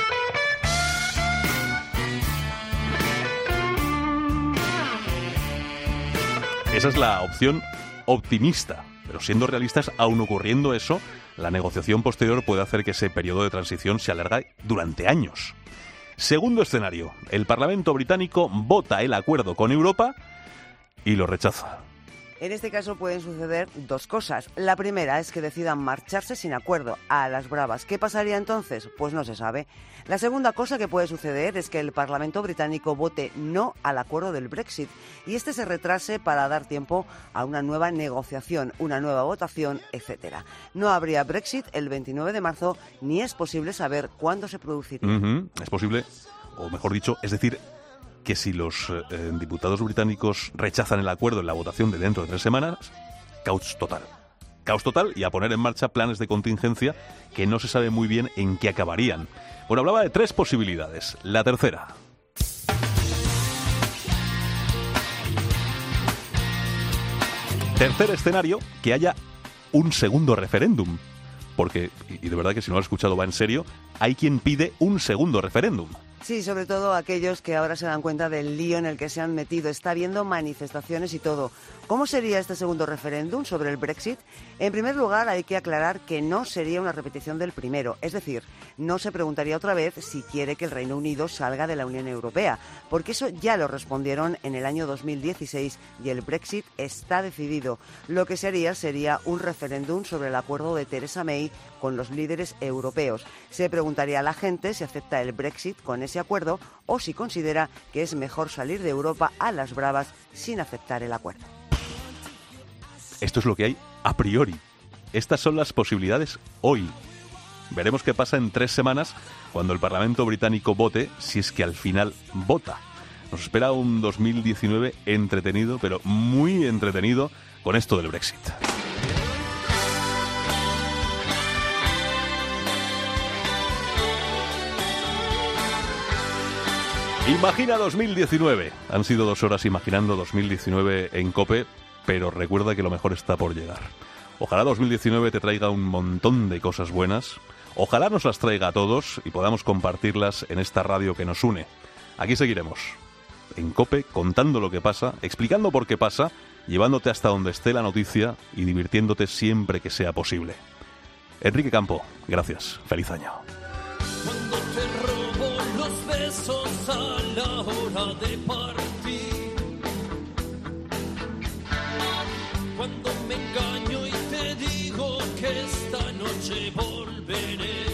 Esa es la opción optimista, pero siendo realistas, aun ocurriendo eso, la negociación posterior puede hacer que ese periodo de transición se alargue durante años. Segundo escenario, el Parlamento británico vota el acuerdo con Europa y lo rechaza. En este caso pueden suceder dos cosas. La primera es que decidan marcharse sin acuerdo, a las bravas. ¿Qué pasaría entonces? Pues no se sabe. La segunda cosa que puede suceder es que el Parlamento británico vote no al acuerdo del Brexit y este se retrase para dar tiempo a una nueva negociación, una nueva votación, etcétera. No habría Brexit el veintinueve de marzo ni es posible saber cuándo se produciría. Uh-huh. Es posible, o mejor dicho, es decir, que si los eh, diputados británicos rechazan el acuerdo en la votación de dentro de tres semanas, caos total. Caos total y a poner en marcha planes de contingencia que no se sabe muy bien en qué acabarían. Bueno, hablaba de tres posibilidades. La tercera. Tercer escenario, que haya un segundo referéndum. Porque, y de verdad que si no lo has escuchado va en serio, hay quien pide un segundo referéndum. Sí, sobre todo aquellos que ahora se dan cuenta del lío en el que se han metido. Está habiendo manifestaciones y todo. ¿Cómo sería este segundo referéndum sobre el Brexit? En primer lugar, hay que aclarar que no sería una repetición del primero. Es decir, no se preguntaría otra vez si quiere que el Reino Unido salga de la Unión Europea, porque eso ya lo respondieron en el año dos mil dieciséis y el Brexit está decidido. Lo que se haría sería un referéndum sobre el acuerdo de Theresa May con los líderes europeos. Se preguntaría a la gente si acepta el Brexit con ese acuerdo o si considera que es mejor salir de Europa a las bravas sin aceptar el acuerdo. Esto es lo que hay a priori. Estas son las posibilidades hoy. Veremos qué pasa en tres semanas cuando el Parlamento británico vote, si es que al final vota. Nos espera un dos mil diecinueve entretenido, pero muy entretenido, con esto del Brexit. Imagina dos mil diecinueve. Han sido dos horas imaginando dos mil diecinueve en COPE, pero recuerda que lo mejor está por llegar. Ojalá dos mil diecinueve te traiga un montón de cosas buenas. Ojalá nos las traiga a todos y podamos compartirlas en esta radio que nos une. Aquí seguiremos, en COPE, contando lo que pasa, explicando por qué pasa, llevándote hasta donde esté la noticia y divirtiéndote siempre que sea posible. Enrique Campo, gracias. Feliz año. Cuando te robo los besos a la hora de partir, cuando me engaño y te digo que esta noche volveré,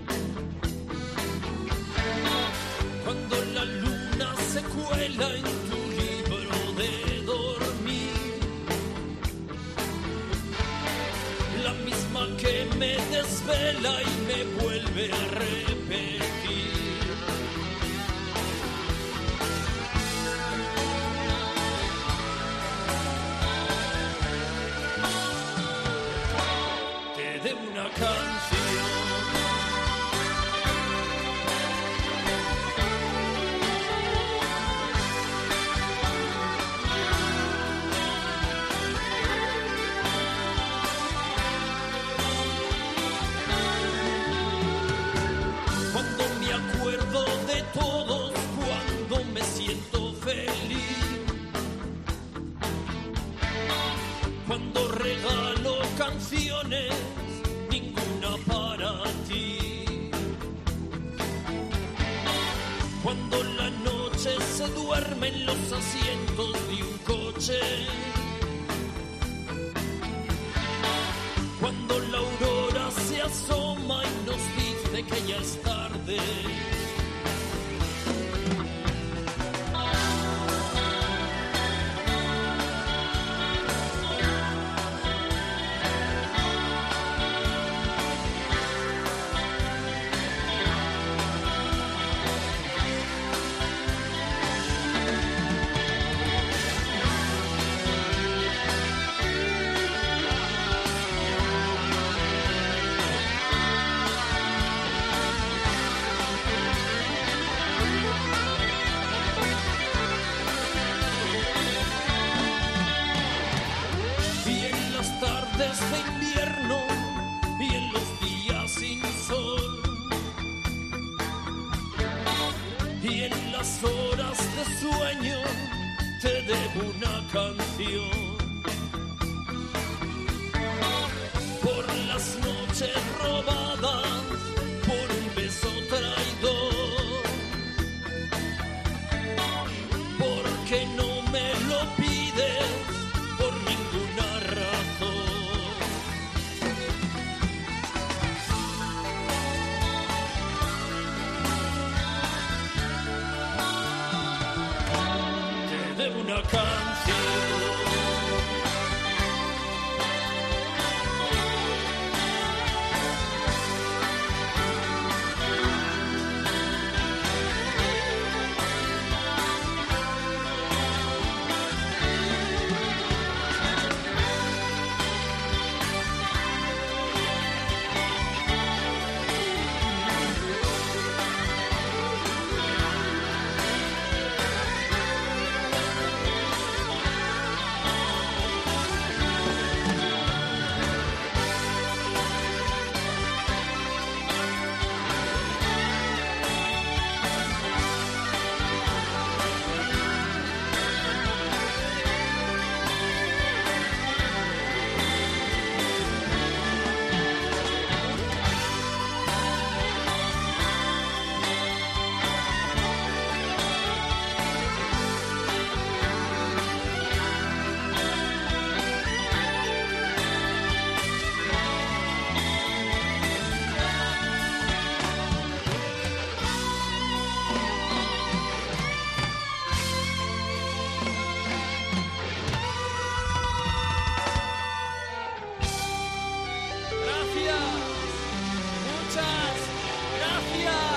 cuando la luna se cuela en tu libro de dormir, la misma que me desvela y me vuelve a repetir. Te de una canción. Cuando me acuerdo de todos, cuando me siento feliz, cuando regalo canciones, ninguna para ti, cuando la noche se duerme en los asientos de un coche, cuando la aurora se asoma y nos dice que ya es tarde. Y en las tardes de invierno y en los días sin sol, y en las horas de sueño te debo una canción. Por las noches robadas por un beso traidor, porque no me lo pides por ningún una canción. Gracias. Muchas gracias.